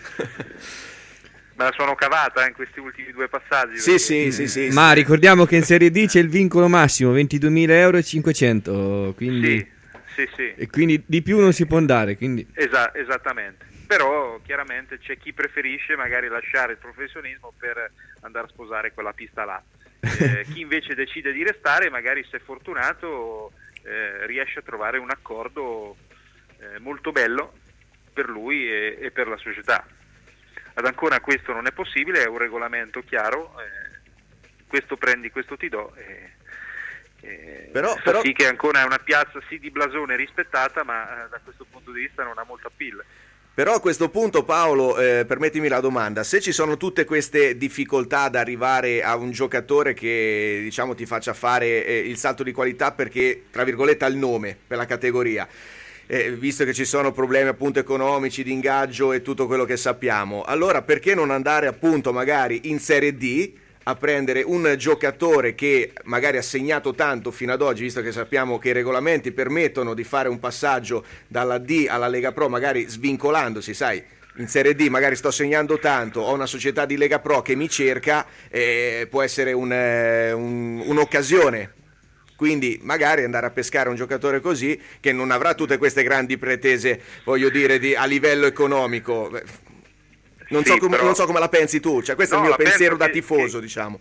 Me la sono cavata in questi ultimi due passaggi. Sì, sì, sì, sì, ma sì. Ricordiamo che in Serie D c'è il vincolo massimo, ventiduemila euro e cinquecento, quindi... Sì. Sì, sì. E quindi di più non si può andare, quindi... Esa- esattamente, però chiaramente c'è chi preferisce magari lasciare il professionismo per andare a sposare quella pista là, eh, chi invece decide di restare, magari se è fortunato eh, riesce a trovare un accordo eh, molto bello per lui e, e per la società. Ad Ancona questo non è possibile, è un regolamento chiaro, eh, questo prendi, questo ti do, e Eh, però, fa però... sì che Ancona è una piazza sì di blasone rispettata, ma eh, da questo punto di vista non ha molta appeal. Però a questo punto Paolo, eh, permettimi la domanda, se ci sono tutte queste difficoltà ad arrivare a un giocatore che diciamo ti faccia fare eh, il salto di qualità perché tra virgolette ha il nome per la categoria, eh, visto che ci sono problemi appunto economici, di ingaggio e tutto quello che sappiamo, allora perché non andare appunto magari in Serie D a prendere un giocatore che magari ha segnato tanto fino ad oggi, visto che sappiamo che i regolamenti permettono di fare un passaggio dalla D alla Lega Pro, magari svincolandosi, sai, in Serie D magari sto segnando tanto, ho una società di Lega Pro che mi cerca, eh, può essere un, eh, un, un'occasione. Quindi magari andare a pescare un giocatore così, che non avrà tutte queste grandi pretese, voglio dire, di, a livello economico. Non, sì, so come, però... non so come la pensi tu, cioè questo no, è il mio pensiero da tifoso, che, diciamo.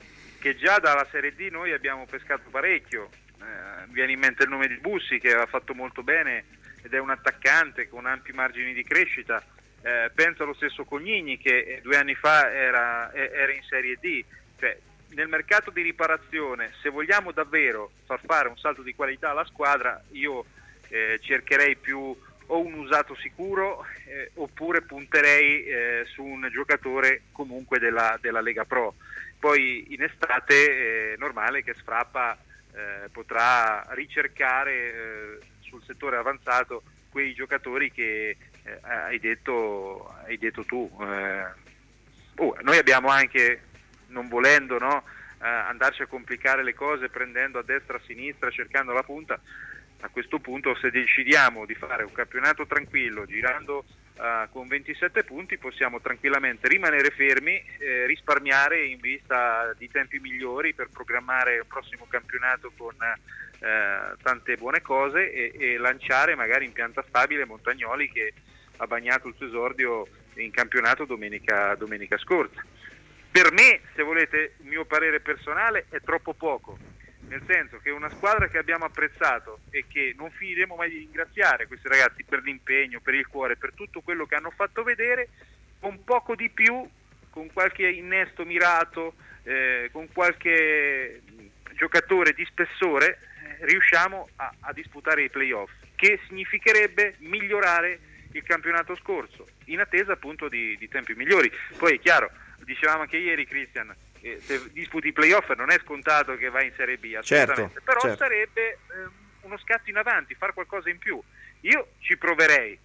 che già dalla Serie D noi abbiamo pescato parecchio. Eh, viene in mente il nome di Bussi, che ha fatto molto bene ed è un attaccante con ampi margini di crescita. Eh, penso allo stesso Cognini, che due anni fa era, era in Serie D. Cioè, nel mercato di riparazione, se vogliamo davvero far fare un salto di qualità alla squadra, io eh, cercherei più o un usato sicuro eh, oppure punterei eh, su un giocatore comunque della, della Lega Pro. Poi in estate è normale che Sfrappa eh, potrà ricercare eh, sul settore avanzato quei giocatori che eh, hai detto hai detto tu. Eh, oh, noi abbiamo anche, non volendo, no, eh, andarci a complicare le cose prendendo a destra a sinistra, cercando la punta. A questo punto, se decidiamo di fare un campionato tranquillo, girando uh, con ventisette punti, possiamo tranquillamente rimanere fermi, eh, risparmiare in vista di tempi migliori per programmare il prossimo campionato con eh, tante buone cose e, e lanciare magari in pianta stabile Montagnoli, che ha bagnato il suo esordio in campionato domenica, domenica scorsa. Per me, se volete il mio parere personale, è troppo poco. Nel senso che una squadra che abbiamo apprezzato e che non finiremo mai di ringraziare questi ragazzi per l'impegno, per il cuore, per tutto quello che hanno fatto vedere, con poco di più, con qualche innesto mirato, eh, con qualche giocatore di spessore, eh, riusciamo a, a disputare i playoff, che significherebbe migliorare il campionato scorso, in attesa appunto di, di tempi migliori. Poi è chiaro, dicevamo anche ieri, Cristian, se disputi i playoff non è scontato che vai in Serie B, assolutamente, certo, però certo. sarebbe eh, uno scatto in avanti, far qualcosa in più. Io ci proverei,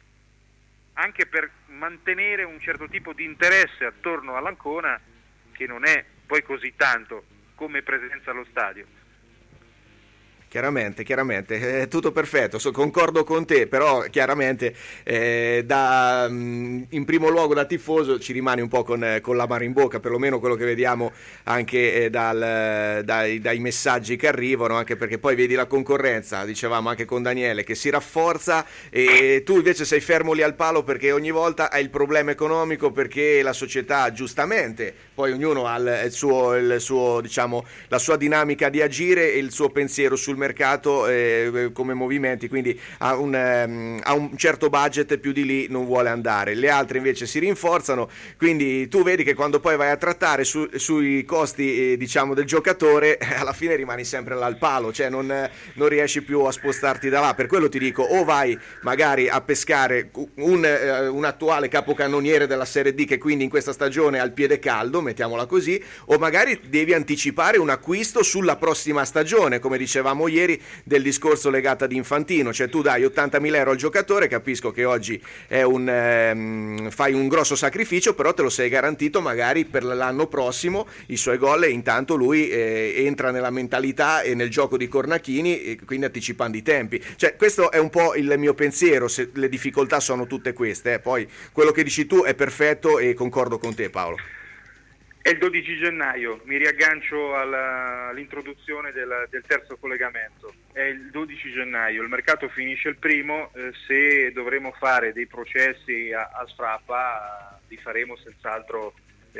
anche per mantenere un certo tipo di interesse attorno all'Ancona, che non è poi così tanto come presenza allo stadio. Chiaramente, chiaramente, è tutto perfetto, so, concordo con te, però chiaramente eh, da, in primo luogo da tifoso ci rimane un po' con, con l'amaro in bocca, perlomeno quello che vediamo anche eh, dal, dai, dai messaggi che arrivano, anche perché poi vedi la concorrenza, dicevamo anche con Daniele, che si rafforza e tu invece sei fermo lì al palo perché ogni volta hai il problema economico, perché la società giustamente, poi ognuno ha il, il suo, il suo, diciamo, la sua dinamica di agire e il suo pensiero sul mercato eh, come movimenti, quindi ha un, um, ha un certo budget, più di lì non vuole andare. Le altre invece si rinforzano, quindi tu vedi che quando poi vai a trattare su, sui costi eh, diciamo del giocatore, eh, alla fine rimani sempre là al palo, cioè non, eh, non riesci più a spostarti da là. Per quello ti dico, o vai magari a pescare un, eh, un attuale capocannoniere della Serie D, che quindi in questa stagione ha il piede caldo, mettiamola così, o magari devi anticipare un acquisto sulla prossima stagione, come dicevamo ieri del discorso legato ad Infantino, cioè tu dai ottantamila euro al giocatore, capisco che oggi è un ehm, fai un grosso sacrificio, però te lo sei garantito magari per l'anno prossimo i suoi gol, e intanto lui eh, entra nella mentalità e nel gioco di Cornachini, e quindi anticipando i tempi. Cioè questo è un po' il mio pensiero, se le difficoltà sono tutte queste, eh. Poi quello che dici tu è perfetto e concordo con te, Paolo. È il dodici gennaio, mi riaggancio alla, all'introduzione del, del terzo collegamento. È il dodici gennaio, il mercato finisce il primo, eh, se dovremo fare dei processi a, a Sfrappa li faremo senz'altro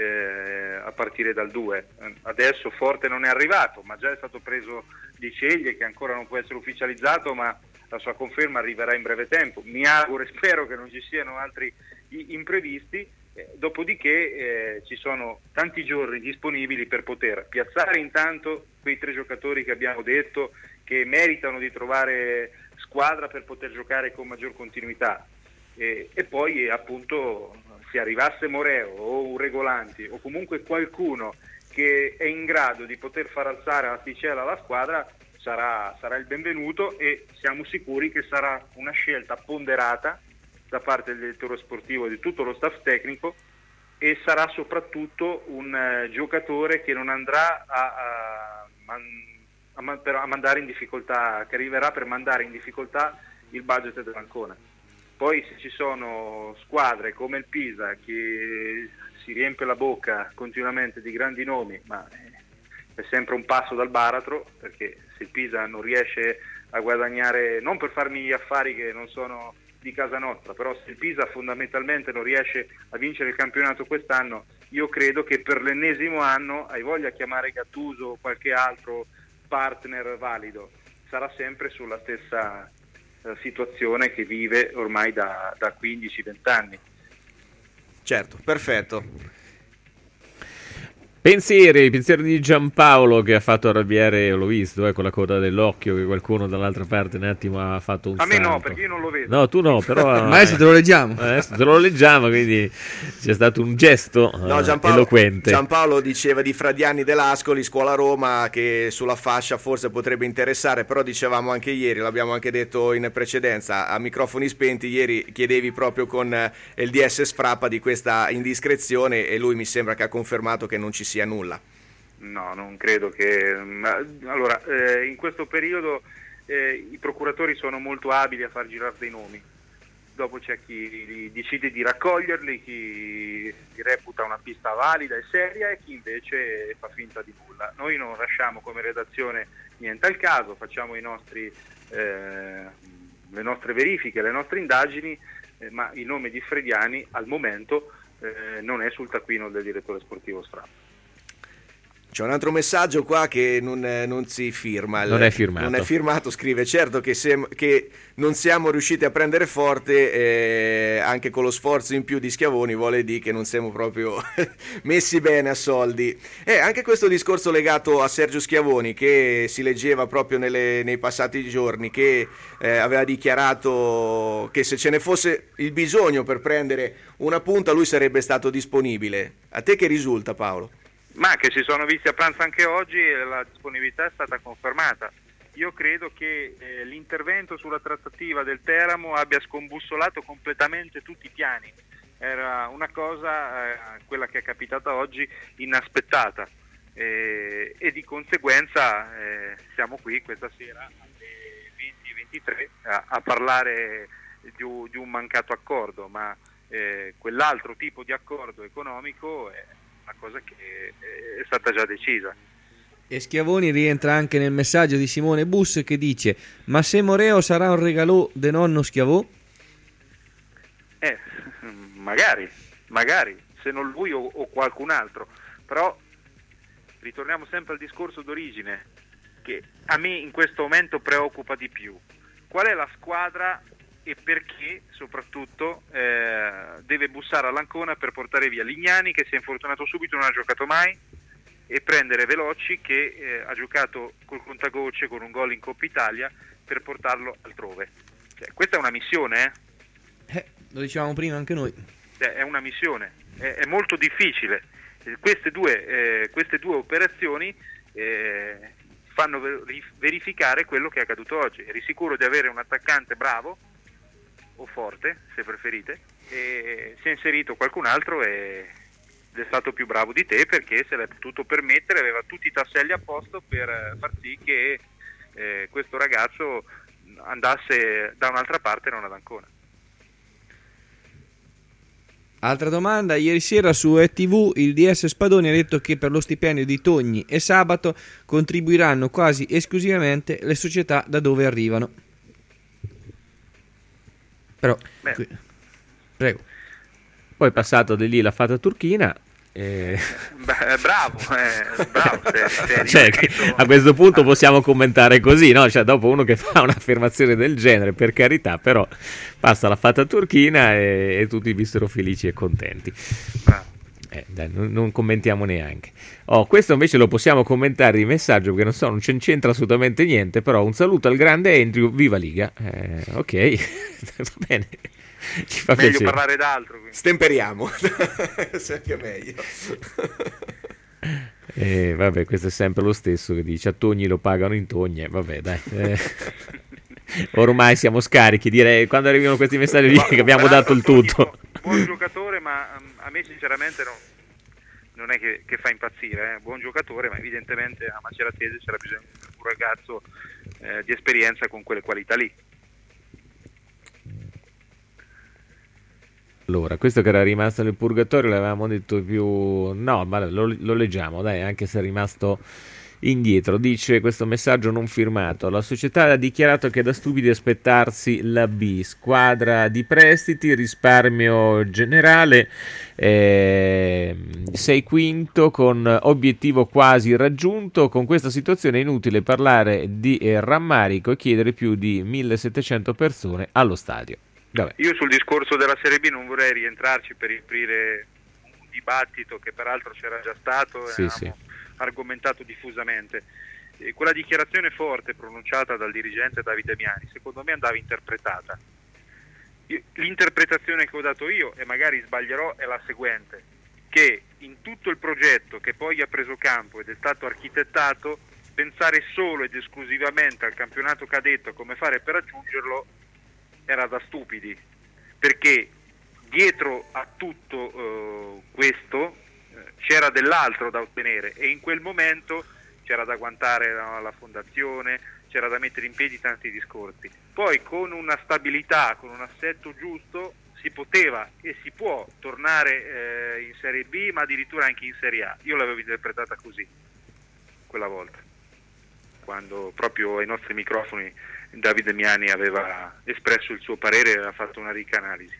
eh, a partire dal due. Adesso Forte non è arrivato, ma già è stato preso di Ceglie, che ancora non può essere ufficializzato, ma la sua conferma arriverà in breve tempo. Mi auguro e spero che non ci siano altri imprevisti. Eh, dopodiché eh, ci sono tanti giorni disponibili per poter piazzare intanto quei tre giocatori che abbiamo detto che meritano di trovare squadra per poter giocare con maggior continuità, eh, e poi eh, appunto se arrivasse Moreo o un Regolanti o comunque qualcuno che è in grado di poter far alzare l'asticella alla squadra sarà, sarà il benvenuto, e siamo sicuri che sarà una scelta ponderata da parte del direttore sportivo e di tutto lo staff tecnico, e sarà soprattutto un uh, giocatore che non andrà a, a, a, man, a mandare in difficoltà, che arriverà per mandare in difficoltà il budget dell'Ancona. Poi se ci sono squadre come il Pisa che si riempie la bocca continuamente di grandi nomi, ma è sempre un passo dal baratro, perché se il Pisa non riesce a guadagnare, non per farmi gli affari che non sono di casa nostra, però se il Pisa fondamentalmente non riesce a vincere il campionato quest'anno, io credo che per l'ennesimo anno, hai voglia a chiamare Gattuso o qualche altro partner valido, sarà sempre sulla stessa eh, situazione che vive ormai da, da quindici venti anni. Certo, perfetto. Pensieri, pensieri di Giampaolo che ha fatto arrabbiare, l'ho visto, eh, con la coda dell'occhio, che qualcuno dall'altra parte un attimo ha fatto un A me salto. no, perché io non lo vedo. No, tu no, però... Ma adesso te lo leggiamo. Adesso te lo leggiamo, quindi c'è stato un gesto No, eh, Giampaolo, eloquente. Giampaolo diceva di Fradiani dell'Ascoli, scuola Roma, che sulla fascia forse potrebbe interessare, però dicevamo anche ieri, l'abbiamo anche detto in precedenza, a microfoni spenti, ieri chiedevi proprio con eh, il D S Sfrappa di questa indiscrezione e lui mi sembra che ha confermato che non ci sia nulla. No, non credo che... Allora, eh, in questo periodo eh, i procuratori sono molto abili a far girare dei nomi. Dopo c'è chi decide di raccoglierli, chi li reputa una pista valida e seria e chi invece fa finta di nulla. Noi non lasciamo come redazione niente al caso, facciamo i nostri, eh, le nostre verifiche, le nostre indagini, eh, ma il nome di Frediani al momento eh, non è sul taccuino del direttore sportivo Sfrappa. C'è un altro messaggio qua che non, non si firma. Non è firmato. Non è firmato, scrive: certo che, se, che non siamo riusciti a prendere forte, eh, anche con lo sforzo in più di Schiavoni, vuole dire che non siamo proprio messi bene a soldi. E eh, anche questo discorso legato a Sergio Schiavoni, che si leggeva proprio nelle, nei passati giorni, che eh, aveva dichiarato che se ce ne fosse il bisogno per prendere una punta lui sarebbe stato disponibile. A te che risulta, Paolo? Ma che si sono visti a pranzo anche oggi e la disponibilità è stata confermata. Io credo che eh, l'intervento sulla trattativa del Teramo abbia scombussolato completamente tutti i piani. Era una cosa, eh, quella che è capitata oggi, inaspettata eh, e di conseguenza eh, siamo qui questa sera alle venti e ventitré a, a parlare di, di un mancato accordo, ma eh, quell'altro tipo di accordo economico è una cosa che è stata già decisa. E Schiavoni rientra anche nel messaggio di Simone Bus che dice: ma se Moreo sarà un regalò de nonno Schiavò? Eh, magari, magari, se non lui o, o qualcun altro, però ritorniamo sempre al discorso d'origine che a me in questo momento preoccupa di più. Qual è la squadra e perché soprattutto eh, deve bussare all'Ancona per portare via Lignani, che si è infortunato subito, non ha giocato mai, e prendere Veloci, che eh, ha giocato col contagocce con un gol in Coppa Italia, per portarlo altrove. Cioè, questa è una missione, eh? Eh, lo dicevamo prima anche noi. Cioè, è una missione, è, è molto difficile. Eh, queste due, eh, queste due operazioni eh, fanno ver- verificare quello che è accaduto oggi. Eri sicuro di avere un attaccante bravo, o forte se preferite, e si è inserito qualcun altro e è stato più bravo di te perché se l'è potuto permettere, aveva tutti i tasselli a posto per far sì che eh, questo ragazzo andasse da un'altra parte e non ad Ancona. Altra domanda: ieri sera su E T V il D S Spadoni ha detto che per lo stipendio di Togni e Sabato contribuiranno quasi esclusivamente le società da dove arrivano. Però, qui, prego. Poi è passato di lì la fata turchina. E... Beh, bravo, eh, bravo se, se cioè, a questo punto possiamo commentare così, no? Cioè, dopo uno che fa un'affermazione del genere, per carità, però passa la fata turchina e, e tutti vissero felici e contenti. Eh, dai, non, non commentiamo neanche. Oh, questo invece lo possiamo commentare di messaggio perché non so, non c'entra assolutamente niente, però un saluto al grande Andrew, viva Liga. Eh, ok, va bene. Ci fa meglio piacere. parlare d'altro. Quindi. Stemperiamo, se anche meglio. Eh, vabbè, questo è sempre lo stesso che dice: a Togni lo pagano in togne. Vabbè, dai. Eh. Ormai siamo scarichi, direi, quando arrivano questi messaggi ma, che abbiamo dato il tutto. Buon giocatore, ma um, a me sinceramente no, non è che, che fa impazzire, eh. Buon giocatore, ma evidentemente a Maceratese c'era bisogno di un ragazzo eh, di esperienza con quelle qualità lì. Allora, questo che era rimasto nel purgatorio l'avevamo detto più... No, ma lo, lo leggiamo, dai, anche se è rimasto indietro. Dice questo messaggio non firmato: la società ha dichiarato che è da stupidi aspettarsi la B, squadra di prestiti, risparmio generale, eh, sei quinto con obiettivo quasi raggiunto. Con questa situazione è inutile parlare di eh, rammarico e chiedere più di millesettecento persone allo stadio. Vabbè. Io sul discorso della Serie B non vorrei rientrarci per aprire un dibattito che peraltro c'era già stato e sì, abbiamo sì. argomentato diffusamente. E quella dichiarazione forte pronunciata dal dirigente Davide Miani secondo me andava interpretata. Io, l'interpretazione che ho dato io, e magari sbaglierò, è la seguente: che in tutto il progetto che poi ha preso campo ed è stato architettato, pensare solo ed esclusivamente al campionato cadetto, come fare per raggiungerlo, era da stupidi, perché dietro a tutto eh, questo eh, c'era dell'altro da ottenere, e in quel momento c'era da guantare no, la fondazione, c'era da mettere in piedi tanti discorsi. Poi con una stabilità, con un assetto giusto, si poteva e si può tornare eh, in Serie B, ma addirittura anche in Serie A. Io l'avevo interpretata così quella volta, quando proprio ai nostri microfoni Davide Miani aveva espresso il suo parere e aveva fatto una ricca analisi.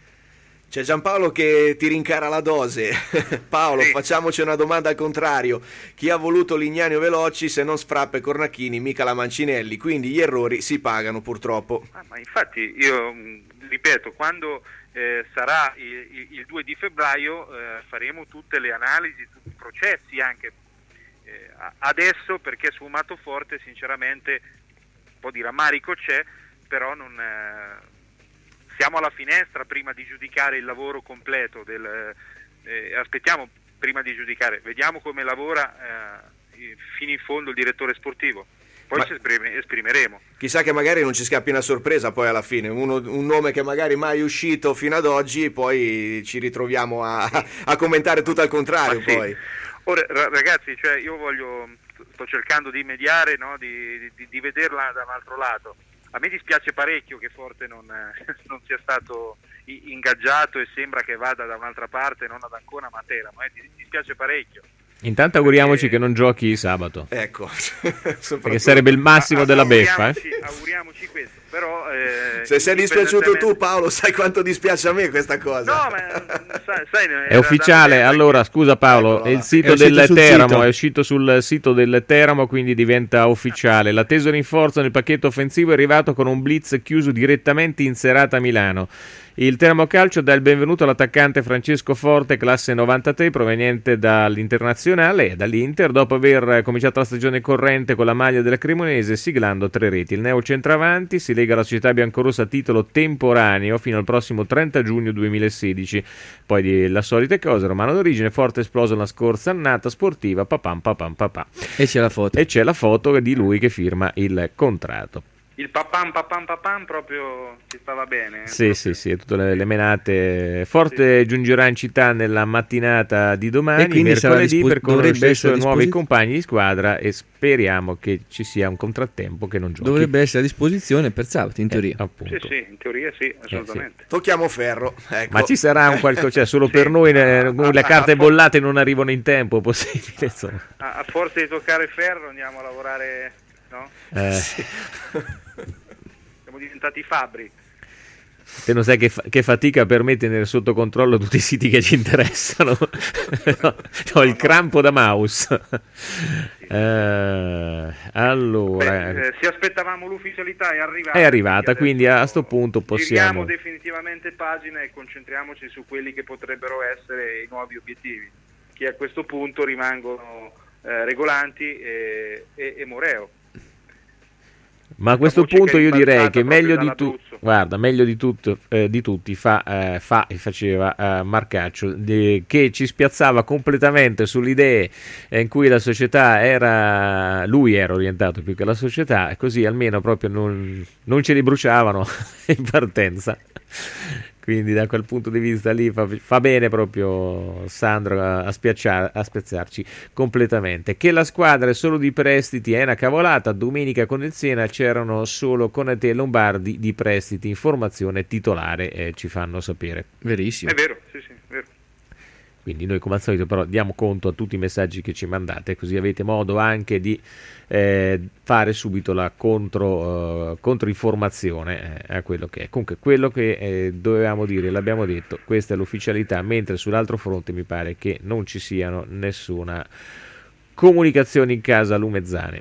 C'è Giampaolo che ti rincara la dose. Paolo, sì. Facciamoci una domanda al contrario: chi ha voluto Lignani o Veloci se non Sfrappa e Cornacchini, mica la Mancinelli? Quindi gli errori si pagano purtroppo. Ah, ma infatti io ripeto, quando eh, sarà il, il, il due di febbraio eh, faremo tutte le analisi, tutti i processi anche eh, adesso, perché sfumato forte sinceramente un po' di rammarico c'è, però non eh, siamo alla finestra prima di giudicare il lavoro completo del, eh, aspettiamo prima di giudicare, vediamo come lavora eh, fino in fondo il direttore sportivo, poi Ma... ci esprime, esprimeremo. Chissà che magari non ci scappi una sorpresa poi alla fine, Uno, un nome che magari mai è uscito fino ad oggi, poi ci ritroviamo a, a commentare tutto al contrario. Sì. Poi ora ragazzi, cioè io voglio sto cercando di mediare, no? di, di, di vederla da un altro lato. A me dispiace parecchio che Forte non, non sia stato ingaggiato e sembra che vada da un'altra parte, non ad Ancona ma a Teramo, eh? Mi dispiace parecchio. Intanto auguriamoci perché... che non giochi sabato. Ecco, perché sarebbe il massimo della beffa. Eh? Auguriamoci questo, però... Eh, se sei dispiaciuto tu, Paolo, sai quanto dispiace a me questa cosa. No, ma sai, sai, è ufficiale, allora scusa Paolo, è il sito è del Teramo, sito. È uscito sul sito del Teramo, quindi diventa ufficiale. L'atteso rinforzo nel pacchetto offensivo è arrivato con un blitz chiuso direttamente in serata a Milano. Il Teramo Calcio dà il benvenuto all'attaccante Francesco Forte, classe novantatré, proveniente dall'Internazionale e dall'Inter, dopo aver cominciato la stagione corrente con la maglia della Cremonese, siglando tre reti. Il neo centravanti si lega alla società biancorossa a titolo temporaneo fino al prossimo trenta giugno duemilasedici. Poi di la solite cose, romano d'origine, Forte esploso nella scorsa annata sportiva, papam papam papà. E c'è la foto. E c'è la foto di lui che firma il contratto. Il papam papam papam proprio ci stava bene. Sì, proprio. sì, sì, tutte le, le menate. Forte sì. Giungerà in città nella mattinata di domani, mercoledì, dispo- per conoscere i suoi nuovi compagni di squadra e speriamo che ci sia un contrattempo che non giochi. Dovrebbe essere a disposizione per sabato, in teoria. Eh, appunto. Sì, sì, in teoria sì, assolutamente. Eh, sì. Tocchiamo ferro. Ecco. Ma ci sarà un qualcosa, cioè solo sì. per noi ne, le carte bollate non arrivano in tempo, possibile. A, a forza di toccare ferro andiamo a lavorare, no? Eh. Sì. Siamo diventati fabbri. Te non sai che, fa- che fatica per me tenere sotto controllo tutti i siti che ci interessano. no, ho il crampo da mouse. eh, allora Beh, eh, se aspettavamo l'ufficialità è arrivata. È arrivata, quindi a sto punto possiamo. Giriamo definitivamente pagina e concentriamoci su quelli che potrebbero essere i nuovi obiettivi, che a questo punto rimangono eh, Regolanti e, e, e Moreo. Ma a questo punto io direi che meglio di tu, guarda, meglio di tutto, eh, di tutti fa, eh, fa e faceva eh, Marcaccio, de, che ci spiazzava completamente sulle idee eh, in cui la società era, lui era orientato più che la società, e così almeno proprio non, non ce li bruciavano in partenza. Quindi da quel punto di vista lì fa, fa bene proprio Sandro a, a, spiacciar, a spiazzarci completamente. Che la squadra è solo di prestiti è una cavolata. Domenica con il Siena c'erano solo Konate e Lombardi di prestiti. Informazione titolare, eh, ci fanno sapere. Verissimo. È vero, sì sì, è vero. Quindi noi come al solito però diamo conto a tutti i messaggi che ci mandate, così avete modo anche di eh, fare subito la contro, uh, controinformazione eh, a quello che è. Comunque quello che eh, dovevamo dire l'abbiamo detto, questa è l'ufficialità, mentre sull'altro fronte mi pare che non ci siano nessuna comunicazione in casa Lumezzane.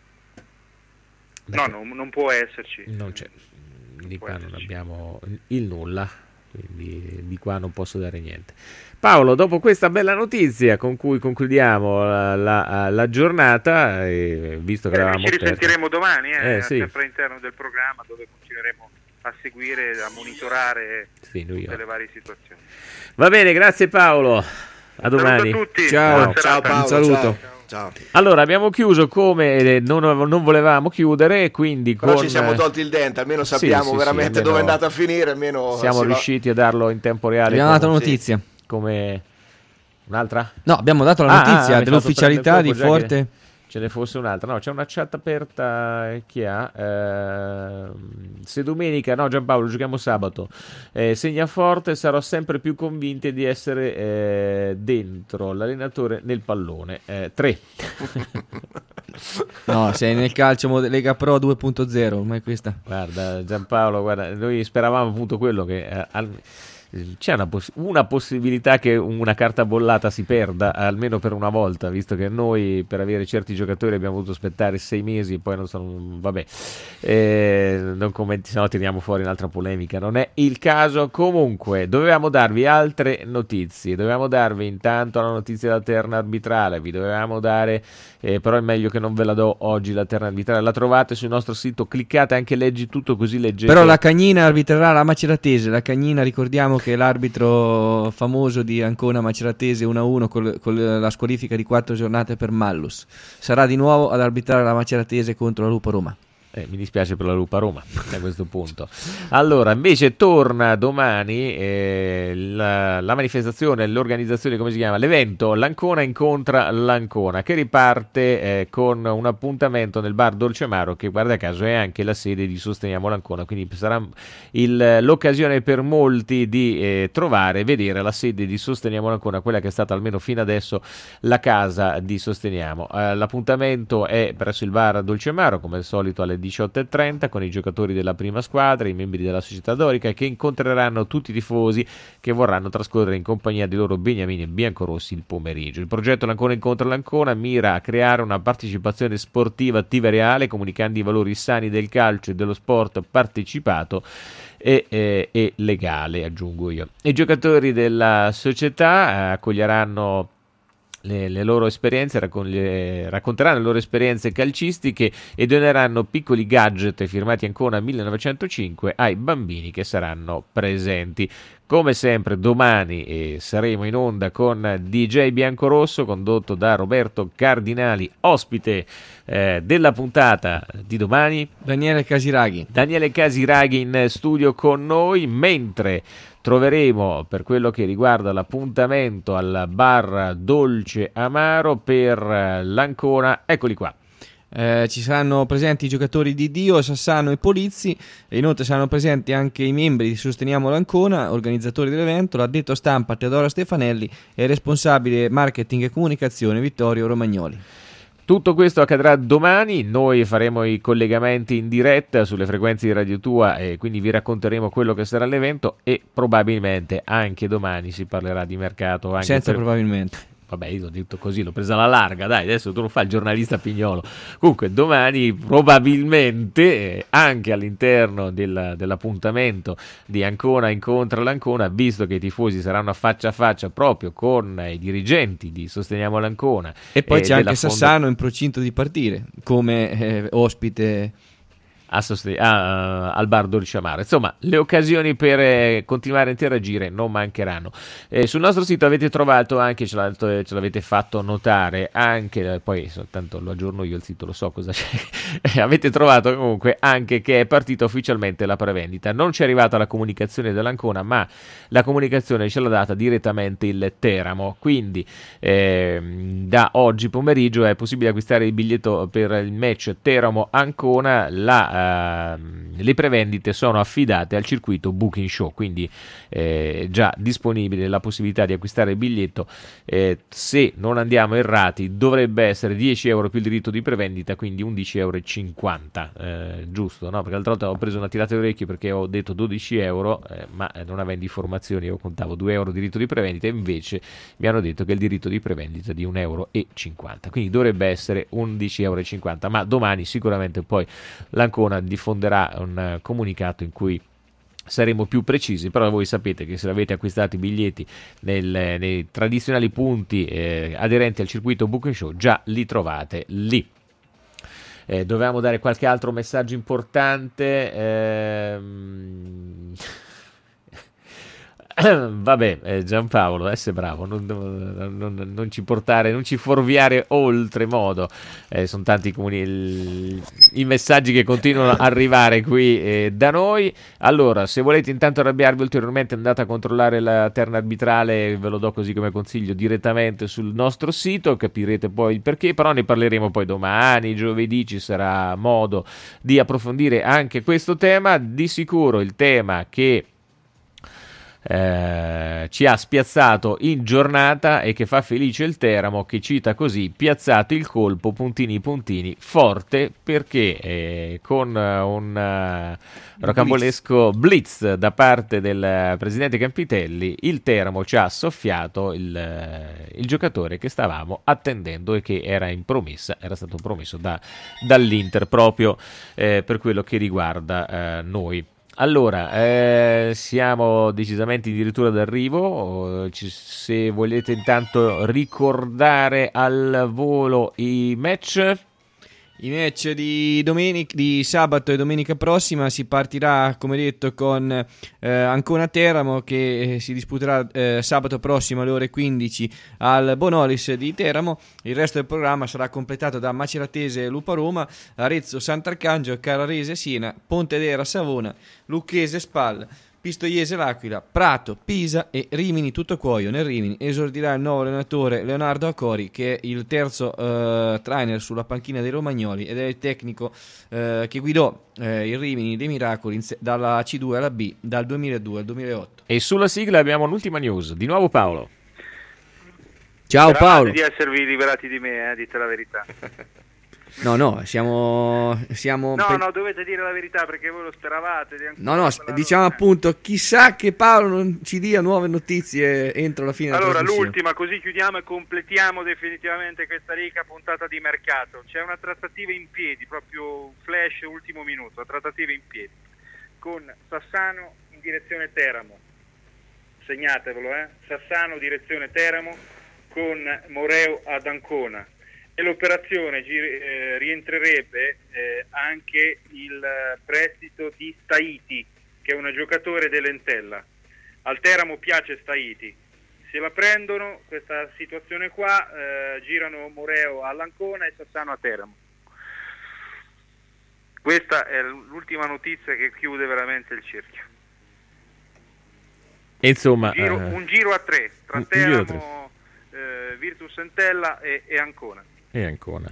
No, no, non può esserci. Non c'è, non di qua esserci. non abbiamo il nulla, quindi di qua non posso dare niente. Paolo, dopo questa bella notizia con cui concludiamo la, la, la giornata, e visto che Eh, eravamo ci risentiremo aperti- domani, eh, Eh, sì. sempre all'interno del programma, dove continueremo a seguire, a monitorare Sì, New tutte York. le varie situazioni. Va bene, grazie Paolo. A domani. Saluto a tutti. Ciao, Buona ciao serata. Paolo, un saluto. Ciao. Ciao. Allora, abbiamo chiuso come non, non volevamo chiudere, quindi Però con... ci siamo tolti il dente, almeno sappiamo Sì, sì, veramente sì, almeno dove è andata a finire, almeno siamo si va- riusciti a darlo in tempo reale. Abbiamo come- dato una notizia. Come un'altra? No, abbiamo dato la Ah, ah, notizia mi hai dell'ufficialità fatto di prendere colpo già Forte. che ce ne fosse un'altra. No, c'è una chat aperta eh, chi ha. ehm, se domenica, no Giampaolo, giochiamo sabato, eh, segna Forte, sarò sempre più convinti di essere eh, dentro l'allenatore nel pallone. Eh, tre. No, sei nel calcio mod- Lega Pro due punto zero, ormai questa. Guarda Giampaolo, guarda, noi speravamo appunto quello che eh, al- c'è una, poss- una possibilità che una carta bollata si perda almeno per una volta, visto che noi per avere certi giocatori abbiamo dovuto aspettare sei mesi, poi non sono, vabbè, eh, non commenti, se no tiriamo fuori un'altra polemica, non è il caso. Comunque dovevamo darvi altre notizie, dovevamo darvi intanto la notizia della terna arbitrale, vi dovevamo dare eh, però è meglio che non ve la do oggi la terna arbitrale, la trovate sul nostro sito, cliccate anche leggi tutto così leggete. Però la Cagnina arbitrerà la Maceratese. La Cagnina, ricordiamo che è l'arbitro famoso di Ancona Maceratese uno a uno con, con la squalifica di quattro giornate per Mallus. Sarà di nuovo ad arbitrare la Maceratese contro la Lupa Roma. Eh, mi dispiace per la Lupa Roma a questo punto. Allora, invece torna domani eh, la, la manifestazione, l'organizzazione, come si chiama? L'evento L'Ancona incontra l'Ancona, che riparte eh, con un appuntamento nel bar Dolcemaro, che guarda caso è anche la sede di Sosteniamo l'Ancona, quindi sarà il, l'occasione per molti di eh, trovare, vedere la sede di Sosteniamo l'Ancona, quella che è stata almeno fino adesso la casa di Sosteniamo. Eh, l'appuntamento è presso il bar Dolcemaro, come al solito alle diciotto e trenta, con i giocatori della prima squadra, i membri della società dorica, che incontreranno tutti i tifosi che vorranno trascorrere in compagnia dei loro beniamini biancorossi il pomeriggio. Il progetto L'Ancona incontra l'Ancona mira a creare una partecipazione sportiva attiva e reale, comunicando i valori sani del calcio e dello sport partecipato e, e, e legale, aggiungo io. I giocatori della società eh, accoglieranno Le, le loro esperienze, raccon- le, racconteranno le loro esperienze calcistiche e doneranno piccoli gadget firmati ancora millenovecentocinque ai bambini che saranno presenti. Come sempre domani eh, saremo in onda con D J Biancorosso, condotto da Roberto Cardinali, ospite eh, della puntata di domani Daniele Casiraghi. Daniele Casiraghi in studio con noi, mentre troveremo, per quello che riguarda l'appuntamento al bar Dolce Amaro per l'Ancona, eccoli qua. Eh, ci saranno presenti i giocatori di Dio, Sassano e Polizzi, e inoltre saranno presenti anche i membri di Sosteniamo l'Ancona, organizzatori dell'evento, l'addetto stampa Teodoro Stefanelli e il responsabile marketing e comunicazione Vittorio Romagnoli. Tutto questo accadrà domani, noi faremo i collegamenti in diretta sulle frequenze di Radio Tua e quindi vi racconteremo quello che sarà l'evento, e probabilmente anche domani si parlerà di mercato. Anche Senza per... probabilmente. Vabbè, io ho detto così, l'ho presa alla larga, dai, adesso tu non fai il giornalista Pignolo. Comunque domani probabilmente eh, anche all'interno del, dell'appuntamento di Ancona incontra l'Ancona, visto che i tifosi saranno a faccia a faccia proprio con i dirigenti di Sosteniamo l'Ancona. E poi eh, c'è anche della Fondo- Sassano in procinto di partire come eh, ospite a sosten- a- al bar Dolce Amaro. Insomma, le occasioni per eh, continuare a interagire non mancheranno. Eh, sul nostro sito avete trovato anche, ce, l'ha- ce l'avete fatto notare anche, eh, poi soltanto lo aggiorno io il sito, lo so cosa c'è. Eh, avete trovato comunque anche che è partita ufficialmente la prevendita. Non ci è arrivata la comunicazione dell'Ancona, ma la comunicazione ce l'ha data direttamente il Teramo, quindi ehm, da oggi pomeriggio è possibile acquistare il biglietto per il match Teramo-Ancona. La ma uh, le prevendite sono affidate al circuito Booking Show, quindi è eh, già disponibile la possibilità di acquistare il biglietto. Eh, se non andiamo errati dovrebbe essere dieci euro più il diritto di prevendita, quindi undici euro e cinquanta, eh, giusto, no? Perché l'altra volta ho preso una tirata di orecchie perché ho detto dodici euro, eh, ma non avendo informazioni io contavo due euro di diritto di prevendita, e invece mi hanno detto che il diritto di prevendita è di un euro e cinquanta, quindi dovrebbe essere undici euro e cinquanta, ma domani sicuramente poi l'Ancona diffonderà un comunicato in cui saremo più precisi, però voi sapete che se avete acquistato i biglietti nel, nei tradizionali punti eh, aderenti al circuito Booking Show già li trovate lì. Eh, dovevamo dare qualche altro messaggio importante. Ehm... Vabbè, eh, Giampaolo, essere bravo, non, non, non, non ci portare, non ci fuorviare oltremodo. Eh, sono tanti comuni, il, i messaggi che continuano ad arrivare qui eh, da noi. Allora, se volete intanto arrabbiarvi ulteriormente, andate a controllare la terna arbitrale, ve lo do così come consiglio direttamente sul nostro sito, capirete poi il perché, però ne parleremo poi domani, giovedì ci sarà modo di approfondire anche questo tema. Di sicuro il tema che Eh, ci ha spiazzato in giornata e che fa felice il Teramo, che cita così: piazzato il colpo, puntini puntini, forte, perché eh, con un uh, rocambolesco blitz. blitz da parte del presidente Campitelli il Teramo ci ha soffiato il, il giocatore che stavamo attendendo e che era in promessa, era stato promesso da, dall'Inter proprio eh, per quello che riguarda eh, noi. Allora, eh, siamo decisamente addirittura d'arrivo. Ci, se volete intanto ricordare al volo i match. I match di, domenica, di sabato e domenica prossima si partirà, come detto, con eh, Ancona Teramo, che eh, si disputerà eh, sabato prossimo alle ore quindici al Bonolis di Teramo. Il resto del programma sarà completato da Maceratese Lupa Roma, Arezzo Sant'Arcangelo, Carrarese Siena, Pontedera Savona, Lucchese Spal, Pistoiese L'Aquila, Prato, Pisa e Rimini Tuttocuoio. Nel Rimini esordirà il nuovo allenatore Leonardo Acori, che è il terzo eh, trainer sulla panchina dei romagnoli ed è il tecnico eh, che guidò eh, il Rimini dei Miracoli in, dalla C due alla B dal duemiladue al duemilaotto. E sulla sigla abbiamo un'ultima news. Di nuovo Paolo. Ciao Paolo. Di esservi liberati di me, eh, dite la verità. No, no, siamo... siamo No, pe- no, dovete dire la verità perché voi lo speravate. Di No, no, diciamo appunto, chissà che Paolo non ci dia nuove notizie entro la fine Allora, della trasmissione. l'ultima, così chiudiamo e completiamo definitivamente questa ricca puntata di mercato. C'è una trattativa in piedi, proprio flash ultimo minuto, trattativa in piedi, con Sassano in direzione Teramo. Segnatevelo, eh? Sassano direzione Teramo con Moreo ad Ancona. E l'operazione eh, rientrerebbe eh, anche il prestito di Staiti, che è un giocatore dell'Entella. Al Teramo piace Staiti, se la prendono questa situazione qua, eh, girano Moreo all'Ancona e Sassano a Teramo. Questa è l'ultima notizia che chiude veramente il cerchio. E insomma, un giro, eh, un giro a tre tra un giro a tre. Teramo, eh, Virtus Entella e, e Ancona. E Ancona.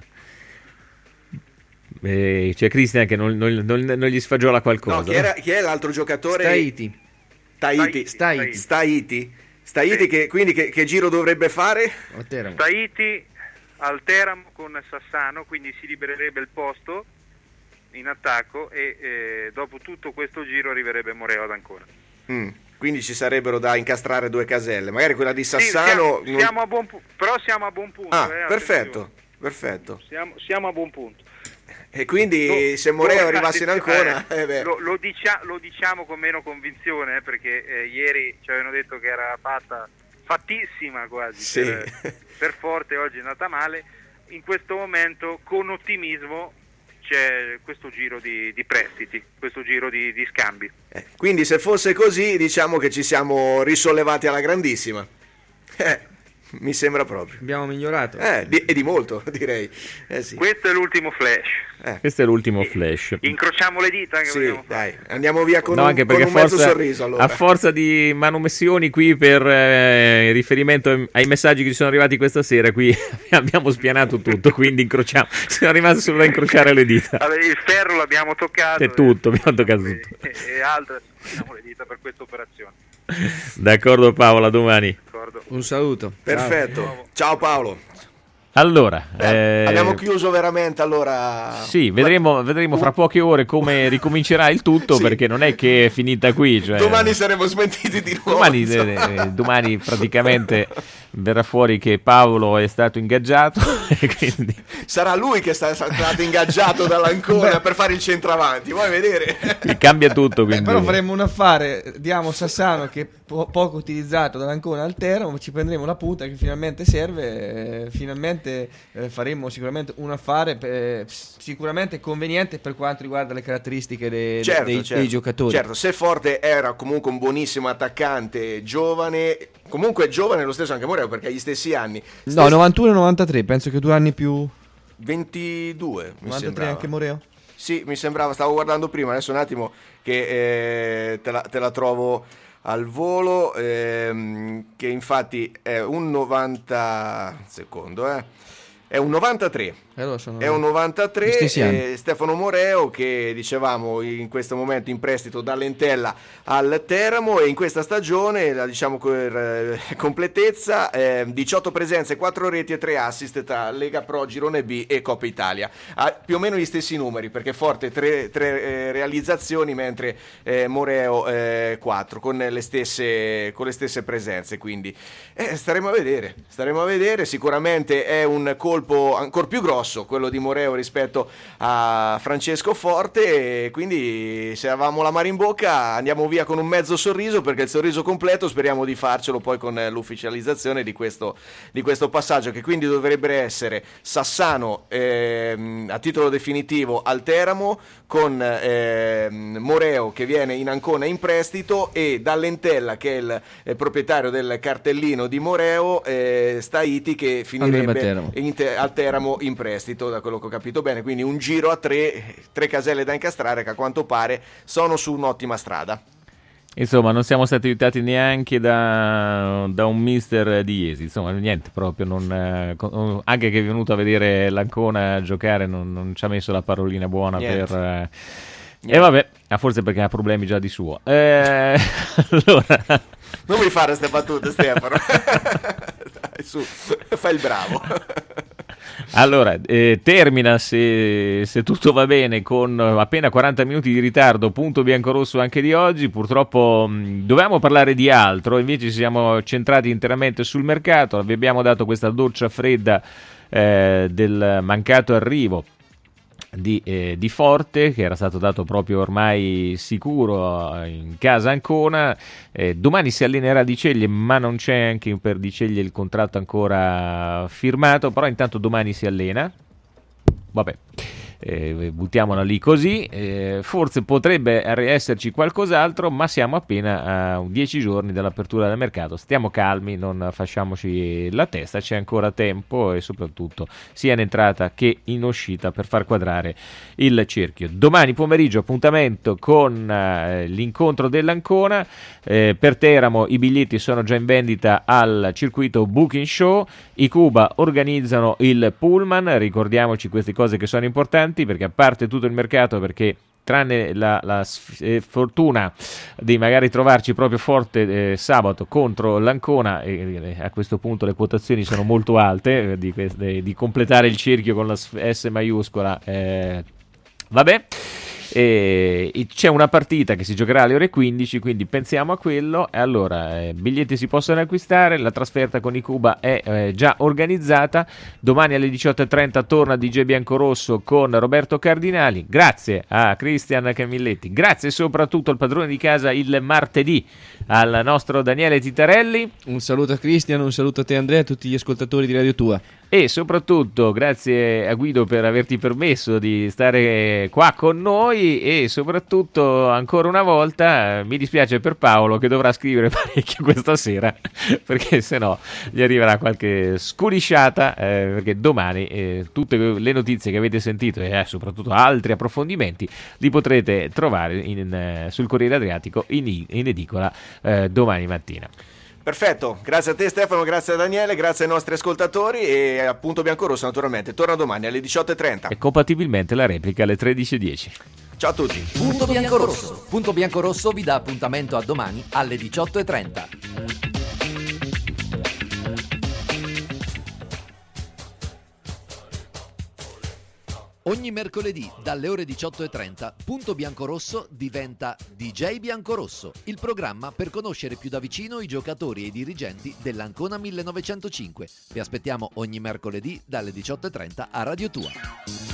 E c'è Cristian che non, non, non, non gli sfagiola qualcosa. No, chi, era, chi è l'altro giocatore? Staiti. Staiti. Staiti. Staiti. Staiti sì. che, quindi che, che giro dovrebbe fare? Staiti al Teramo con Sassano, quindi si libererebbe il posto in attacco e eh, dopo tutto questo giro arriverebbe Moreo ad Ancona. Mm. Quindi ci sarebbero da incastrare due caselle, magari quella di Sì, Sassano. siamo, siamo a buon pu- però siamo a buon punto. Ah, eh, perfetto, perfetto. Siamo, siamo a buon punto. E quindi Lo- se Moreo lo- arrivasse in Ancona, eh, eh beh. lo, lo, dicia- lo diciamo con meno convinzione, eh, perché eh, ieri ci avevano detto che era fatta fattissima quasi Sì. per, per Forte, oggi è andata male. In questo momento con ottimismo c'è questo giro di, di prestiti, questo giro di, di scambi. Eh, quindi se fosse così, diciamo che ci siamo risollevati alla grandissima. Eh. Mi sembra proprio. Abbiamo migliorato. Eh, di, e di molto, direi. Eh, sì. Questo è l'ultimo flash. Eh. Questo è l'ultimo flash. Incrociamo le dita. Che sì, dai, andiamo via con no, un, anche con perché un a forza, mezzo sorriso. Allora. A forza di manomissioni qui per eh, riferimento ai messaggi che ci sono arrivati questa sera, qui abbiamo spianato tutto, quindi incrociamo. Siamo rimasti solo da incrociare le dita. Allora, il ferro l'abbiamo toccato. È tutto, abbiamo toccato tutto. E, e altre incrociamo le dita per questa operazione. D'accordo Paolo, a domani. D'accordo. Un saluto. Perfetto. Ciao, Ciao Paolo. Allora, eh, eh, abbiamo chiuso veramente allora. Sì, vedremo, vedremo fra poche ore come ricomincerà il tutto, sì. Perché non è che è finita qui. Cioè, domani saremo smentiti di nuovo. Domani, eh, domani praticamente verrà fuori che Paolo è stato ingaggiato. E quindi... Sarà lui che è stato ingaggiato dall'Ancona per fare il centravanti. Vuoi vedere? E cambia tutto. Quindi. Eh, però faremo un affare. Diamo Sassano che è po- poco utilizzato dall'Ancona al Teramo. Ci prenderemo la punta che finalmente serve. Eh, finalmente. Eh, faremo sicuramente un affare eh, sicuramente conveniente per quanto riguarda le caratteristiche de- certo, dei, certo, dei giocatori. Certo, se Forte era comunque un buonissimo attaccante, giovane, comunque giovane lo stesso anche Moreo perché ha gli stessi anni. Stessi... No, novantuno e novantatré, penso che due anni più. ventidue, mi novantatré sembrava. Anche Moreo? Sì, mi sembrava, stavo guardando prima, adesso un attimo che eh, te, la, te la trovo al volo, ehm, che infatti è un novanta secondo, eh. È un novantatré. Allora sono è un novantatré. Eh, Stefano Moreo, che dicevamo in questo momento in prestito dall'Entella al Teramo, e in questa stagione, la diciamo per eh, completezza, eh, diciotto presenze, quattro reti e tre assist tra Lega Pro, Girone B e Coppa Italia. Ha più o meno gli stessi numeri, perché Forte tre, tre eh, realizzazioni, mentre eh, Moreo eh, quattro, con le stesse, con le stesse presenze. Quindi eh, staremo a vedere, staremo a vedere. Sicuramente è un colpo ancora più grosso quello di Moreo rispetto a Francesco Forte, e quindi se avevamo la mare in bocca andiamo via con un mezzo sorriso, perché il sorriso completo speriamo di farcelo poi con l'ufficializzazione di questo, di questo passaggio, che quindi dovrebbe essere Sassano ehm, a titolo definitivo al Teramo, con ehm, Moreo che viene in Ancona in prestito, e dall'Entella, che è il, il proprietario del cartellino di Moreo, eh, Staiti, che finirebbe in te- al Teramo in prestito, da quello che ho capito bene. Quindi un giro a tre, tre caselle da incastrare, che a quanto pare sono su un'ottima strada. Insomma, non siamo stati aiutati neanche da, da un mister di Iesi, insomma, niente proprio, non, eh, anche che è venuto a vedere l'Ancona giocare non, non ci ha messo la parolina buona niente. per... Eh, e vabbè, ah, forse perché ha problemi già di suo. Eh, allora... Non mi fare queste battute, Stefano. Dai, su, fai il bravo. Allora, eh, termina, se, se tutto va bene, con appena quaranta minuti di ritardo, punto biancorosso anche di oggi. Purtroppo mh, dovevamo parlare di altro, invece ci siamo centrati interamente sul mercato. Vi abbiamo dato questa doccia fredda eh, del mancato arrivo Di, eh, di Forte, che era stato dato proprio ormai sicuro in casa Ancona. Eh, domani si allenerà Di Ceglie, ma non c'è anche per Di Ceglie il contratto ancora firmato, però intanto domani si allena. Vabbè, eh, buttiamola lì così. Eh, forse potrebbe esserci qualcos'altro, ma siamo appena a dieci giorni dall'apertura del mercato. Stiamo calmi, non facciamoci la testa, c'è ancora tempo, e soprattutto sia in entrata che in uscita per far quadrare il cerchio. Domani pomeriggio appuntamento con eh, l'incontro dell'Ancona. Eh, per Teramo i biglietti sono già in vendita al circuito Booking Show. I Cuba organizzano il pullman, ricordiamoci queste cose che sono importanti, perché a parte tutto il mercato, perché tranne la, la eh, fortuna di magari trovarci proprio Forte eh, sabato contro l'Ancona, e eh, a questo punto le quotazioni sono molto alte, eh, di, di, di completare il cerchio con la S maiuscola, eh, vabbè. E c'è una partita che si giocherà alle ore quindici, quindi pensiamo a quello. E allora eh, biglietti si possono acquistare, la trasferta con i Cuba è eh, già organizzata. Domani alle diciotto e trenta torna D J Biancorosso con Roberto Cardinali. Grazie a Cristian Camilletti, grazie soprattutto al padrone di casa il martedì, al nostro Daniele Titarelli. Un saluto a Cristian, un saluto a te Andrea e a tutti gli ascoltatori di Radio Tua. E soprattutto grazie a Guido per averti permesso di stare qua con noi, e soprattutto ancora una volta mi dispiace per Paolo che dovrà scrivere parecchio questa sera, perché sennò gli arriverà qualche scurisciata, eh, perché domani eh, tutte le notizie che avete sentito e eh, soprattutto altri approfondimenti li potrete trovare in, eh, sul Corriere Adriatico in, in edicola eh, domani mattina. Perfetto, grazie a te Stefano, grazie a Daniele, grazie ai nostri ascoltatori, e appunto Biancorosso naturalmente torna domani alle diciotto e trenta. E compatibilmente la replica alle tredici e dieci. Ciao a tutti. Punto Biancorosso. Punto Biancorosso vi dà appuntamento a domani alle diciotto e trenta. Ogni mercoledì dalle ore diciotto e trenta Punto Biancorosso diventa D J Biancorosso, il programma per conoscere più da vicino i giocatori e i dirigenti dell'Ancona millenovecentocinque. Vi aspettiamo ogni mercoledì dalle diciotto e trenta a Radio Tua.